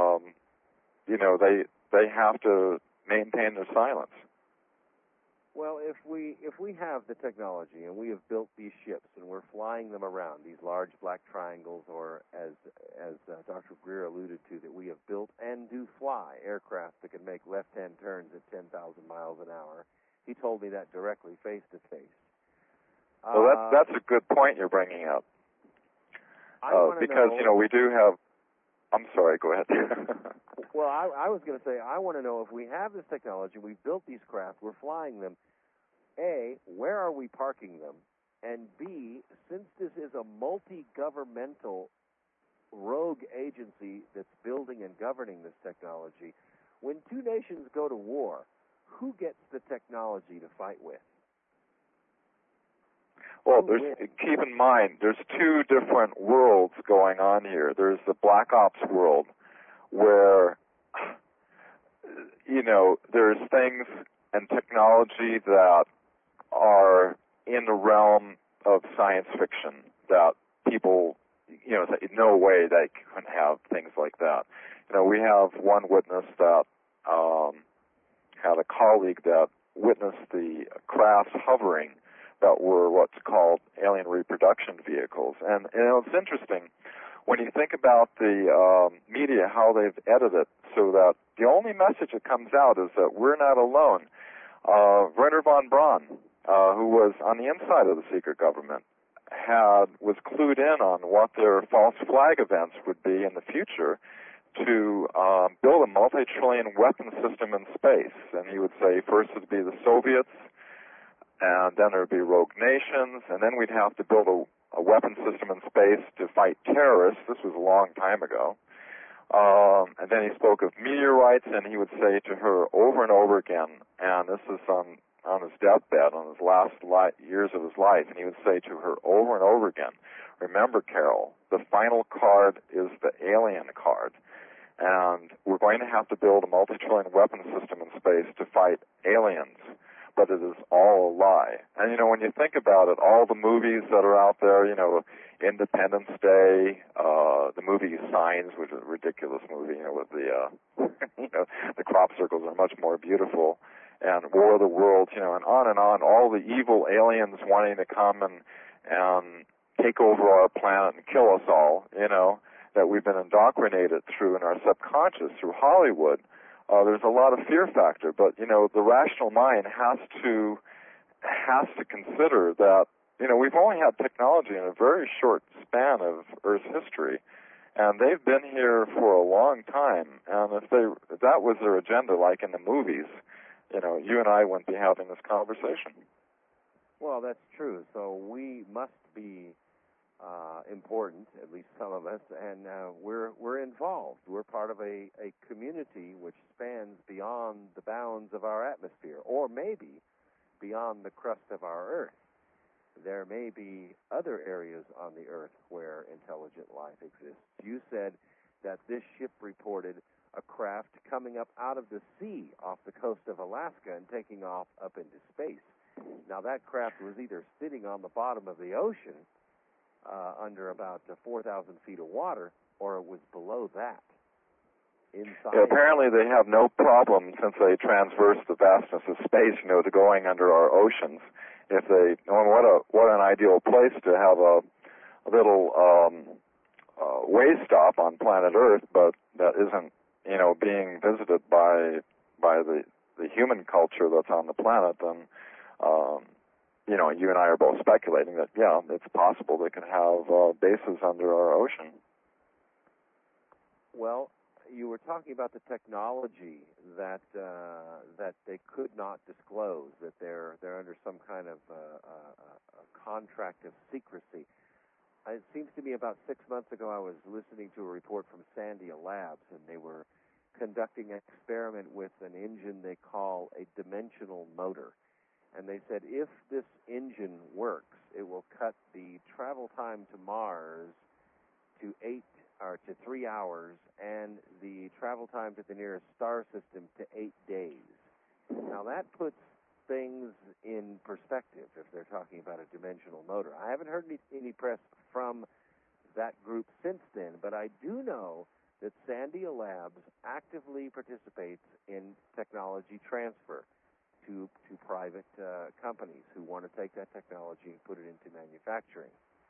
B: they have to maintain their silence.
A: Well, if we have the technology and we have built these ships and we're flying them around, these large black triangles, or as Dr. Greer alluded to, that we have built and do fly aircraft that can make left-hand turns at 10,000 miles an hour. He told me that directly, face to face.
B: Well, that's a good point you're bringing up. Because we do have. I'm sorry. Go ahead.
A: Well, I was going to say, I want to know if we have this technology, we've built these craft, we're flying them, A, where are we parking them? And B, since this is a multi-governmental rogue agency that's building and governing this technology, when two nations go to war, who gets the technology to fight with?
B: Well, keep in mind, there's two different worlds going on here. There's the Black Ops world, where, there's things and technology that are in the realm of science fiction that people, no way they couldn't have things like that. We have one witness that had a colleague that witnessed the crafts hovering that were what's called alien reproduction vehicles. And it's interesting when you think about the media, how they've edited so that the only message that comes out is that we're not alone. Wernher von Braun, who was on the inside of the secret government, was clued in on what their false flag events would be in the future to build a multi-trillion weapon system in space. And he would say first it would be the Soviets, and then there would be rogue nations, and then we'd have to build a weapon system in space to fight terrorists. This was a long time ago. And then he spoke of meteorites, and he would say to her over and over again, and this is on his deathbed, on his last years of his life, and he would say to her over and over again, remember, Carol, the final card is the alien card, and we're going to have to build a multi-trillion weapon system in space to fight aliens. but it is all a lie. And, you know, when you think about it, all the movies that are out there, you know, Independence Day, the movie Signs, which is a ridiculous movie, you know, with the, you know, the crop circles are much more beautiful, and War of the Worlds, you know, and on, all the evil aliens wanting to come and take over our planet and kill us all, you know, that we've been indoctrinated through in our subconscious through Hollywood. There's a lot of fear factor, but, you know, the rational mind has to consider that, you know, we've only had technology in a very short span of Earth's history, and they've been here for a long time. And if that was their agenda, like in the movies, you know, you and I wouldn't be having this conversation.
A: Well, that's true. So we must be important, at least some of us, and we're involved. We're part of a community which spans beyond the bounds of our atmosphere, or maybe beyond the crust of our Earth. There may be other areas on the Earth where intelligent life exists. You said that this ship reported a craft coming up out of the sea off the coast of Alaska and taking off up into space. Now, that craft was either sitting on the bottom of the ocean under about 4,000 feet of water, or it was below that. Inside.
B: Yeah, apparently they have no problem, since they transverse the vastness of space, you know, to going under our oceans. If they, what an ideal place to have a little way stop on planet Earth, but that isn't, you know, being visited by the human culture that's on the planet. And you know, you and I are both speculating that, yeah, it's possible they could have bases under our ocean.
A: Well, you were talking about the technology that they could not disclose, that they're under some kind of a contract of secrecy. It seems to me about 6 months ago I was listening to a report from Sandia Labs, and they were conducting an experiment with an engine they call a dimensional motor. And they said if this engine works, it will cut the travel time to Mars to 3 hours, and the travel time to the nearest star system to 8 days. Now that puts things in perspective if they're talking about a dimensional motor. I haven't heard any press from that group since then, but I do know that Sandia Labs actively participates in technology transfer to private companies who want to take that technology and put it into manufacturing.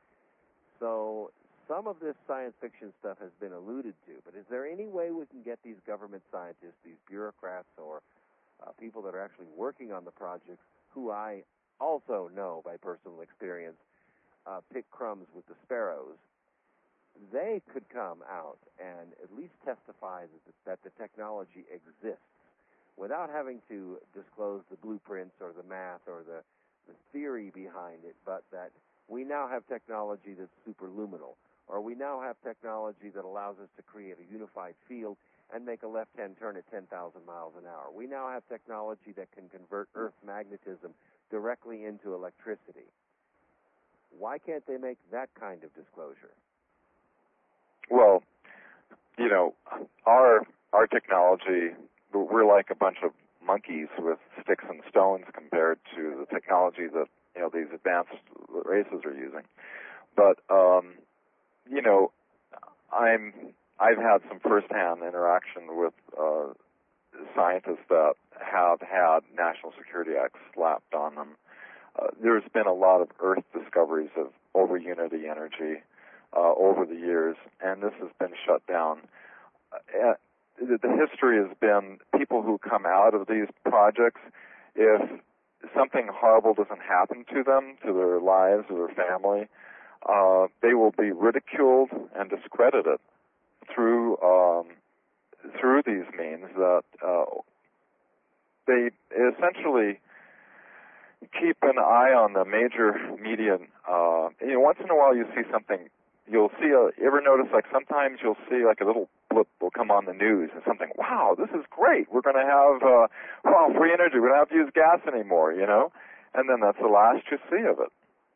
A: So some of this science fiction stuff has been alluded to, but is there any way we can get these government scientists, these bureaucrats, or people that are actually working on the projects, who I also know by personal experience pick crumbs with the sparrows, they could come out and at least testify that the technology exists, without having to disclose the blueprints or the math or the theory behind it, but that we now have technology that's superluminal, or we now have technology that allows us to create a unified field and make a left-hand turn at 10,000 miles an hour. We now have technology that can convert Earth magnetism directly into electricity. Why can't they make that kind of disclosure?
B: Well, you know, our technology, we're like a bunch of monkeys with sticks and stones compared to the technology that, you know, these advanced races are using. But you know, I've had some firsthand interaction with scientists that have had National Security Acts slapped on them. There's been a lot of Earth discoveries of over unity energy over the years, and this has been shut down. The history has been people who come out of these projects, if something horrible doesn't happen to them, to their lives or their family, they will be ridiculed and discredited through these means that they essentially keep an eye on the major media. You know, once in a while you see something. You'll see ever notice, like, sometimes you'll see like a little blip will come on the news and something, wow, this is great, we're going to have free energy, we don't have to use gas anymore, you know, and then that's the last you see of it.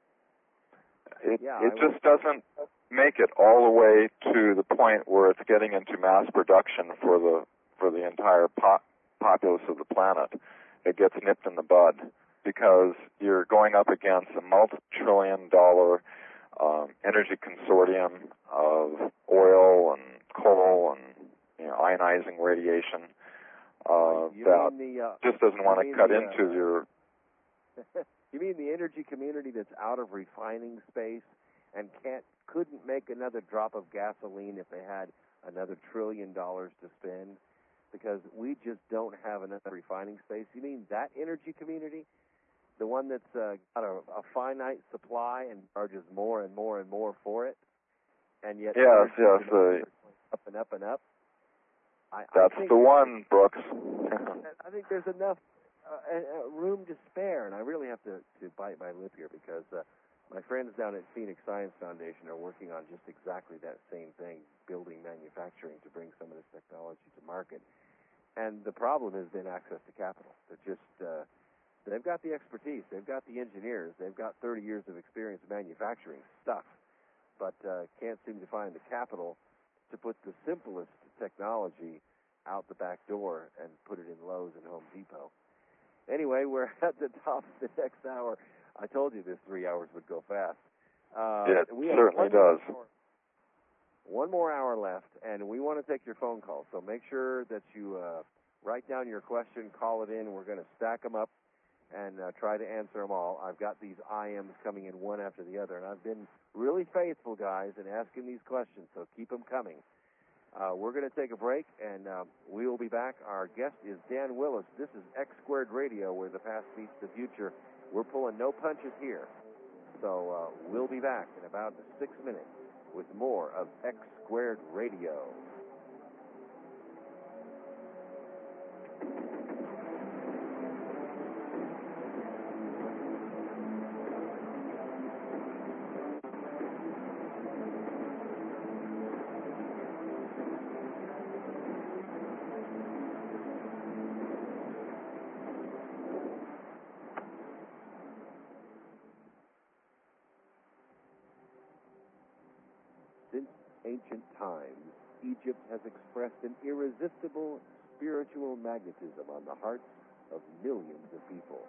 B: It just doesn't make it all the way to the point where it's getting into mass production for the entire populace of the planet. it gets nipped in the bud, because you're going up against a multi-trillion-dollar energy consortium of oil and coal and ionizing radiation that just doesn't want to cut into your...
A: You mean the energy community that's out of refining space and couldn't make another drop of gasoline if they had another $1 trillion to spend? Because we just don't have enough refining space. You mean that energy community? The one that's got a finite supply and charges more and more and more for it? And yet...
B: Yes.
A: Up and up and up?
B: That's the one, Brooks.
A: I think there's enough room to spare, and I really have to bite my lip here because my friends down at Phoenix Science Foundation are working on just exactly that same thing, building manufacturing to bring some of this technology to market. And the problem has been access to capital. They're just, they've got the expertise, they've got the engineers, they've got 30 years of experience manufacturing stuff, but can't seem to find the capital to put the simplest technology out the back door and put it in Lowe's and Home Depot. Anyway, we're at the top of the next hour. I told you this 3 hours would go fast.
B: It certainly does.
A: One more hour left, and we want to take your phone calls. So make sure that you write down your question, call it in. We're going to stack them up and try to answer them all. I've got these IMs coming in one after the other, and I've been really faithful, guys, in asking these questions, so keep them coming. We're going to take a break, and we will be back. Our guest is Dan Willis. This is X Squared Radio, where the past meets the future. We're pulling no punches here. So we'll be back in about 6 minutes with more of X Squared Radio. Since ancient times, Egypt has expressed an irresistible spiritual magnetism on the hearts of millions of people.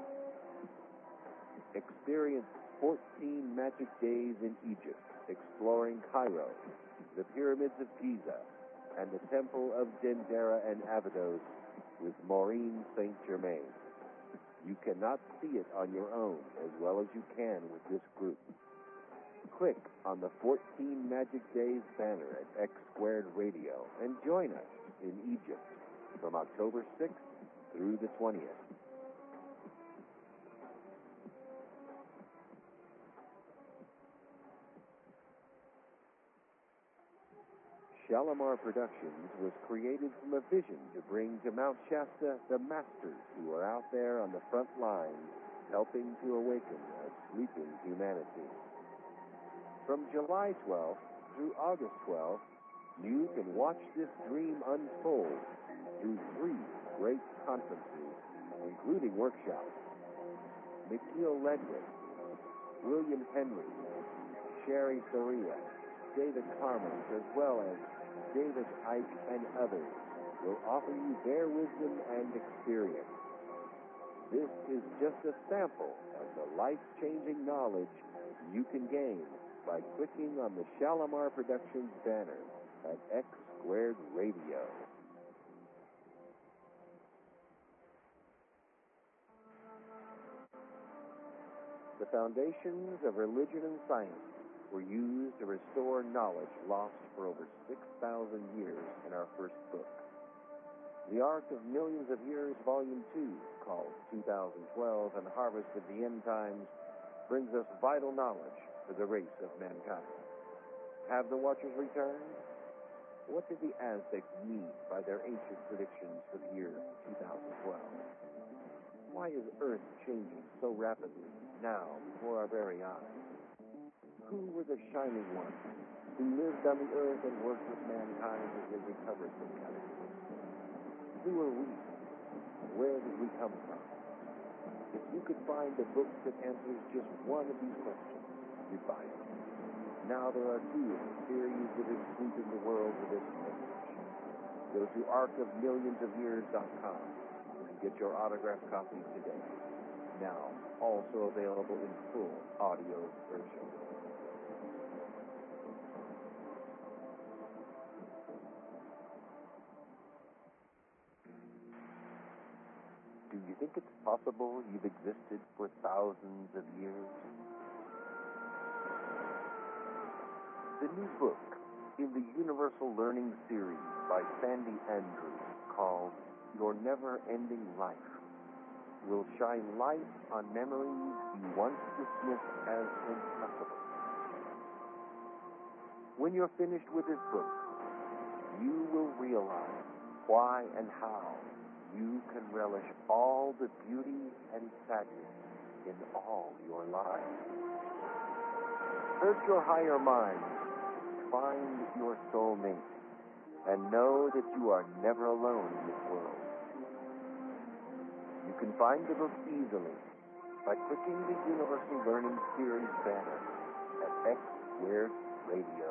A: Experience 14 magic days in Egypt, exploring Cairo, the pyramids of Giza, and the temple of Dendera and Abydos with Maureen St. Germain. You cannot see it on your own as well as you can with this group. Click on the 14 Magic Days banner at X Squared Radio and join us in Egypt from October 6th through the 20th. Shalimar Productions was created from a vision to bring to Mount Shasta the masters who are out there on the front lines helping to awaken a sleeping humanity. From July 12th through August 12th, you can watch this dream unfold through 3 great conferences, including workshops. McKeel Ledwith, William Henry, Sherry Soria, David Carmans, as well as David Icke and others will offer you their wisdom and experience. This is just a sample of the life-changing knowledge you can gain by clicking on the Shalimar Productions banner at X Squared Radio. The foundations of religion and science were used to restore knowledge lost for over 6,000 years in our first book. The Ark of Millions of Years, Volume 2, called 2012 and Harvest of the End Times, brings us vital knowledge for the race of mankind. Have the Watchers returned? What did the Aztecs mean by their ancient predictions for the year 2012? Why is Earth changing so rapidly now before our very eyes? Who were the shining ones who lived on the Earth and worked with mankind as they recovered from cataclysm? Who are we? Where did we come from? If you could find a book that answers just one of these questions, you'd buy it. Now there are 2 in the series that is sweeping the world with this message. Go to arkofmillionsofyears.com. Get your autographed copy today. Now, also available in full audio version. Do you think it's possible you've existed for thousands of years? The new book in the Universal Learning series by Sandy Andrews called Your Never-Ending Life will shine light on memories you once dismissed as impossible. When you're finished with this book, you will realize why and how you can relish all the beauty and sadness in all your lives. Search your higher mind, find your soulmate, and know that you are never alone in this world. You can find the book easily by clicking the Universal Learning Series banner at X Squared Radio.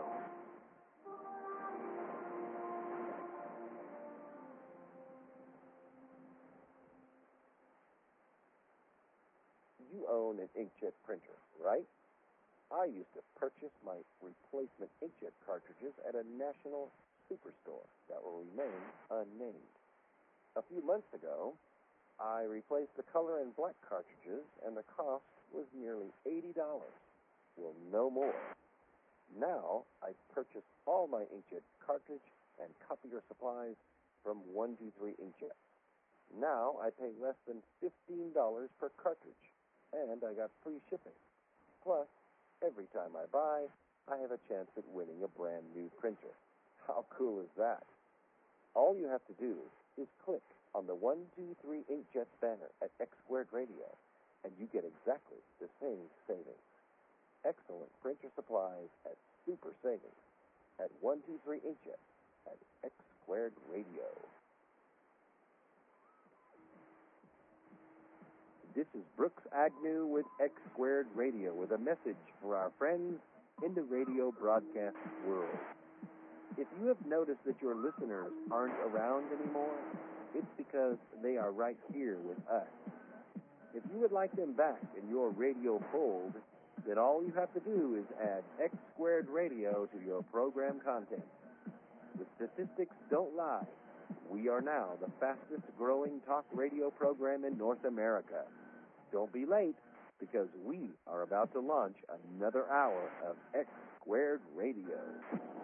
A: You own an inkjet printer, right? I used to purchase my replacement inkjet cartridges at a national superstore that will remain unnamed. A few months ago, I replaced the color and black cartridges, and the cost was nearly $80. Well, no more. Now, I purchase all my inkjet cartridge and copier supplies from 123 Inkjet. Now, I pay less than $15 per cartridge, and I got free shipping. Plus, every time I buy, I have a chance at winning a brand new printer. How cool is that? All you have to do is click on the 123 Inkjet banner at X Squared Radio, and you get exactly the same savings. Excellent printer supplies at super savings at 123 Inkjet at X Squared Radio. This is Brooks Agnew with X Squared Radio with a message for our friends in the radio broadcast world. If you have noticed that your listeners aren't around anymore, it's because they are right here with us. If you would like them back in your radio fold, then all you have to do is add X Squared Radio to your program content. The statistics don't lie. We are now the fastest growing talk radio program in North America. Don't be late, because we are about to launch another hour of X Squared Radio.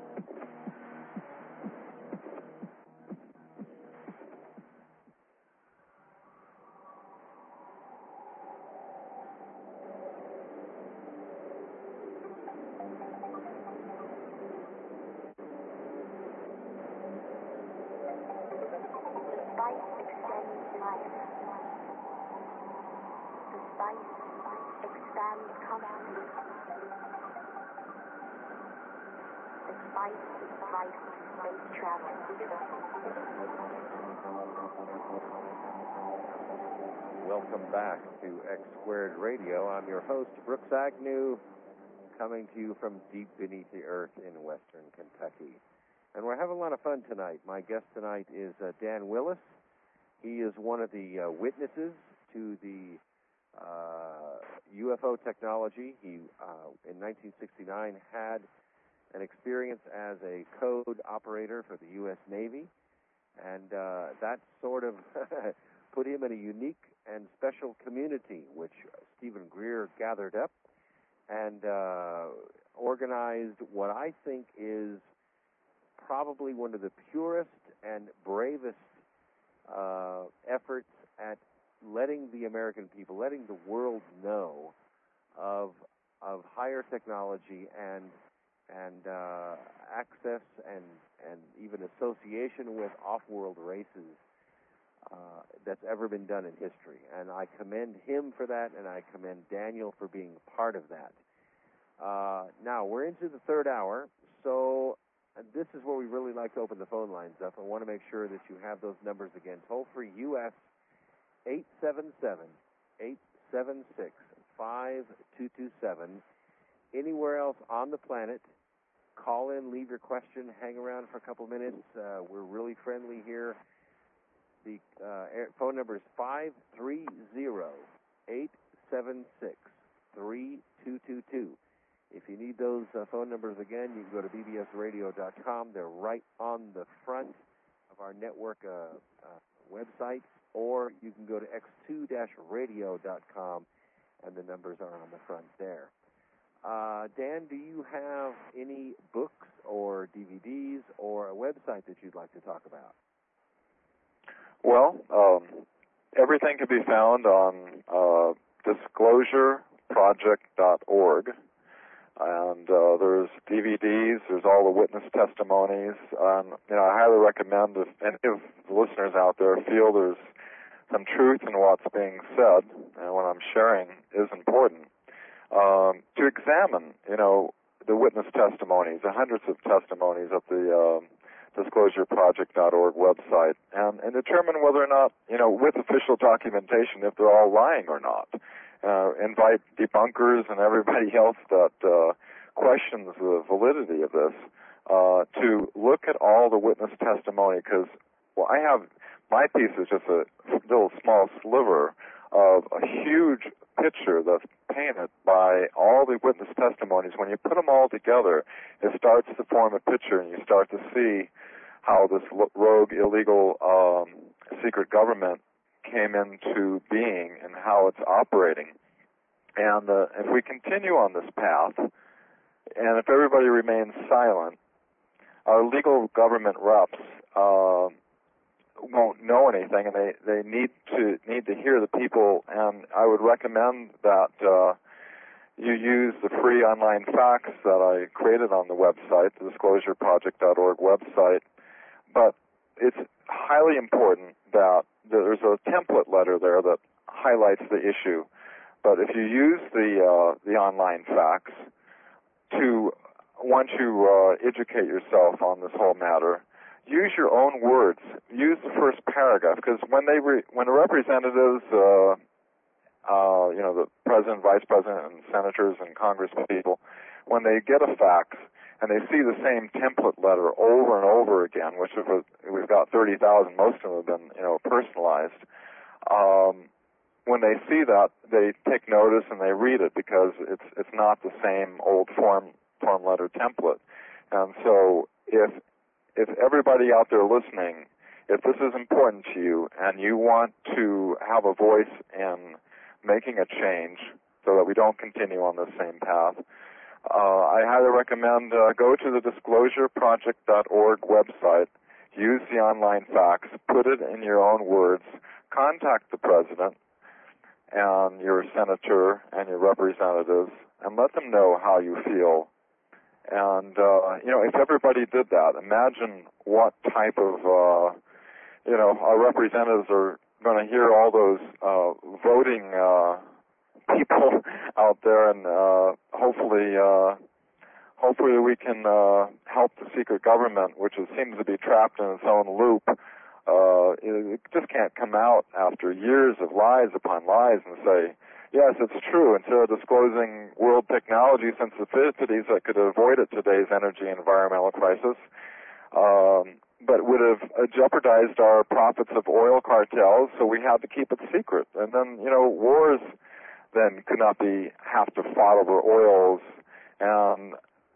A: Welcome back to X Squared Radio. I'm your host, Brooks Agnew, coming to you from deep beneath the earth in western Kentucky. And we're having a lot of fun tonight. My guest tonight is Dan Willis. He is one of the witnesses to the UFO technology. He, in 1969, had an experience as a code operator for the U.S. Navy, and that sort of put him in a unique and special community, which Stephen Greer gathered up and organized what I think is probably one of the purest and bravest efforts at letting the American people, letting the world know of higher technology and access and even association with off-world races that's ever been done in history. And I commend him for that, and I commend Daniel for being part of that. Now, we're into the third hour, so this is where we really like to open the phone lines up. I want to make sure that you have those numbers again. Toll-free U.S. 877-876-5227. Anywhere else on the planet, call in, leave your question, hang around for a couple minutes. We're really friendly here. The phone number is 530-876-3222. If you need those phone numbers again, you can go to bbsradio.com. They're right on the front of our network website, or you can go to x2-radio.com, and the numbers are on the front there. Dan, do you have any books or DVDs or a website that you'd like to talk about?
B: Well, everything can be found on disclosureproject.org. And there's DVDs, there's all the witness testimonies. I highly recommend if any of the listeners out there feel there's some truth in what's being said and what I'm sharing is important, to examine, the witness testimonies, the hundreds of testimonies at the disclosureproject.org website, and determine whether or not, with official documentation, if they're all lying or not. Invite debunkers and everybody else that questions the validity of this to look at all the witness testimony, because my piece is just a little small sliver of a huge picture that's painted by all the witness testimonies. When you put them all together, it starts to form a picture, and you start to see how this rogue, illegal, secret government came into being and how it's operating. And if we continue on this path, and if everybody remains silent, our legal government reps won't know anything, and they need to hear the people. And I would recommend that you use the free online fax that I created on the website, the disclosureproject.org website. But it's highly important that there's a template letter there that highlights the issue. But if you use the online fax once you educate yourself on this whole matter, use your own words. Use the first paragraph, because when the representatives, the president, vice president, and senators and congress people, when they get a fax and they see the same template letter over and over again, which we've got 30,000, most of them have been, personalized. When they see that, they take notice and they read it, because it's not the same old form letter template. And so if everybody out there listening, if this is important to you and you want to have a voice in making a change so that we don't continue on the same path, I highly recommend go to the disclosureproject.org website, use the online fax, put it in your own words, contact the president and your senator and your representatives, and let them know how you feel. And, if everybody did that, imagine what type of, our representatives are going to hear all those voting people out there, and hopefully we can help the secret government, which seems to be trapped in its own loop. It just can't come out after years of lies upon lies and say, yes, it's true, instead of disclosing world technology sensitivities that could have avoided today's energy and environmental crisis, but would have jeopardized our profits of oil cartels, so we had to keep it secret. And then, wars then could not have to fought over oils, and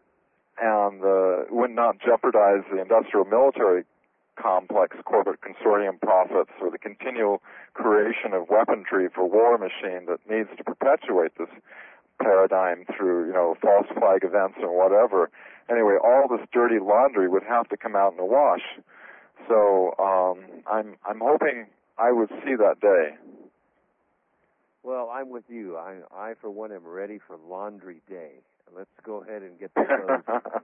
B: would not jeopardize the industrial military complex corporate consortium profits, or the continual creation of weaponry for war machine that needs to perpetuate this paradigm through, false flag events or whatever. Anyway, all this dirty laundry would have to come out in the wash. So I'm hoping I would see that day.
A: Well, I'm with you. I for one, am ready for Laundry Day. Let's go ahead and get the close.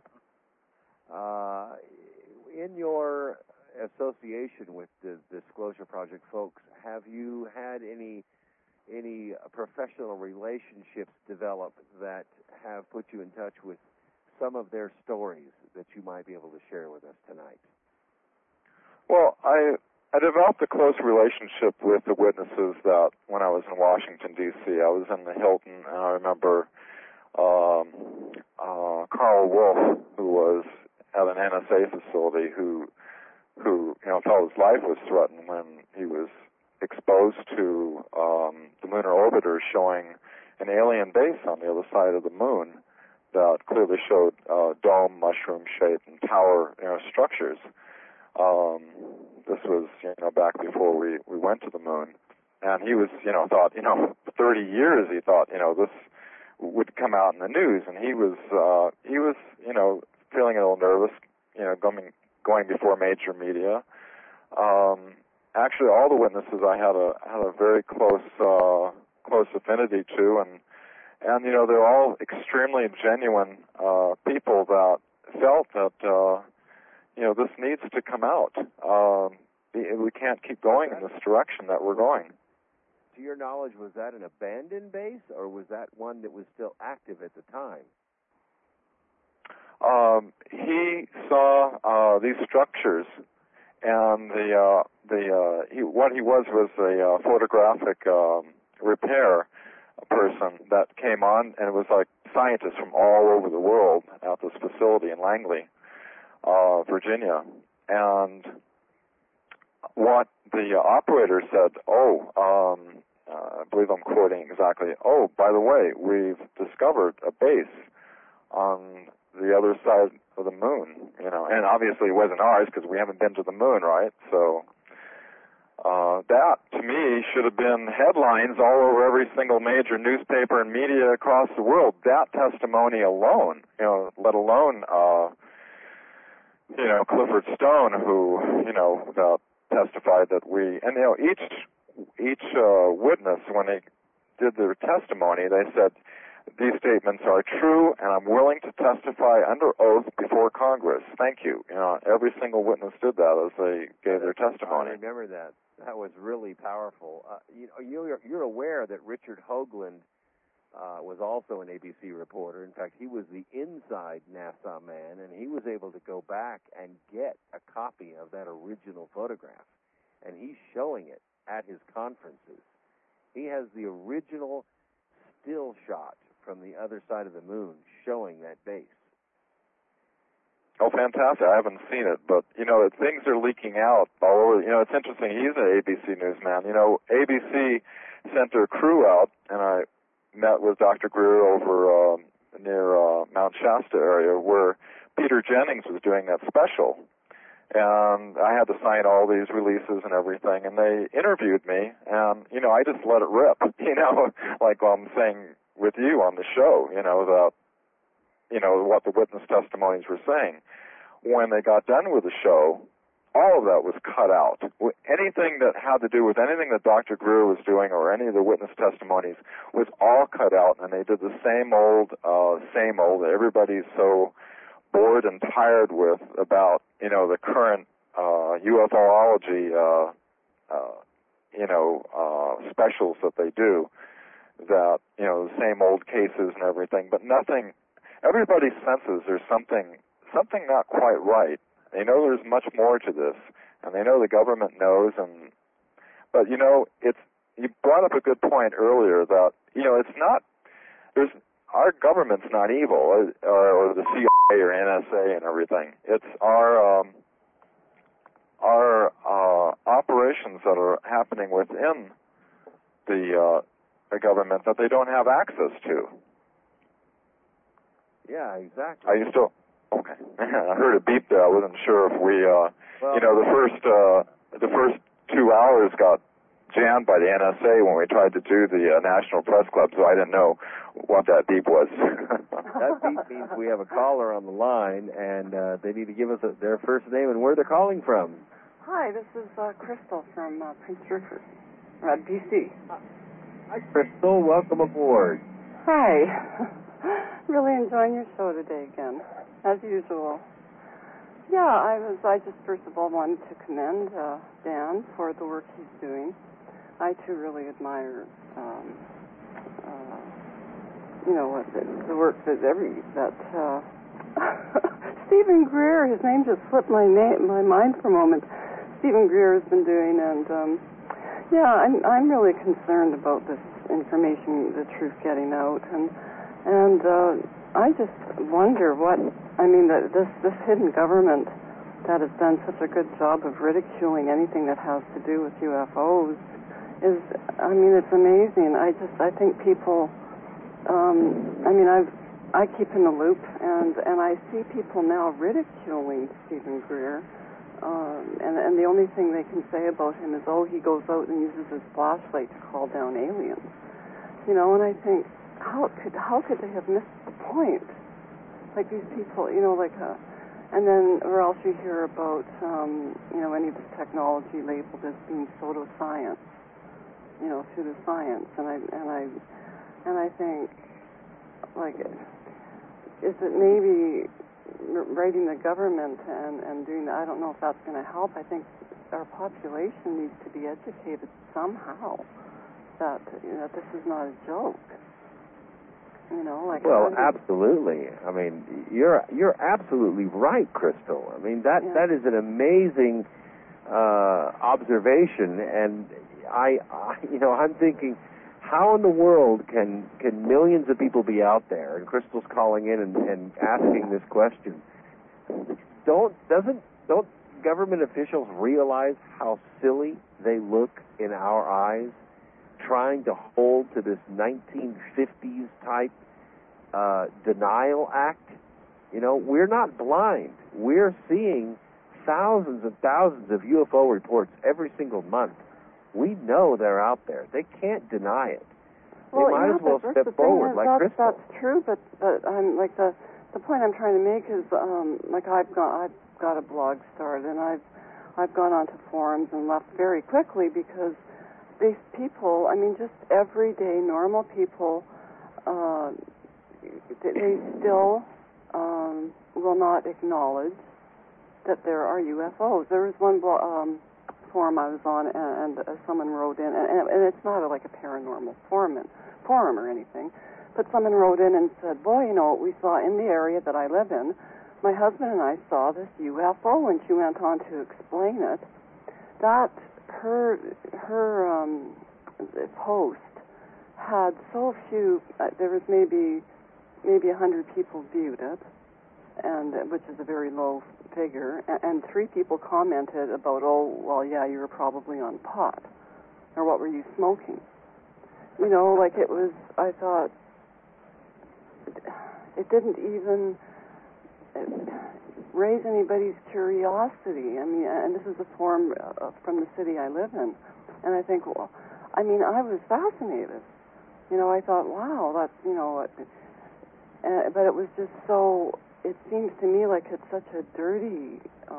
A: In your association with the Disclosure Project folks, have you had any professional relationships develop that have put you in touch with some of their stories that you might be able to share with us tonight?
B: Well, I developed a close relationship with the witnesses that when I was in Washington, D.C. I was in the Hilton, and I remember Carl Wolf, who was at an NSA facility, who felt his life was threatened when he was exposed to the lunar orbiter showing an alien base on the other side of the moon that clearly showed dome, mushroom-shaped, and tower structures. This was back before we went to the moon, and he was thought 30 years he thought this would come out in the news, and he was feeling a little nervous, going before major media. Actually, all the witnesses I had a very close affinity to, and they're all extremely genuine people that felt that this needs to come out. We can't keep going in this direction that we're going.
A: To your knowledge, was that an abandoned base, or was that one that was still active at the time?
B: He saw these structures, and what he was a photographic repair person that came on, and it was like scientists from all over the world at this facility in Langley, Virginia. And what the operator said, I believe I'm quoting exactly, by the way, we've discovered a base on the other side of the moon, and obviously it wasn't ours because we haven't been to the moon, right? So that, to me, should have been headlines all over every single major newspaper and media across the world. That testimony alone, let alone, Clifford Stone, who, testified that each witness, when they did their testimony, they said, these statements are true, and I'm willing to testify under oath before Congress. Thank you. Every single witness did that as they gave their testimony.
A: I remember that. That was really powerful. You're aware that Richard Hoagland was also an ABC reporter. In fact, he was the inside NASA man, and he was able to go back and get a copy of that original photograph, and he's showing it at his conferences. He has the original still shot from the other side of the moon showing that base.
B: Oh, fantastic. I haven't seen it, but, things are leaking out all over. It's interesting. He's an ABC newsman. ABC sent their crew out, and I met with Dr. Greer over near Mount Shasta area where Peter Jennings was doing that special. And I had to sign all these releases and everything, and they interviewed me, and, I just let it rip, like I'm saying with you on the show, about, what the witness testimonies were saying. When they got done with the show, all of that was cut out. Anything that had to do with anything that Dr. Greer was doing or any of the witness testimonies was all cut out, and they did the same old that everybody's so bored and tired with about, the current UFOlogy, specials that they do, that, the same old cases and everything, but nothing. Everybody senses there's something not quite right. They know there's much more to this, and they know the government knows. But you brought up a good point earlier that it's not. Our government's not evil, or the CIA or NSA and everything. It's our operations that are happening within the government that they don't have access to.
A: Yeah, exactly.
B: Are you still? Okay. I heard a beep there. I wasn't sure if we, the first 2 hours got jammed by the NSA when we tried to do the National Press Club, so I didn't know what that beep was.
A: That beep means we have a caller on the line, and they need to give us their first name and where they're calling from.
M: Hi, this is Crystal from Prince Rupert, BC.
A: Hi, Crystal. Welcome aboard.
M: Hi. Really enjoying your show today again, as usual. Yeah, I just first of all wanted to commend Dan for the work he's doing. I too really admire, the work that Stephen Greer, his name just slipped my mind for a moment. Stephen Greer has been doing, and I'm really concerned about this information, the truth getting out, and I just wonder this hidden government that has done such a good job of ridiculing anything that has to do with UFOs is, I mean, it's amazing. I think people, I keep in the loop, and I see people now ridiculing Stephen Greer, and the only thing they can say about him is, oh, he goes out and uses his flashlight to call down aliens. You know, and I think, how could they have missed the point? Like these people, you know, and then, or else you hear about, any of this technology labeled as being pseudoscience, pseudoscience, and I think, like, is it maybe writing the government and doing that? I don't know if that's going to help. I think our population needs to be educated somehow that this is not a joke.
A: Well, absolutely. I mean, you're absolutely right, Crystal. I mean, that is an amazing observation, and I'm thinking, how in the world can millions of people be out there? And Crystal's calling in and asking this question. Don't government officials realize how silly they look in our eyes, trying to hold to this 1950s type denial act? We're not blind. We're seeing thousands and thousands of UFO reports every single month. We know they're out there. They can't deny it.
M: Well,
A: they might as well step forward, like Crystal.
M: That's true, but like the point I'm trying to make is I've got a blog started, and I've gone onto forums and left very quickly because these people, I mean, just everyday normal people, they still will not acknowledge that there are UFOs. There was one forum I was on, and someone wrote in, and it's not like a paranormal forum or anything, but someone wrote in and said, boy, we saw in the area that I live in, my husband and I saw this UFO, and she went on to explain it, that her post had so few, there was maybe 100 people viewed it, and which is a very low figure, and 3 people commented about, oh, well, yeah, you were probably on pot, or what were you smoking? It was, I thought, it didn't even raise anybody's curiosity. I mean, and this is a forum from the city I live in, and I think, well, I mean, I was fascinated. I thought, wow, that's, but it was just so, it seems to me like it's such a dirty,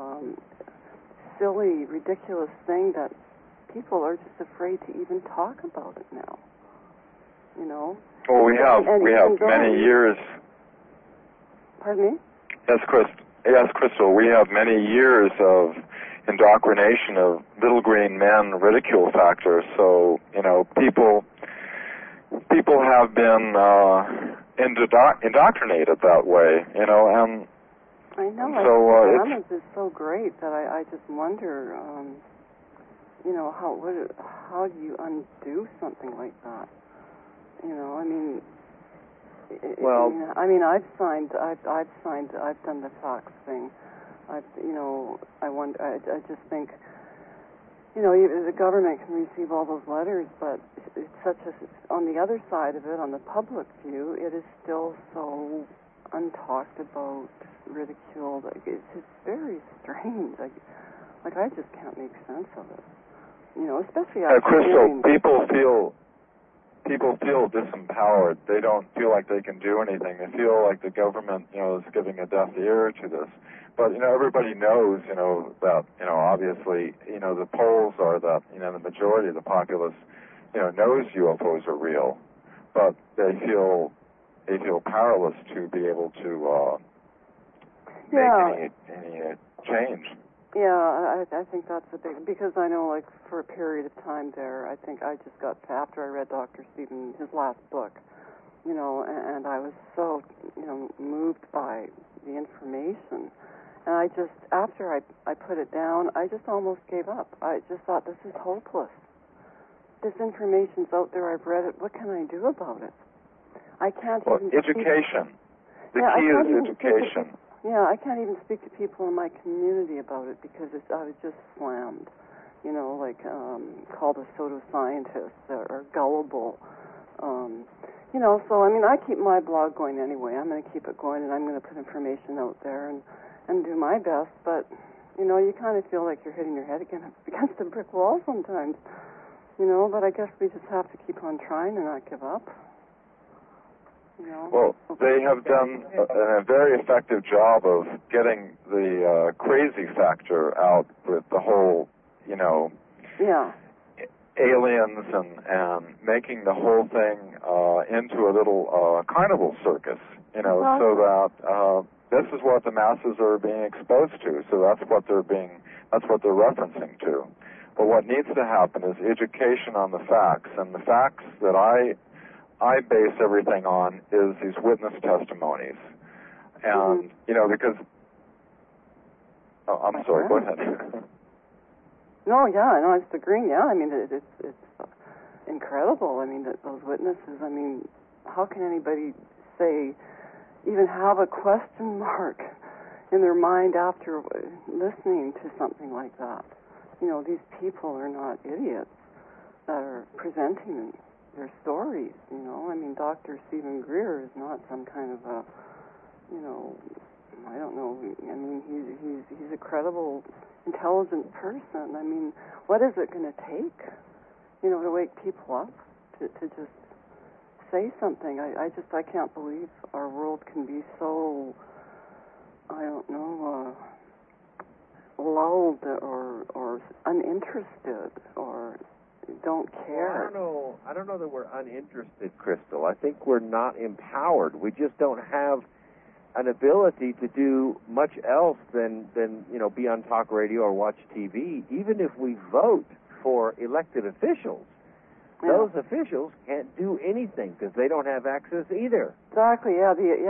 M: silly, ridiculous thing that people are just afraid to even talk about it now.
B: Well, we have many years.
M: Pardon me?
B: Yes, Crystal. We have many years of indoctrination of little green men ridicule factor. So people have been indoctrinated that way. And
M: I know.
B: So
M: it's just so great that I just wonder, how do you undo something like that? I mean.
A: Well,
M: I've done the fax thing. I just think, the government can receive all those letters, but it's such on the other side of it, on the public view, it is still so untalked about, ridiculed. It's very strange. I just can't make sense of it. Especially after
B: Crystal, people feel disempowered. They don't feel like they can do anything. They feel like the government, is giving a deaf ear to this. But, everybody knows, that, obviously, the polls are that, the majority of the populace, knows UFOs are real. But they feel powerless to be able to make any change.
M: Yeah, I think that's a big, because I know, for a period of time there, I think I just got, after I read Dr. Stephen, his last book, and I was so, moved by the information. And I just, after I put it down, I just almost gave up. I just thought, this is hopeless. This information's out there, I've read it, what can I do about it? I can't even...
B: Education. The key is education.
M: Yeah, I can't even speak to people in my community about it because I was just slammed. You know, like called a pseudoscientist or gullible. You know, so I mean, I keep my blog going anyway. I'm going to keep it going, and I'm going to put information out there and do my best. But you know, you kind of feel like you're hitting your head against a brick wall sometimes. You know, but I guess we just have to keep on trying and not give up. You know?
B: Well, they have done a very effective job of getting the crazy factor out with the whole, you know, aliens and making the whole thing into a little carnival circus, you know, so that this is what the masses are being exposed to. So that's what they're referencing to. But what needs to happen is education on the facts, and the facts that I base everything on is these witness testimonies. And, you know, because... Oh, I'm sorry, go ahead.
M: No, yeah, no, I was agreeing, yeah. I mean, it's incredible. I mean, those witnesses, I mean, how can anybody say, even have a question mark in their mind after listening to something like that? You know, these people are not idiots that are presenting their stories, you know. I mean, Dr. Stephen Greer is not some kind of a, you know, I don't know. I mean, he's a credible, intelligent person. I mean, what is it going to take, you know, to wake people up to just say something? I can't believe our world can be so, I don't know, lulled or uninterested or don't care.
A: Well, I don't know that we're uninterested, Crystal. I think we're not empowered. We just don't have an ability to do much else than you know, be on talk radio or watch TV. Even if we vote for elected officials, those officials can't do anything because they don't have access either.
M: Exactly. Yeah.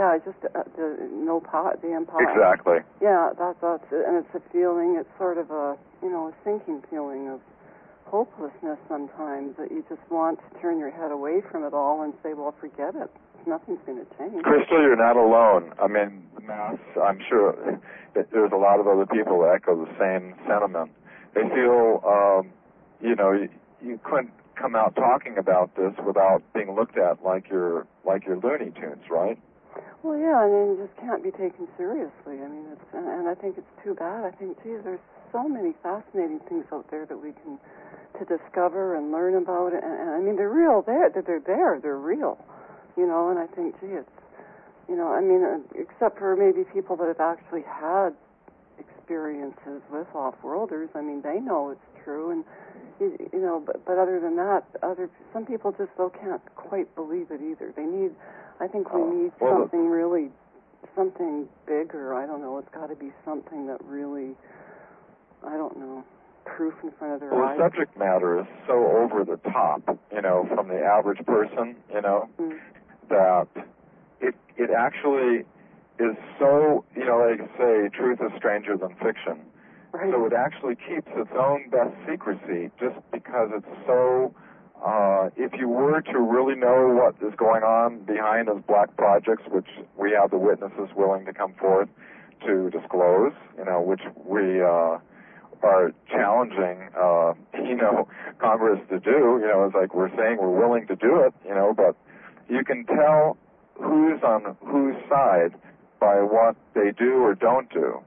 M: The empire.
B: Exactly.
M: Yeah. That's it. And it's a feeling. It's sort of a, you know, a sinking feeling of hopelessness sometimes, that you just want to turn your head away from it all and say, well, forget it. Nothing's going to change.
B: Crystal, you're not alone. I mean, the mass, I'm sure that there's a lot of other people that echo the same sentiment. They feel, you know, you couldn't come out talking about this without being looked at like you're Looney Tunes, right?
M: Well, yeah, I mean, you just can't be taken seriously. I mean, and I think it's too bad. I think, geez, there's so many fascinating things out there that we can to discover and learn about. And I mean, they're real. They're real. You know, and I think, gee, it's, you know, I mean, except for maybe people that have actually had experiences with off-worlders, I mean, they know it's true, and, you know, but other than that, some people just can't quite believe it either. I think we need something really, something bigger. I don't know, it's got to be something that really, I don't know, proof in front of their eyes.
B: The subject matter is so over the top, you know, from the average person, you know, that it actually is so, you know, like say, truth is stranger than fiction. Right. So it actually keeps its own best secrecy just because it's so, if you were to really know what is going on behind those black projects, which we have the witnesses willing to come forth to disclose, you know, which we are challenging, you know, Congress to do, you know, it's like we're saying we're willing to do it, you know, but you can tell who's on whose side by what they do or don't do.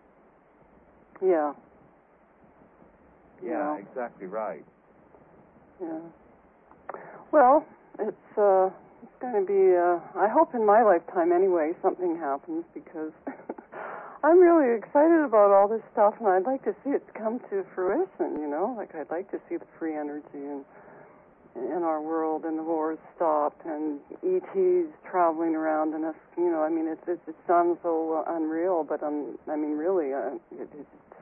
M: Yeah.
A: Yeah, exactly right.
M: Yeah. Well, it's going to be, I hope in my lifetime anyway, something happens, because I'm really excited about all this stuff, and I'd like to see it come to fruition, you know? Like, I'd like to see the free energy in our world, and the wars stopped, and ETs traveling around, and us, you know, I mean, it sounds so unreal, but, I mean, really, it's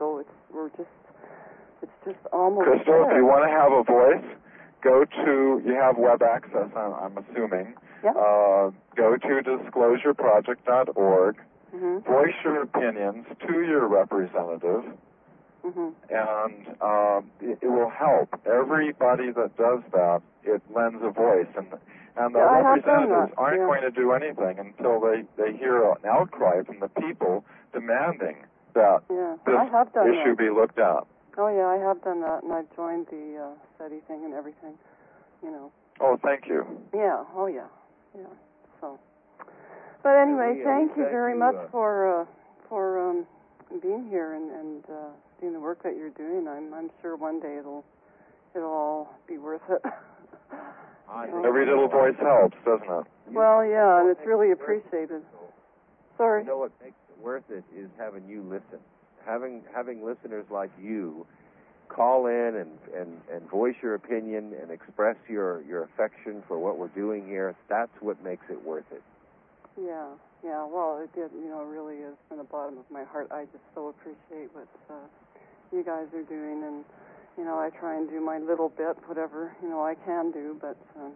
M: just almost
B: Crystal,
M: there.
B: if you want to have a voice, you have web access, I'm assuming.
M: Yeah.
B: Go to disclosureproject.org, voice your opinions to your representative, and it will help. Everybody that does that, it lends a voice, and the representatives aren't going to do anything until they hear an outcry from the people demanding that this issue be looked at.
M: Oh, yeah, I have done that, and I've joined the SETI thing and everything, you know.
B: Oh, thank you.
M: Yeah, oh, yeah, yeah, so. But anyway, thank you very much for being here and doing the work that you're doing. I'm sure one day it'll all be worth it.
B: Every little voice helps, doesn't it?
M: Well, yeah, and it's really appreciated. Sorry.
A: You know what makes it worth it is having you listen. Having listeners like you call in and voice your opinion and express your affection for what we're doing here. That's what makes it worth it.
M: Yeah. Well, it did, really is from the bottom of my heart. I just so appreciate what you guys are doing, and I try and do my little bit, whatever I can do. But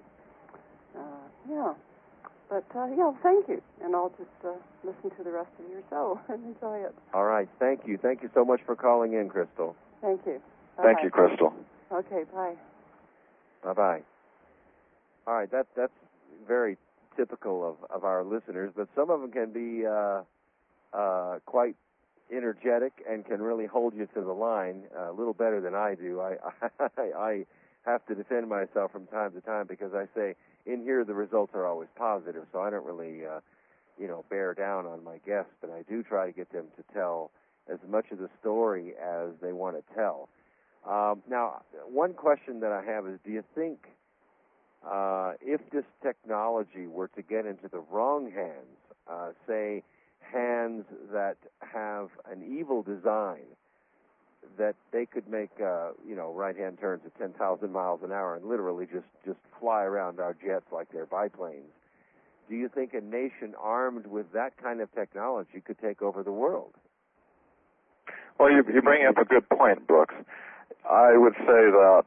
M: yeah. But thank you, and I'll just listen to the rest of your show and enjoy it.
A: All right, thank you so much for calling in, Crystal.
M: Thank you.
B: Bye-bye. Thank you, Crystal.
M: Okay, bye.
A: Bye-bye. All right, that's very typical of our listeners, but some of them can be quite energetic and can really hold you to the line a little better than I do. I have to defend myself from time to time because I say, in here the results are always positive, so I don't really, bear down on my guests, but I do try to get them to tell as much of the story as they want to tell. Now, one question that I have is, do you think if this technology were to get into the wrong hands, say hands that have an evil design, that they could make, right-hand turns at 10,000 miles an hour and literally just fly around our jets like they're biplanes? Do you think a nation armed with that kind of technology could take over the world?
B: Well, you bring up a good point, Brooks. I would say that,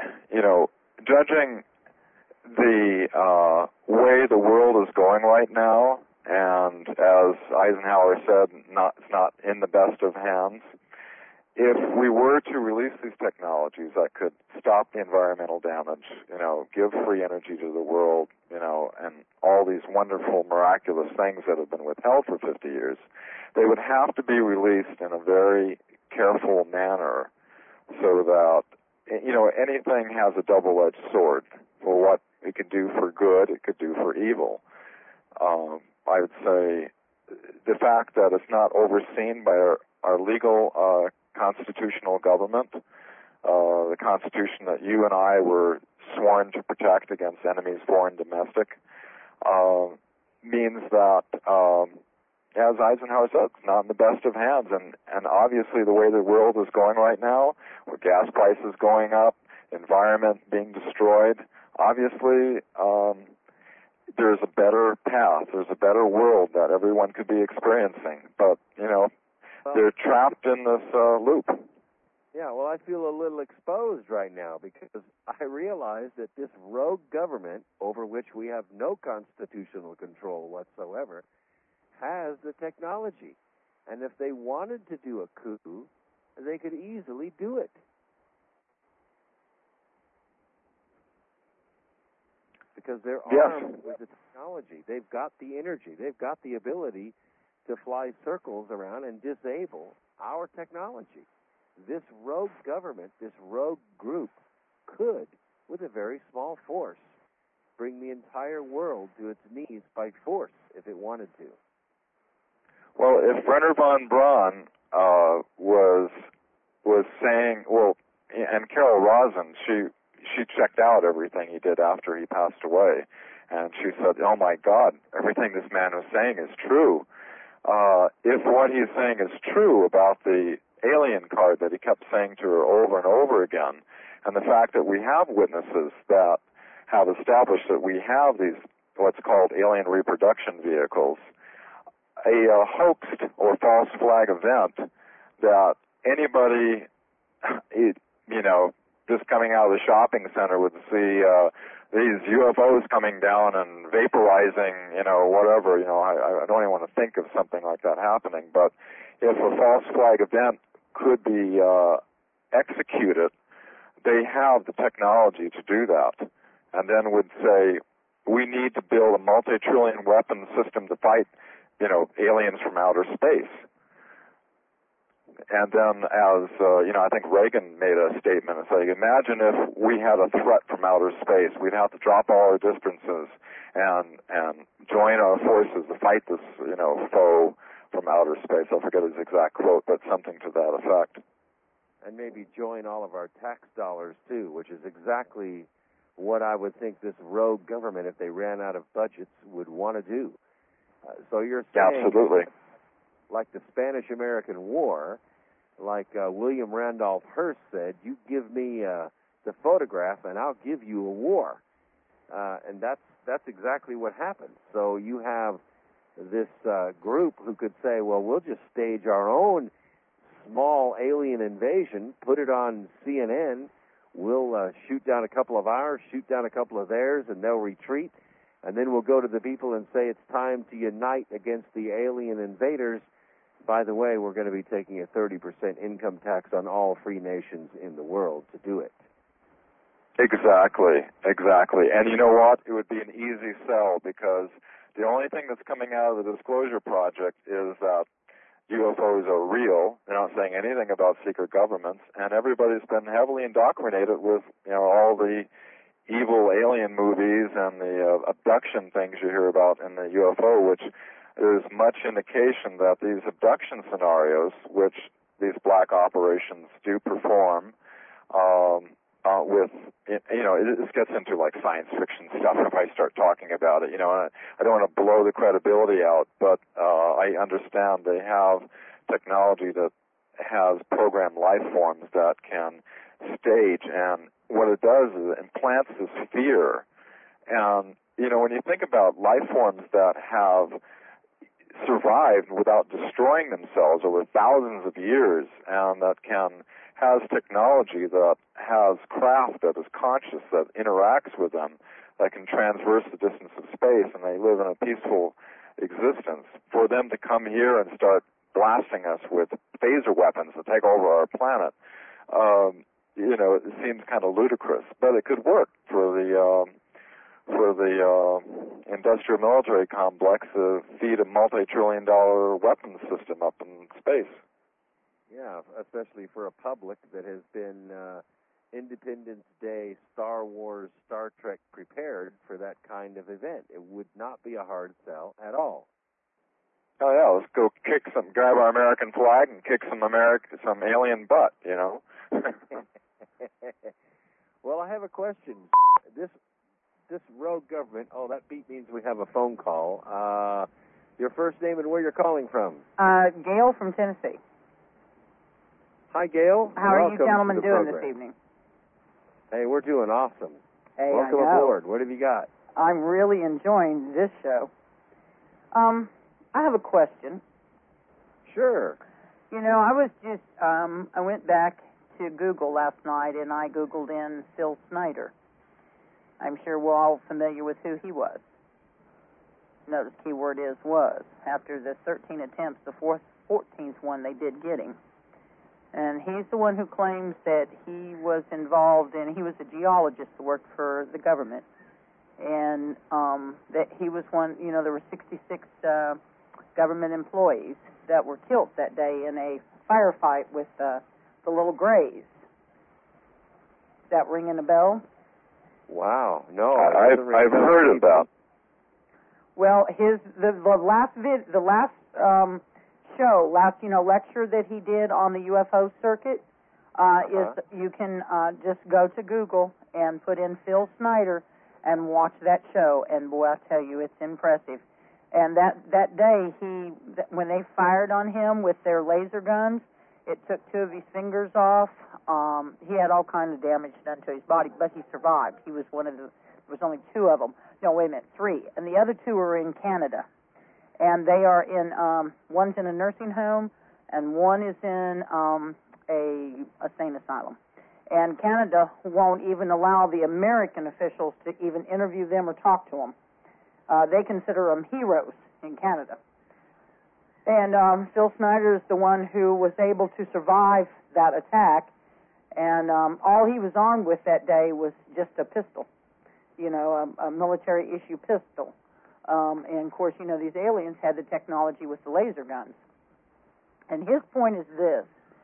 B: judging the way the world is going right now, and as Eisenhower said, it's not in the best of hands. If we were to release these technologies that could stop the environmental damage, give free energy to the world, and all these wonderful, miraculous things that have been withheld for 50 years, they would have to be released in a very careful manner so that, anything has a double-edged sword. For what it could do for good, it could do for evil. I would say the fact that it's not overseen by our legal constitutional government, the Constitution that you and I were sworn to protect against enemies, foreign, domestic, means that, as Eisenhower said, it's not in the best of hands. And obviously the way the world is going right now, with gas prices going up, environment being destroyed, obviously there's a better path, there's a better world that everyone could be experiencing. But, they're trapped in this loop.
A: Yeah, well, I feel a little exposed right now because I realize that this rogue government, over which we have no constitutional control whatsoever, has the technology. And if they wanted to do a coup, they could easily do it. Because they're armed with the technology. They've got the energy. They've got the ability to fly circles around and disable our technology. This rogue government, this rogue group, could, with a very small force, bring the entire world to its knees by force if it wanted to.
B: Well, if Wernher von Braun was saying, and Carol Rosin, she checked out everything he did after he passed away, and she said, "Oh my God, everything this man was saying is true." If what he's saying is true about the alien card that he kept saying to her over and over again, and the fact that we have witnesses that have established that we have these what's called alien reproduction vehicles, a hoaxed or false flag event that anybody, just coming out of the shopping center would see these UFOs coming down and vaporizing, whatever, I don't even want to think of something like that happening. But if a false flag event could be executed, they have the technology to do that, and then would say, we need to build a multi-trillion weapon system to fight, aliens from outer space. And then, as I think Reagan made a statement saying, "Imagine if we had a threat from outer space. We'd have to drop all our differences and join our forces to fight this, foe from outer space." I forget his exact quote, but something to that effect.
A: And maybe join all of our tax dollars too, which is exactly what I would think this rogue government, if they ran out of budgets, would want to do. So you're saying,
B: absolutely,
A: like the Spanish-American War, like William Randolph Hearst said, you give me the photograph and I'll give you a war. And that's exactly what happened. So you have this group who could say, well, we'll just stage our own small alien invasion, put it on CNN, we'll shoot down a couple of ours, shoot down a couple of theirs, and they'll retreat. And then we'll go to the people and say it's time to unite against the alien invaders. By the way, we're going to be taking a 30% income tax on all free nations in the world to do it.
B: Exactly. And you know what? It would be an easy sell, because the only thing that's coming out of the Disclosure Project is that UFOs are real. They're not saying anything about secret governments, and everybody's been heavily indoctrinated with all the evil alien movies and the abduction things you hear about in the UFO, which there's much indication that these abduction scenarios, which these black operations do perform, this gets into like science fiction stuff if I start talking about it. I don't want to blow the credibility out, but I understand they have technology that has programmed life forms that can stage, and what it does is it implants this fear. And, when you think about life forms that have survived without destroying themselves over thousands of years, and that has technology that has craft that is conscious, that interacts with them, that can traverse the distance of space, and they live in a peaceful existence, for them to come here and start blasting us with phaser weapons to take over our planet, it seems kind of ludicrous, but it could work for the industrial military complex to feed a multi-trillion-dollar weapons system up in space.
A: Yeah, especially for a public that has been Independence Day, Star Wars, Star Trek prepared for that kind of event. It would not be a hard sell at all.
B: Oh yeah, let's go grab our American flag and kick some alien butt,
A: Well, I have a question. This rogue government. Oh, that beep means we have a phone call. Your first name and where you're calling from?
N: Gail from Tennessee.
A: Hi, Gail.
N: How are you gentlemen doing
A: program
N: this evening?
A: Hey, we're doing awesome.
N: Hey,
A: welcome aboard. What have you got?
N: I'm really enjoying this show. I have a question.
A: Sure.
N: I was just, I went back to Google last night, and I Googled in Phil Snyder. I'm sure we're all familiar with who he was. Notice keyword is was. After the 13 attempts, the 14th one they did get him. And he's the one who claims that he was involved in, he was a geologist who worked for the government. And that he was one, there were 66 government employees that were killed that day in a firefight with the little Grays. Is that ringing a bell?
A: Wow, no.
B: I've heard about.
N: Well, the last lecture that he did on the UFO circuit is you can just go to Google and put in Phil Snyder and watch that show, and boy, I tell you, it's impressive. And that day, when they fired on him with their laser guns, it took 2 of his fingers off. He had all kinds of damage done to his body, but he survived. He was there was only 2 of them. No, wait a minute, 3. And the other 2 were in Canada. And they are one's in a nursing home, and one is in a sane asylum. And Canada won't even allow the American officials to even interview them or talk to them. They consider them heroes in Canada. And Phil Snyder is the one who was able to survive that attack, and all he was armed with that day was just a pistol, a military-issue pistol. And, of course, these aliens had the technology with the laser guns. And his point is this.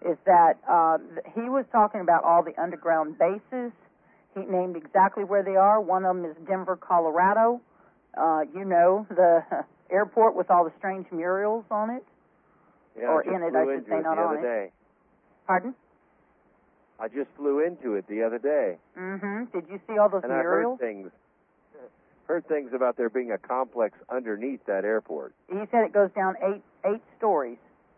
N: is that he was talking about all the underground bases. He named exactly where they are. One of them is Denver, Colorado. You know, the airport with all the strange murals on it.
A: Yeah,
N: or in it, I should say, not on it.
A: Day.
N: Pardon?
A: I just flew into it the other day.
N: Mm-hmm. Did you see all those
A: and
N: murals?
A: I heard things about there being a complex underneath that airport.
N: He said it goes down eight stories.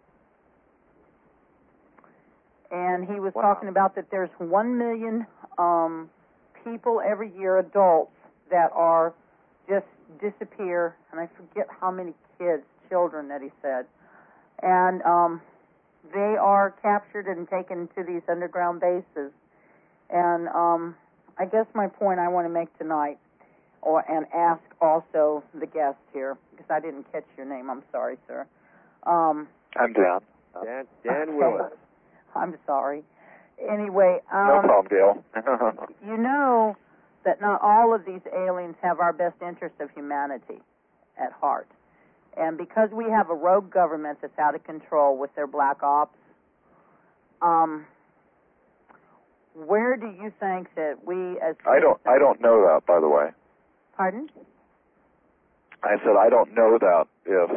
N: And he was talking about that there's 1 million people every year, adults, that are just disappear, and I forget how many children that he said. And they are captured and taken to these underground bases. And I guess my point I want to make tonight, and ask also the guest here, because I didn't catch your name. I'm sorry, sir.
B: I'm Dan.
A: Dan Willis.
N: I'm sorry. Anyway.
B: No problem, Gail.
N: You know that not all of these aliens have our best interest of humanity at heart. And because we have a rogue government that's out of control with their black ops, where do you think that we as
B: I don't know that, by the way.
N: Pardon?
B: I said I don't know that.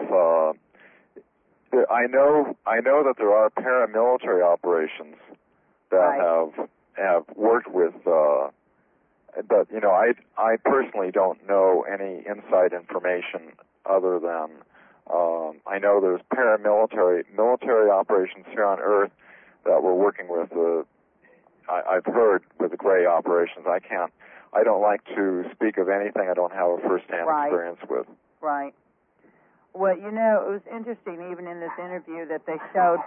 B: If I know that there are paramilitary operations that have worked with, but you know, I personally don't know any inside information other than I know there's military operations here on Earth that we're working with. I've heard with the gray operations. I don't like to speak of anything I don't have a first-hand experience with.
N: Right. Well, you know, it was interesting even in this interview that they showed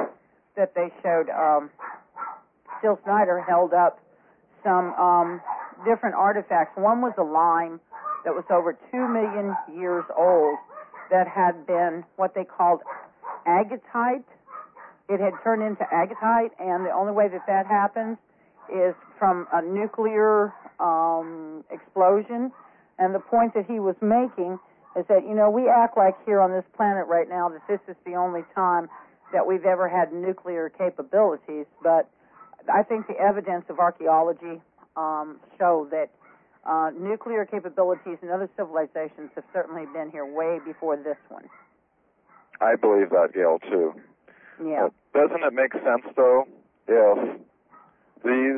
N: Phil Snyder held up some different artifacts. One was a lime that was over 2 million years old that had been what they called agatite. It had turned into agatite, and the only way that happens is from a nuclear explosion. And the point that he was making is that, you know, we act like here on this planet right now that this is the only time that we've ever had nuclear capabilities, but I think the evidence of archaeology show that nuclear capabilities in other civilizations have certainly been here way before this one.
B: I believe that, Gail, too.
N: Yeah.
B: Doesn't it make sense, though, if these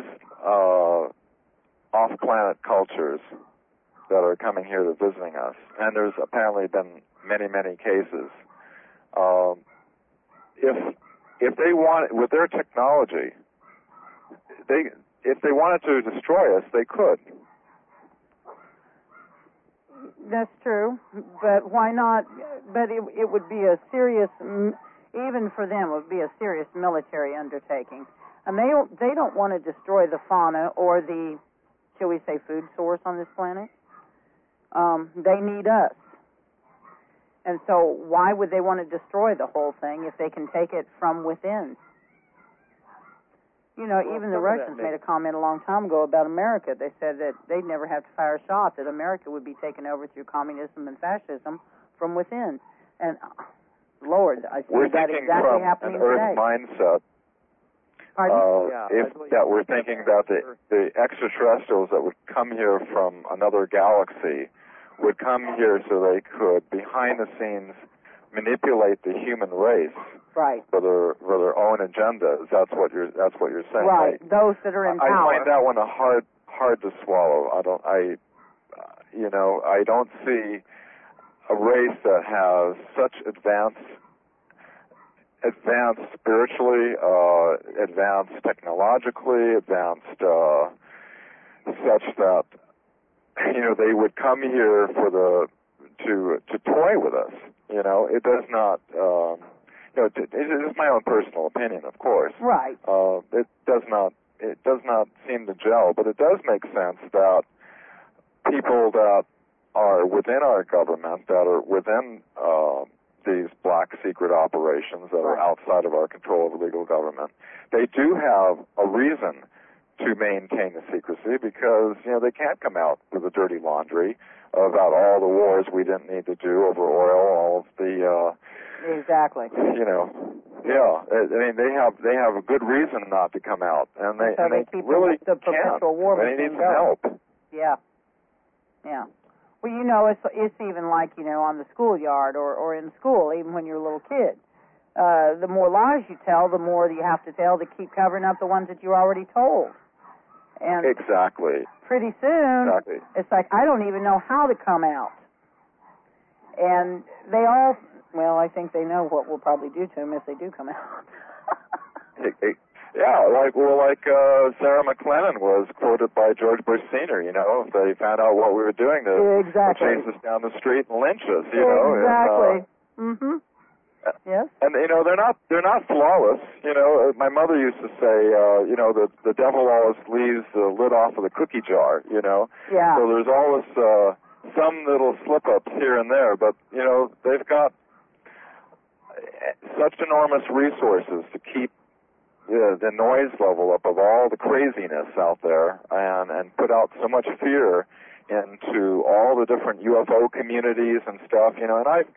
B: off-planet cultures that are coming here to visiting us, and there's apparently been many, many cases, if they want, with their technology, if they wanted to destroy us, they could.
N: That's true, but why not? But it would be a serious, even for them, it would be a serious military undertaking. And they don't want to destroy the fauna or the, shall we say, food source on this planet. They need us. And so why would they want to destroy the whole thing if they can take it from within? You know, even the Russians made a comment a long time ago about America. They said that they'd never have to fire a shot, that America would be taken over through communism and fascism from within. And, Lord, I see that exactly happening today.
B: We're thinking from an Earth mindset.
N: Pardon?
B: We're thinking that the extraterrestrials that would come here from another galaxy would come here so they could, behind the scenes, manipulate the human race.
N: Right.
B: For their own agendas. That's what you're saying.
N: Right. Those that are in power.
B: I find that one hard to swallow. I don't see a race that has such advanced spiritually, advanced technologically, advanced such that they would come here to toy with us. It does not. It is my own personal opinion, of course.
N: Right.
B: It does not seem to gel, but it does make sense that people that are within our government, that are within these black secret operations that are outside of our control of the legal government, they do have a reason to maintain the secrecy because, they can't come out with a dirty laundry about all the wars we didn't need to do over oil, all of the
N: Exactly.
B: You know, yeah. I mean, they have a good reason not to come out, and they
N: keep
B: really
N: the
B: can't.
N: perpetual war
B: They
N: machine
B: need some
N: going.
B: help.
N: Yeah. Yeah. Well, you know, it's even like, you know, on the schoolyard or in school, even when you're a little kid. The more lies you tell, the more you have to tell to keep covering up the ones that you already told. And
B: Exactly.
N: pretty soon, it's like, I don't even know how to come out. And they all, well, I think they know what we'll probably do to them if they do come out.
B: Yeah, like Sarah McLennan was quoted by George Bush Sr., you know, if they found out what we were doing, they'll chase us down the street and lynch us, you know.
N: Exactly. Mm-hmm. Yes.
B: And you know, they're not flawless. You know, my mother used to say, you know, the devil always leaves the lid off of the cookie jar. You know.
N: Yeah.
B: So there's always some little slip-ups here and there, but you know, they've got such enormous resources to keep the noise level up of all the craziness out there, and put out so much fear into all the different UFO communities and stuff. You know, and I've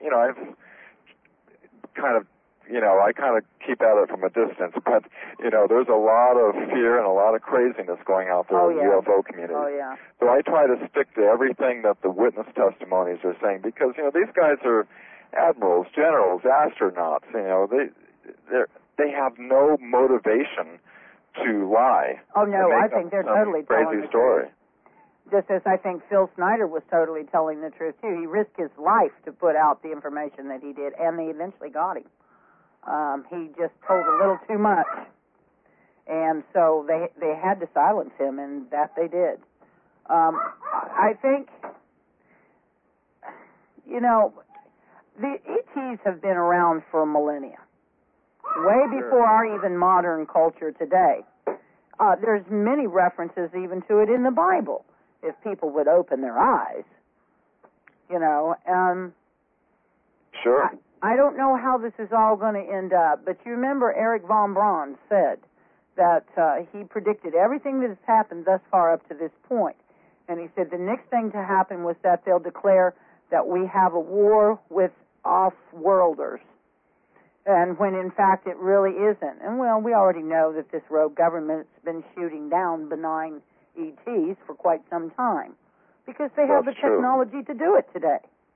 B: kind of, you know, I kind of keep at it from a distance, but, you know, there's a lot of fear and a lot of craziness going out there in the UFO community.
N: Oh, yeah.
B: So I try to stick to everything that the witness testimonies are saying, because, you know, these guys are admirals, generals, astronauts, you know, they have no motivation to lie.
N: Oh, no, I think they're totally telling
B: crazy
N: the
B: story.
N: truth. Just as I think Phil Snyder was totally telling the truth, too. He risked his life to put out the information that he did, and they eventually got him. He just told a little too much. And so they had to silence him, and that they did. I think, you know, the ETs have been around for millennia, way before our even modern culture today. There's many references even to it in the Bible, if people would open their eyes, you know.
B: Sure.
N: I don't know how this is all going to end up, but you remember Eric von Braun said that he predicted everything that has happened thus far up to this point. And he said the next thing to happen was that they'll declare that we have a war with off-worlders. And when in fact it really isn't. And well, we already know that this rogue government's been shooting down benign ETs for quite some time, because they have the technology to do it today.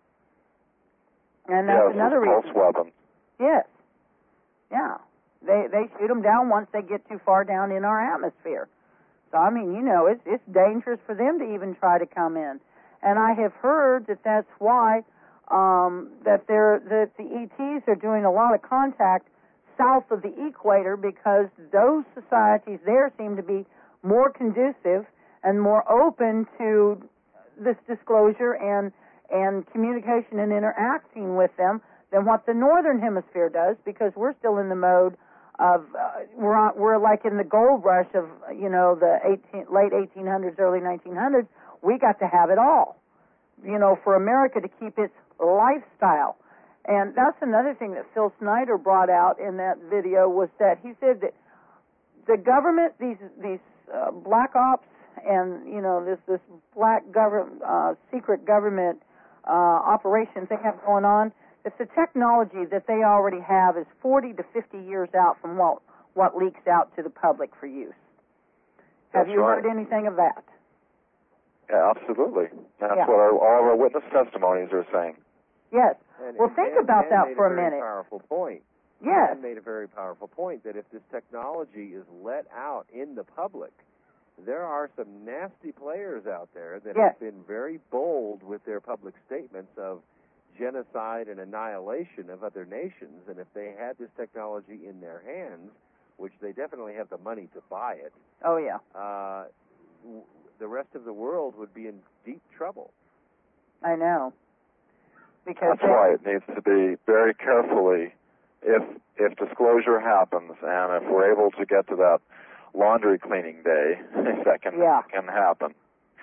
N: And that's another reason.
B: Pulse weapon.
N: Yes. Yeah. They shoot them down once they get too far down in our atmosphere. So I mean, you know, it's dangerous for them to even try to come in. And I have heard that that's why that the ETs are doing a lot of contact south of the equator, because those societies there seem to be more conducive and more open to this disclosure and communication and interacting with them than what the northern hemisphere does, because we're still in the mode of we're like in the gold rush of, you know, the late 1800s, early 1900s. We got to have it all, you know, for America to keep its lifestyle. And that's another thing that Phil Snyder brought out in that video, was that he said that the government, these black ops and, you know, this black government, secret government operations they have going on, if the technology that they already have is 40 to 50 years out from what leaks out to the public for use. Have you heard anything of that?
B: Yeah, absolutely. That's what all of our witness testimonies are saying.
N: Yes. Well, think about that for a minute.
A: Powerful point.
N: Yes.
A: Dan made a very powerful point that if this technology is let out in the public, there are some nasty players out there that have been very bold with their public statements of genocide and annihilation of other nations. And if they had this technology in their hands, which they definitely have the money to buy it,
N: oh yeah,
A: the rest of the world would be in deep trouble.
N: I know. Because
B: that's why it needs to be very carefully, if disclosure happens, and if we're able to get to that laundry cleaning day, if that can happen,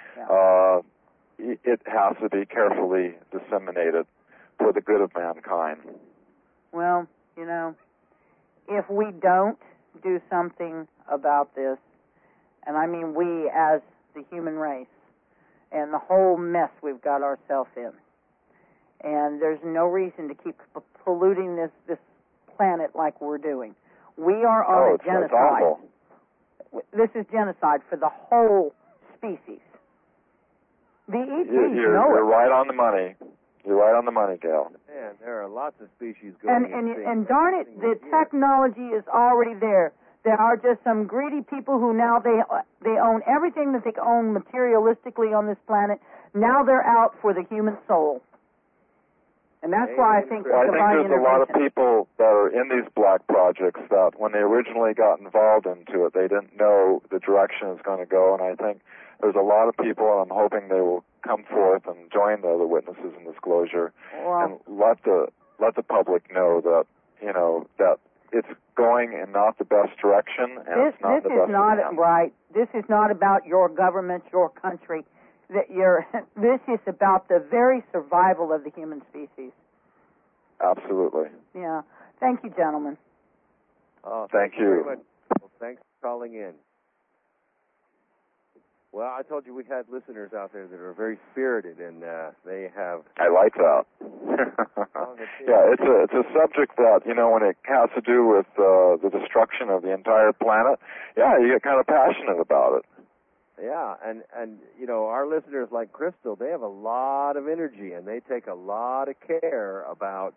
B: it has to be carefully disseminated for the good of mankind.
N: Well, you know, if we don't do something about this, and I mean we as the human race, and the whole mess we've got ourselves in, And there's no reason to keep polluting this planet like we're doing. We are on a genocide.
B: That's awful.
N: This is genocide for the whole species. The ETs know it.
B: You're right on the money. You're right on the money, Gail.
A: Man, there are lots of species going extinct.
N: And darn it, the technology is already there. There are just some greedy people who now they own everything that they own materialistically on this planet. Now they're out for the human soul. And that's why I think
B: there's a lot of people that are in these black projects that when they originally got involved into it, they didn't know the direction it's going to go. And I think there's a lot of people, and I'm hoping they will come forth and join the other witnesses in disclosure and let the public know that, you know, that it's going in not the best direction, and it's not the best. This is not
N: right. This is not about your government, your country. This is about the very survival of the human species.
B: Absolutely.
N: Yeah. Thank you, gentlemen.
B: Thank you.
A: Very much. Well, thanks for calling in. Well, I told you we had listeners out there that are very spirited, and they have.
B: I like that. Yeah, it's a subject that, you know, when it has to do with the destruction of the entire planet, yeah, you get kind of passionate about it.
A: Yeah, and you know, our listeners like Crystal, they have a lot of energy, and they take a lot of care about,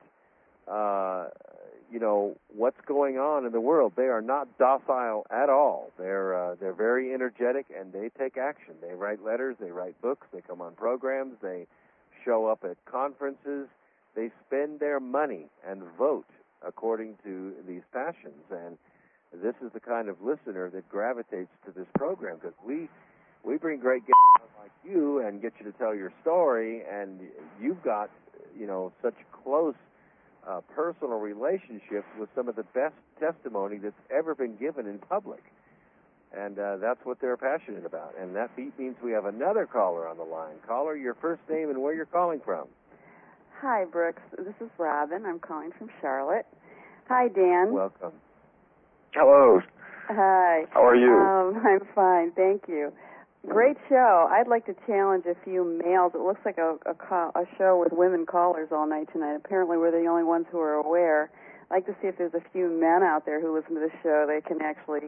A: you know, what's going on in the world. They are not docile at all. They're very energetic, and they take action. They write letters, they write books, they come on programs, they show up at conferences, they spend their money and vote according to these passions. And this is the kind of listener that gravitates to this program, because we bring great guests like you and get you to tell your story, and you've got, you know, such close personal relationships with some of the best testimony that's ever been given in public. And that's what they're passionate about. And that means we have another caller on the line. Caller, your first name and where you're calling from.
O: Hi, Brooks. This is Robin. I'm calling from Charlotte. Hi, Dan.
A: Welcome.
B: Hello.
O: Hi.
B: How are you?
O: I'm fine, thank you. Great show. I'd like to challenge a few males. It looks like a show with women callers all night tonight. Apparently we're the only ones who are aware. I'd like to see if there's a few men out there who listen to this show. They can actually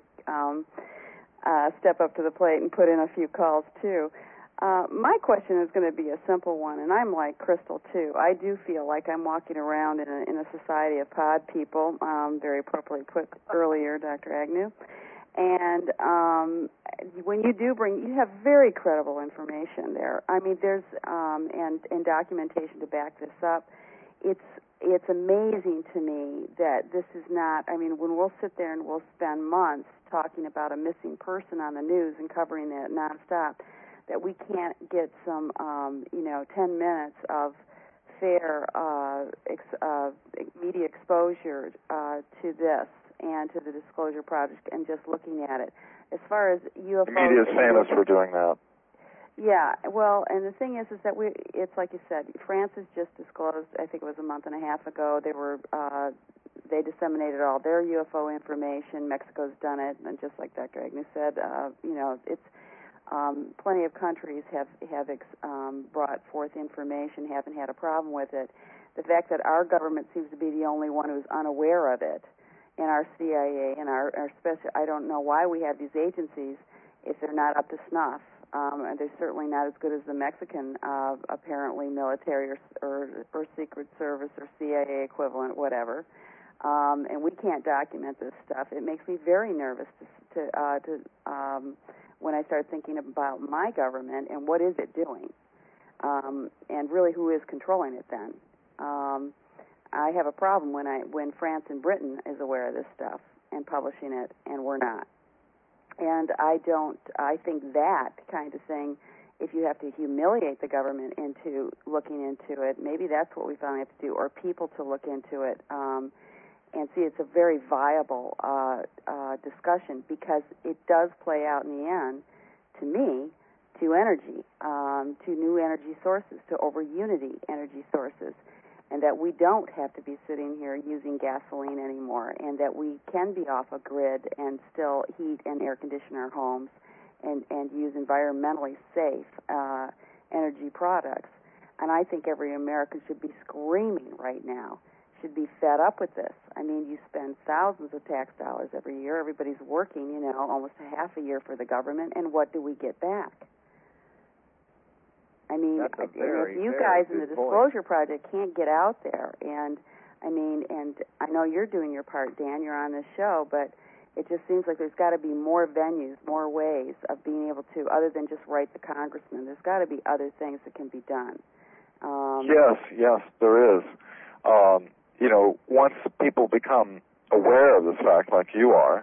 O: step up to the plate and put in a few calls, too. My question is going to be a simple one, and I'm like Crystal, too. I do feel like I'm walking around in a society of pod people, very appropriately put earlier, Dr. Agnew. And when you do you have very credible information there. I mean, there's and documentation to back this up. It's amazing to me that this is not. I mean, when we'll sit there and we'll spend months talking about a missing person on the news and covering that nonstop, that we can't get some 10 minutes of fair media exposure to this and to the Disclosure Project, and just looking at it. As far as UFOs...
B: The media is famous for doing that.
O: Yeah, well, and the thing is that it's like you said, France has just disclosed, I think it was a month and a half ago, they disseminated all their UFO information. Mexico's done it, and just like Dr. Agnew said, it's plenty of countries have brought forth information, haven't had a problem with it. The fact that our government seems to be the only one who's unaware of it, and our CIA and our special, I don't know why we have these agencies if they're not up to snuff. And they're certainly not as good as the Mexican, apparently, military or Secret Service or CIA equivalent, whatever. And we can't document this stuff. It makes me very nervous to when I start thinking about my government and what is it doing, and really who is controlling it then. I have a problem when France and Britain is aware of this stuff and publishing it, and we're not. And I think that kind of thing, if you have to humiliate the government into looking into it, maybe that's what we finally have to do, or people to look into it and see it's a very viable discussion, because it does play out in the end, to me, to energy, to new energy sources, to over unity energy sources, and that we don't have to be sitting here using gasoline anymore, and that we can be off a grid and still heat and air condition our homes and use environmentally safe energy products. and I think every American should be screaming right now, should be fed up with this. I mean, you spend thousands of tax dollars every year. Everybody's working, almost a half a year for the government, and what do we get back? I mean, if you guys in the Disclosure Project can't get out there, and I know you're doing your part, Dan, you're on this show, but it just seems like there's got to be more venues, more ways of being able to, other than just write the congressman, there's got to be other things that can be done.
B: Yes, there is. Once people become aware of this fact, like you are,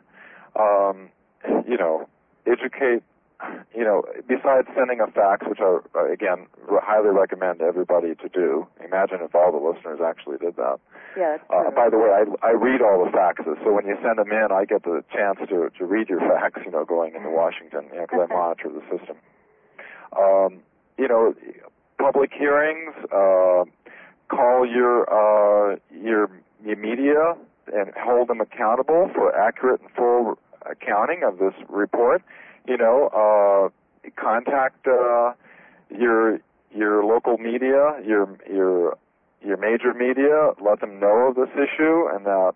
B: educate, besides sending a fax, which I, again, highly recommend everybody to do. Imagine if all the listeners actually did that.
O: Yeah,
B: by the way, I read all the faxes, so when you send them in, I get the chance to read your fax, going into Washington, because I monitor the system. Public hearings, call your media and hold them accountable for accurate and full accounting of this report. Contact your local media, your major media, let them know of this issue, and that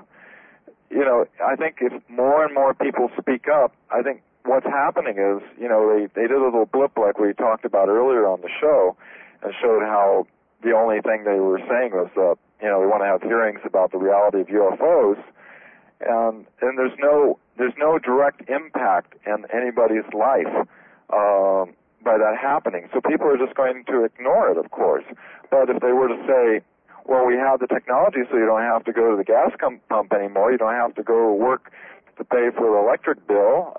B: I think if more and more people speak up, I think what's happening is they did a little blip like we talked about earlier on the show, and showed how the only thing they were saying was that they want to have hearings about the reality of UFOs, and there's no direct impact in anybody's life by that happening. So people are just going to ignore it, of course. But if they were to say, well, we have the technology, so you don't have to go to the gas pump anymore, you don't have to go to work to pay for the electric bill,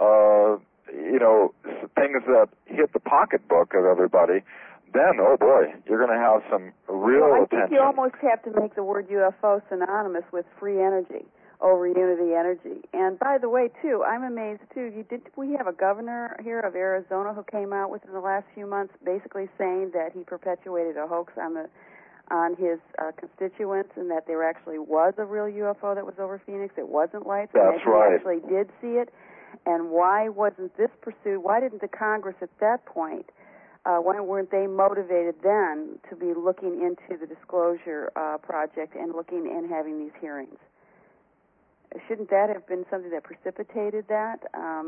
B: things that hit the pocketbook of everybody, then, oh boy, you're going to have some real attention.
O: I think you almost have to make the word UFO synonymous with free energy over Unity Energy. And by the way, too, I'm amazed, too, we have a governor here of Arizona who came out within the last few months basically saying that he perpetuated a hoax on his constituents, and that there actually was a real UFO that was over Phoenix. It wasn't lights.
B: That's right.
O: He actually did see it. And why wasn't this pursued? Why didn't the Congress at that point, why weren't they motivated then to be looking into the Disclosure Project and looking and having these hearings? Shouldn't that have been something that precipitated that?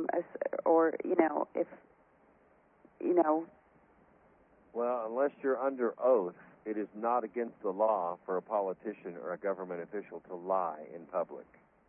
A: Well, unless you're under oath, it is not against the law for a politician or a government official to lie in public.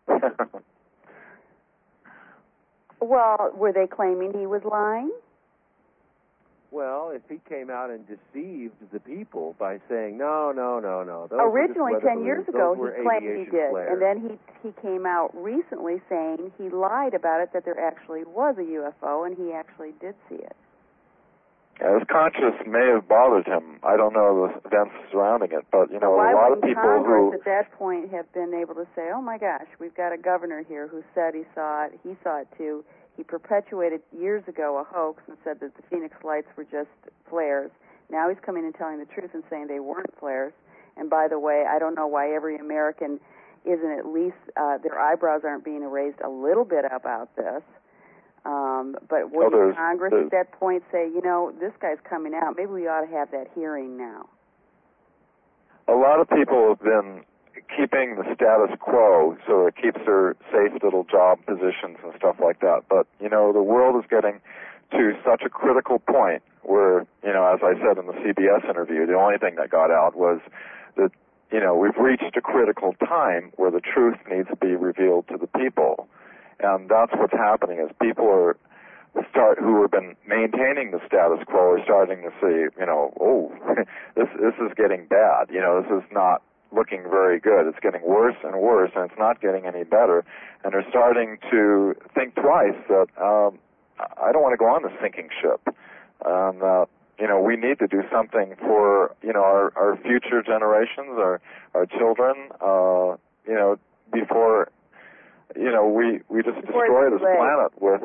O: Well, were they claiming he was lying?
A: Well, if he came out and deceived the people by saying, no.
O: Originally, 10 years ago, he claimed he did.
A: Flares.
O: And then he came out recently saying he lied about it, that there actually was a UFO, and he actually did see it.
B: Yeah, his conscience may have bothered him. I don't know the events surrounding it, but, a lot of people
O: Congress at that point have been able to say, oh, my gosh, we've got a governor here who said he saw it too. He perpetuated years ago a hoax and said that the Phoenix lights were just flares. Now he's coming and telling the truth and saying they weren't flares. And by the way, I don't know why every American isn't at least, their eyebrows aren't being raised a little bit about this. But would Congress at that point say, this guy's coming out, maybe we ought to have that hearing now?
B: A lot of people have been keeping the status quo so it keeps their safe little job positions and stuff like that. But, the world is getting to such a critical point where, as I said in the CBS interview, the only thing that got out was that, we've reached a critical time where the truth needs to be revealed to the people. And that's what's happening is people who have been maintaining the status quo are starting to see, this is getting bad. This is not looking very good. It's getting worse and worse, and it's not getting any better. And they're starting to think twice that I don't want to go on this sinking ship. And we need to do something for our future generations, our children. Before we just destroy this planet with.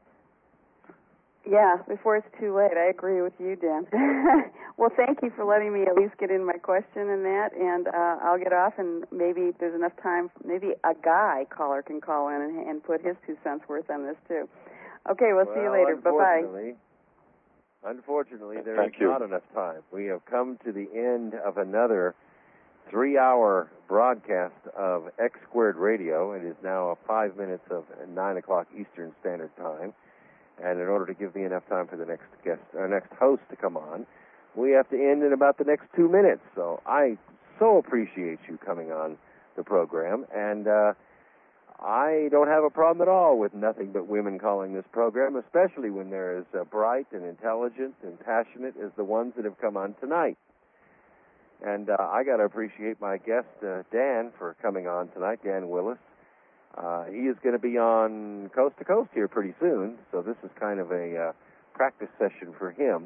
O: Yeah, before it's too late. I agree with you, Dan. Well, thank you for letting me at least get in my question and that, and I'll get off, and maybe if there's enough time, maybe a guy caller can call in and put his 2 cents worth on this, too. Okay, we'll see you later. Bye-bye.
A: Unfortunately, there
B: Thank
A: is
B: you.
A: not enough time. We have come to the end of another 3-hour broadcast of X Squared Radio. It is now 5 minutes of 9 o'clock Eastern Standard Time. And in order to give me enough time for the next guest, our next host to come on, we have to end in about the next 2 minutes. So I so appreciate you coming on the program. And I don't have a problem at all with nothing but women calling this program, especially when they're as bright and intelligent and passionate as the ones that have come on tonight. And I got to appreciate my guest, Dan, for coming on tonight, Dan Willis. He is going to be on Coast to Coast here pretty soon, so this is kind of a practice session for him.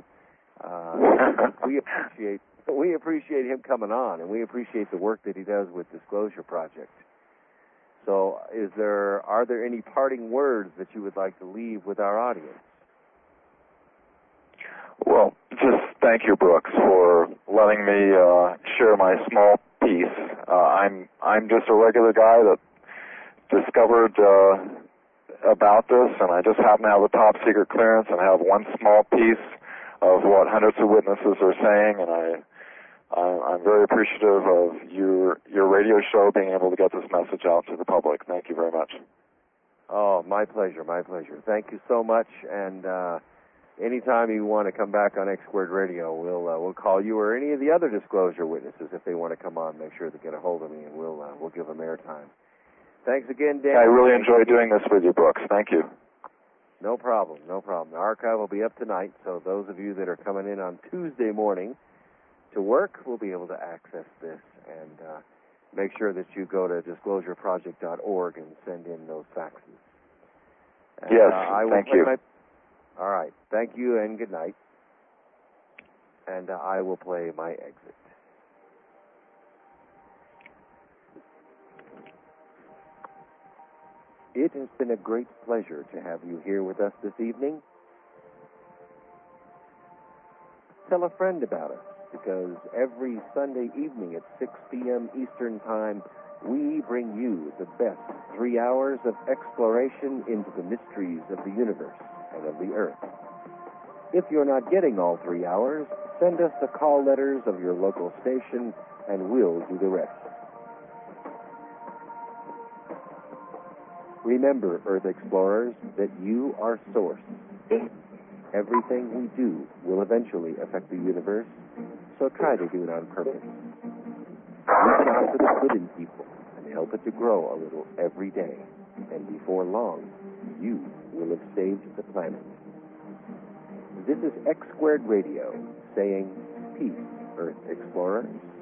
A: We appreciate him coming on, and we appreciate the work that he does with Disclosure Project. So are there any parting words that you would like to leave with our audience?
B: Well, just thank you, Brooks, for letting me share my small piece. I'm just a regular guy that discovered about this, and I just happen to have a top secret clearance and have one small piece of what hundreds of witnesses are saying, and I'm very appreciative of your radio show being able to get this message out to the public. Thank you very much.
A: Oh, my pleasure, my pleasure. Thank you so much, and anytime you want to come back on X Squared Radio, we'll call you or any of the other disclosure witnesses if they want to come on. Make sure to get a hold of me, and we'll give them airtime. Thanks again, Dan.
B: I really enjoyed doing this with you, Brooks. Thank you.
A: No problem, no problem. The archive will be up tonight, so those of you that are coming in on Tuesday morning to work will be able to access this, and make sure that you go to disclosureproject.org and send in those faxes. And,
B: yes, thank you.
A: All right. Thank you and good night. And I will play my exit. It has been a great pleasure to have you here with us this evening. Tell a friend about us, because every Sunday evening at 6 p.m. Eastern Time, we bring you the best 3 hours of exploration into the mysteries of the universe and of the Earth. If you're not getting all 3 hours, send us the call letters of your local station, and we'll do the rest. Remember, Earth Explorers, that you are source. Everything we do will eventually affect the universe, so try to do it on purpose. Reach out to the good in people and help it to grow a little every day, and before long, you will have saved the planet. This is X Squared Radio, saying peace, Earth Explorers.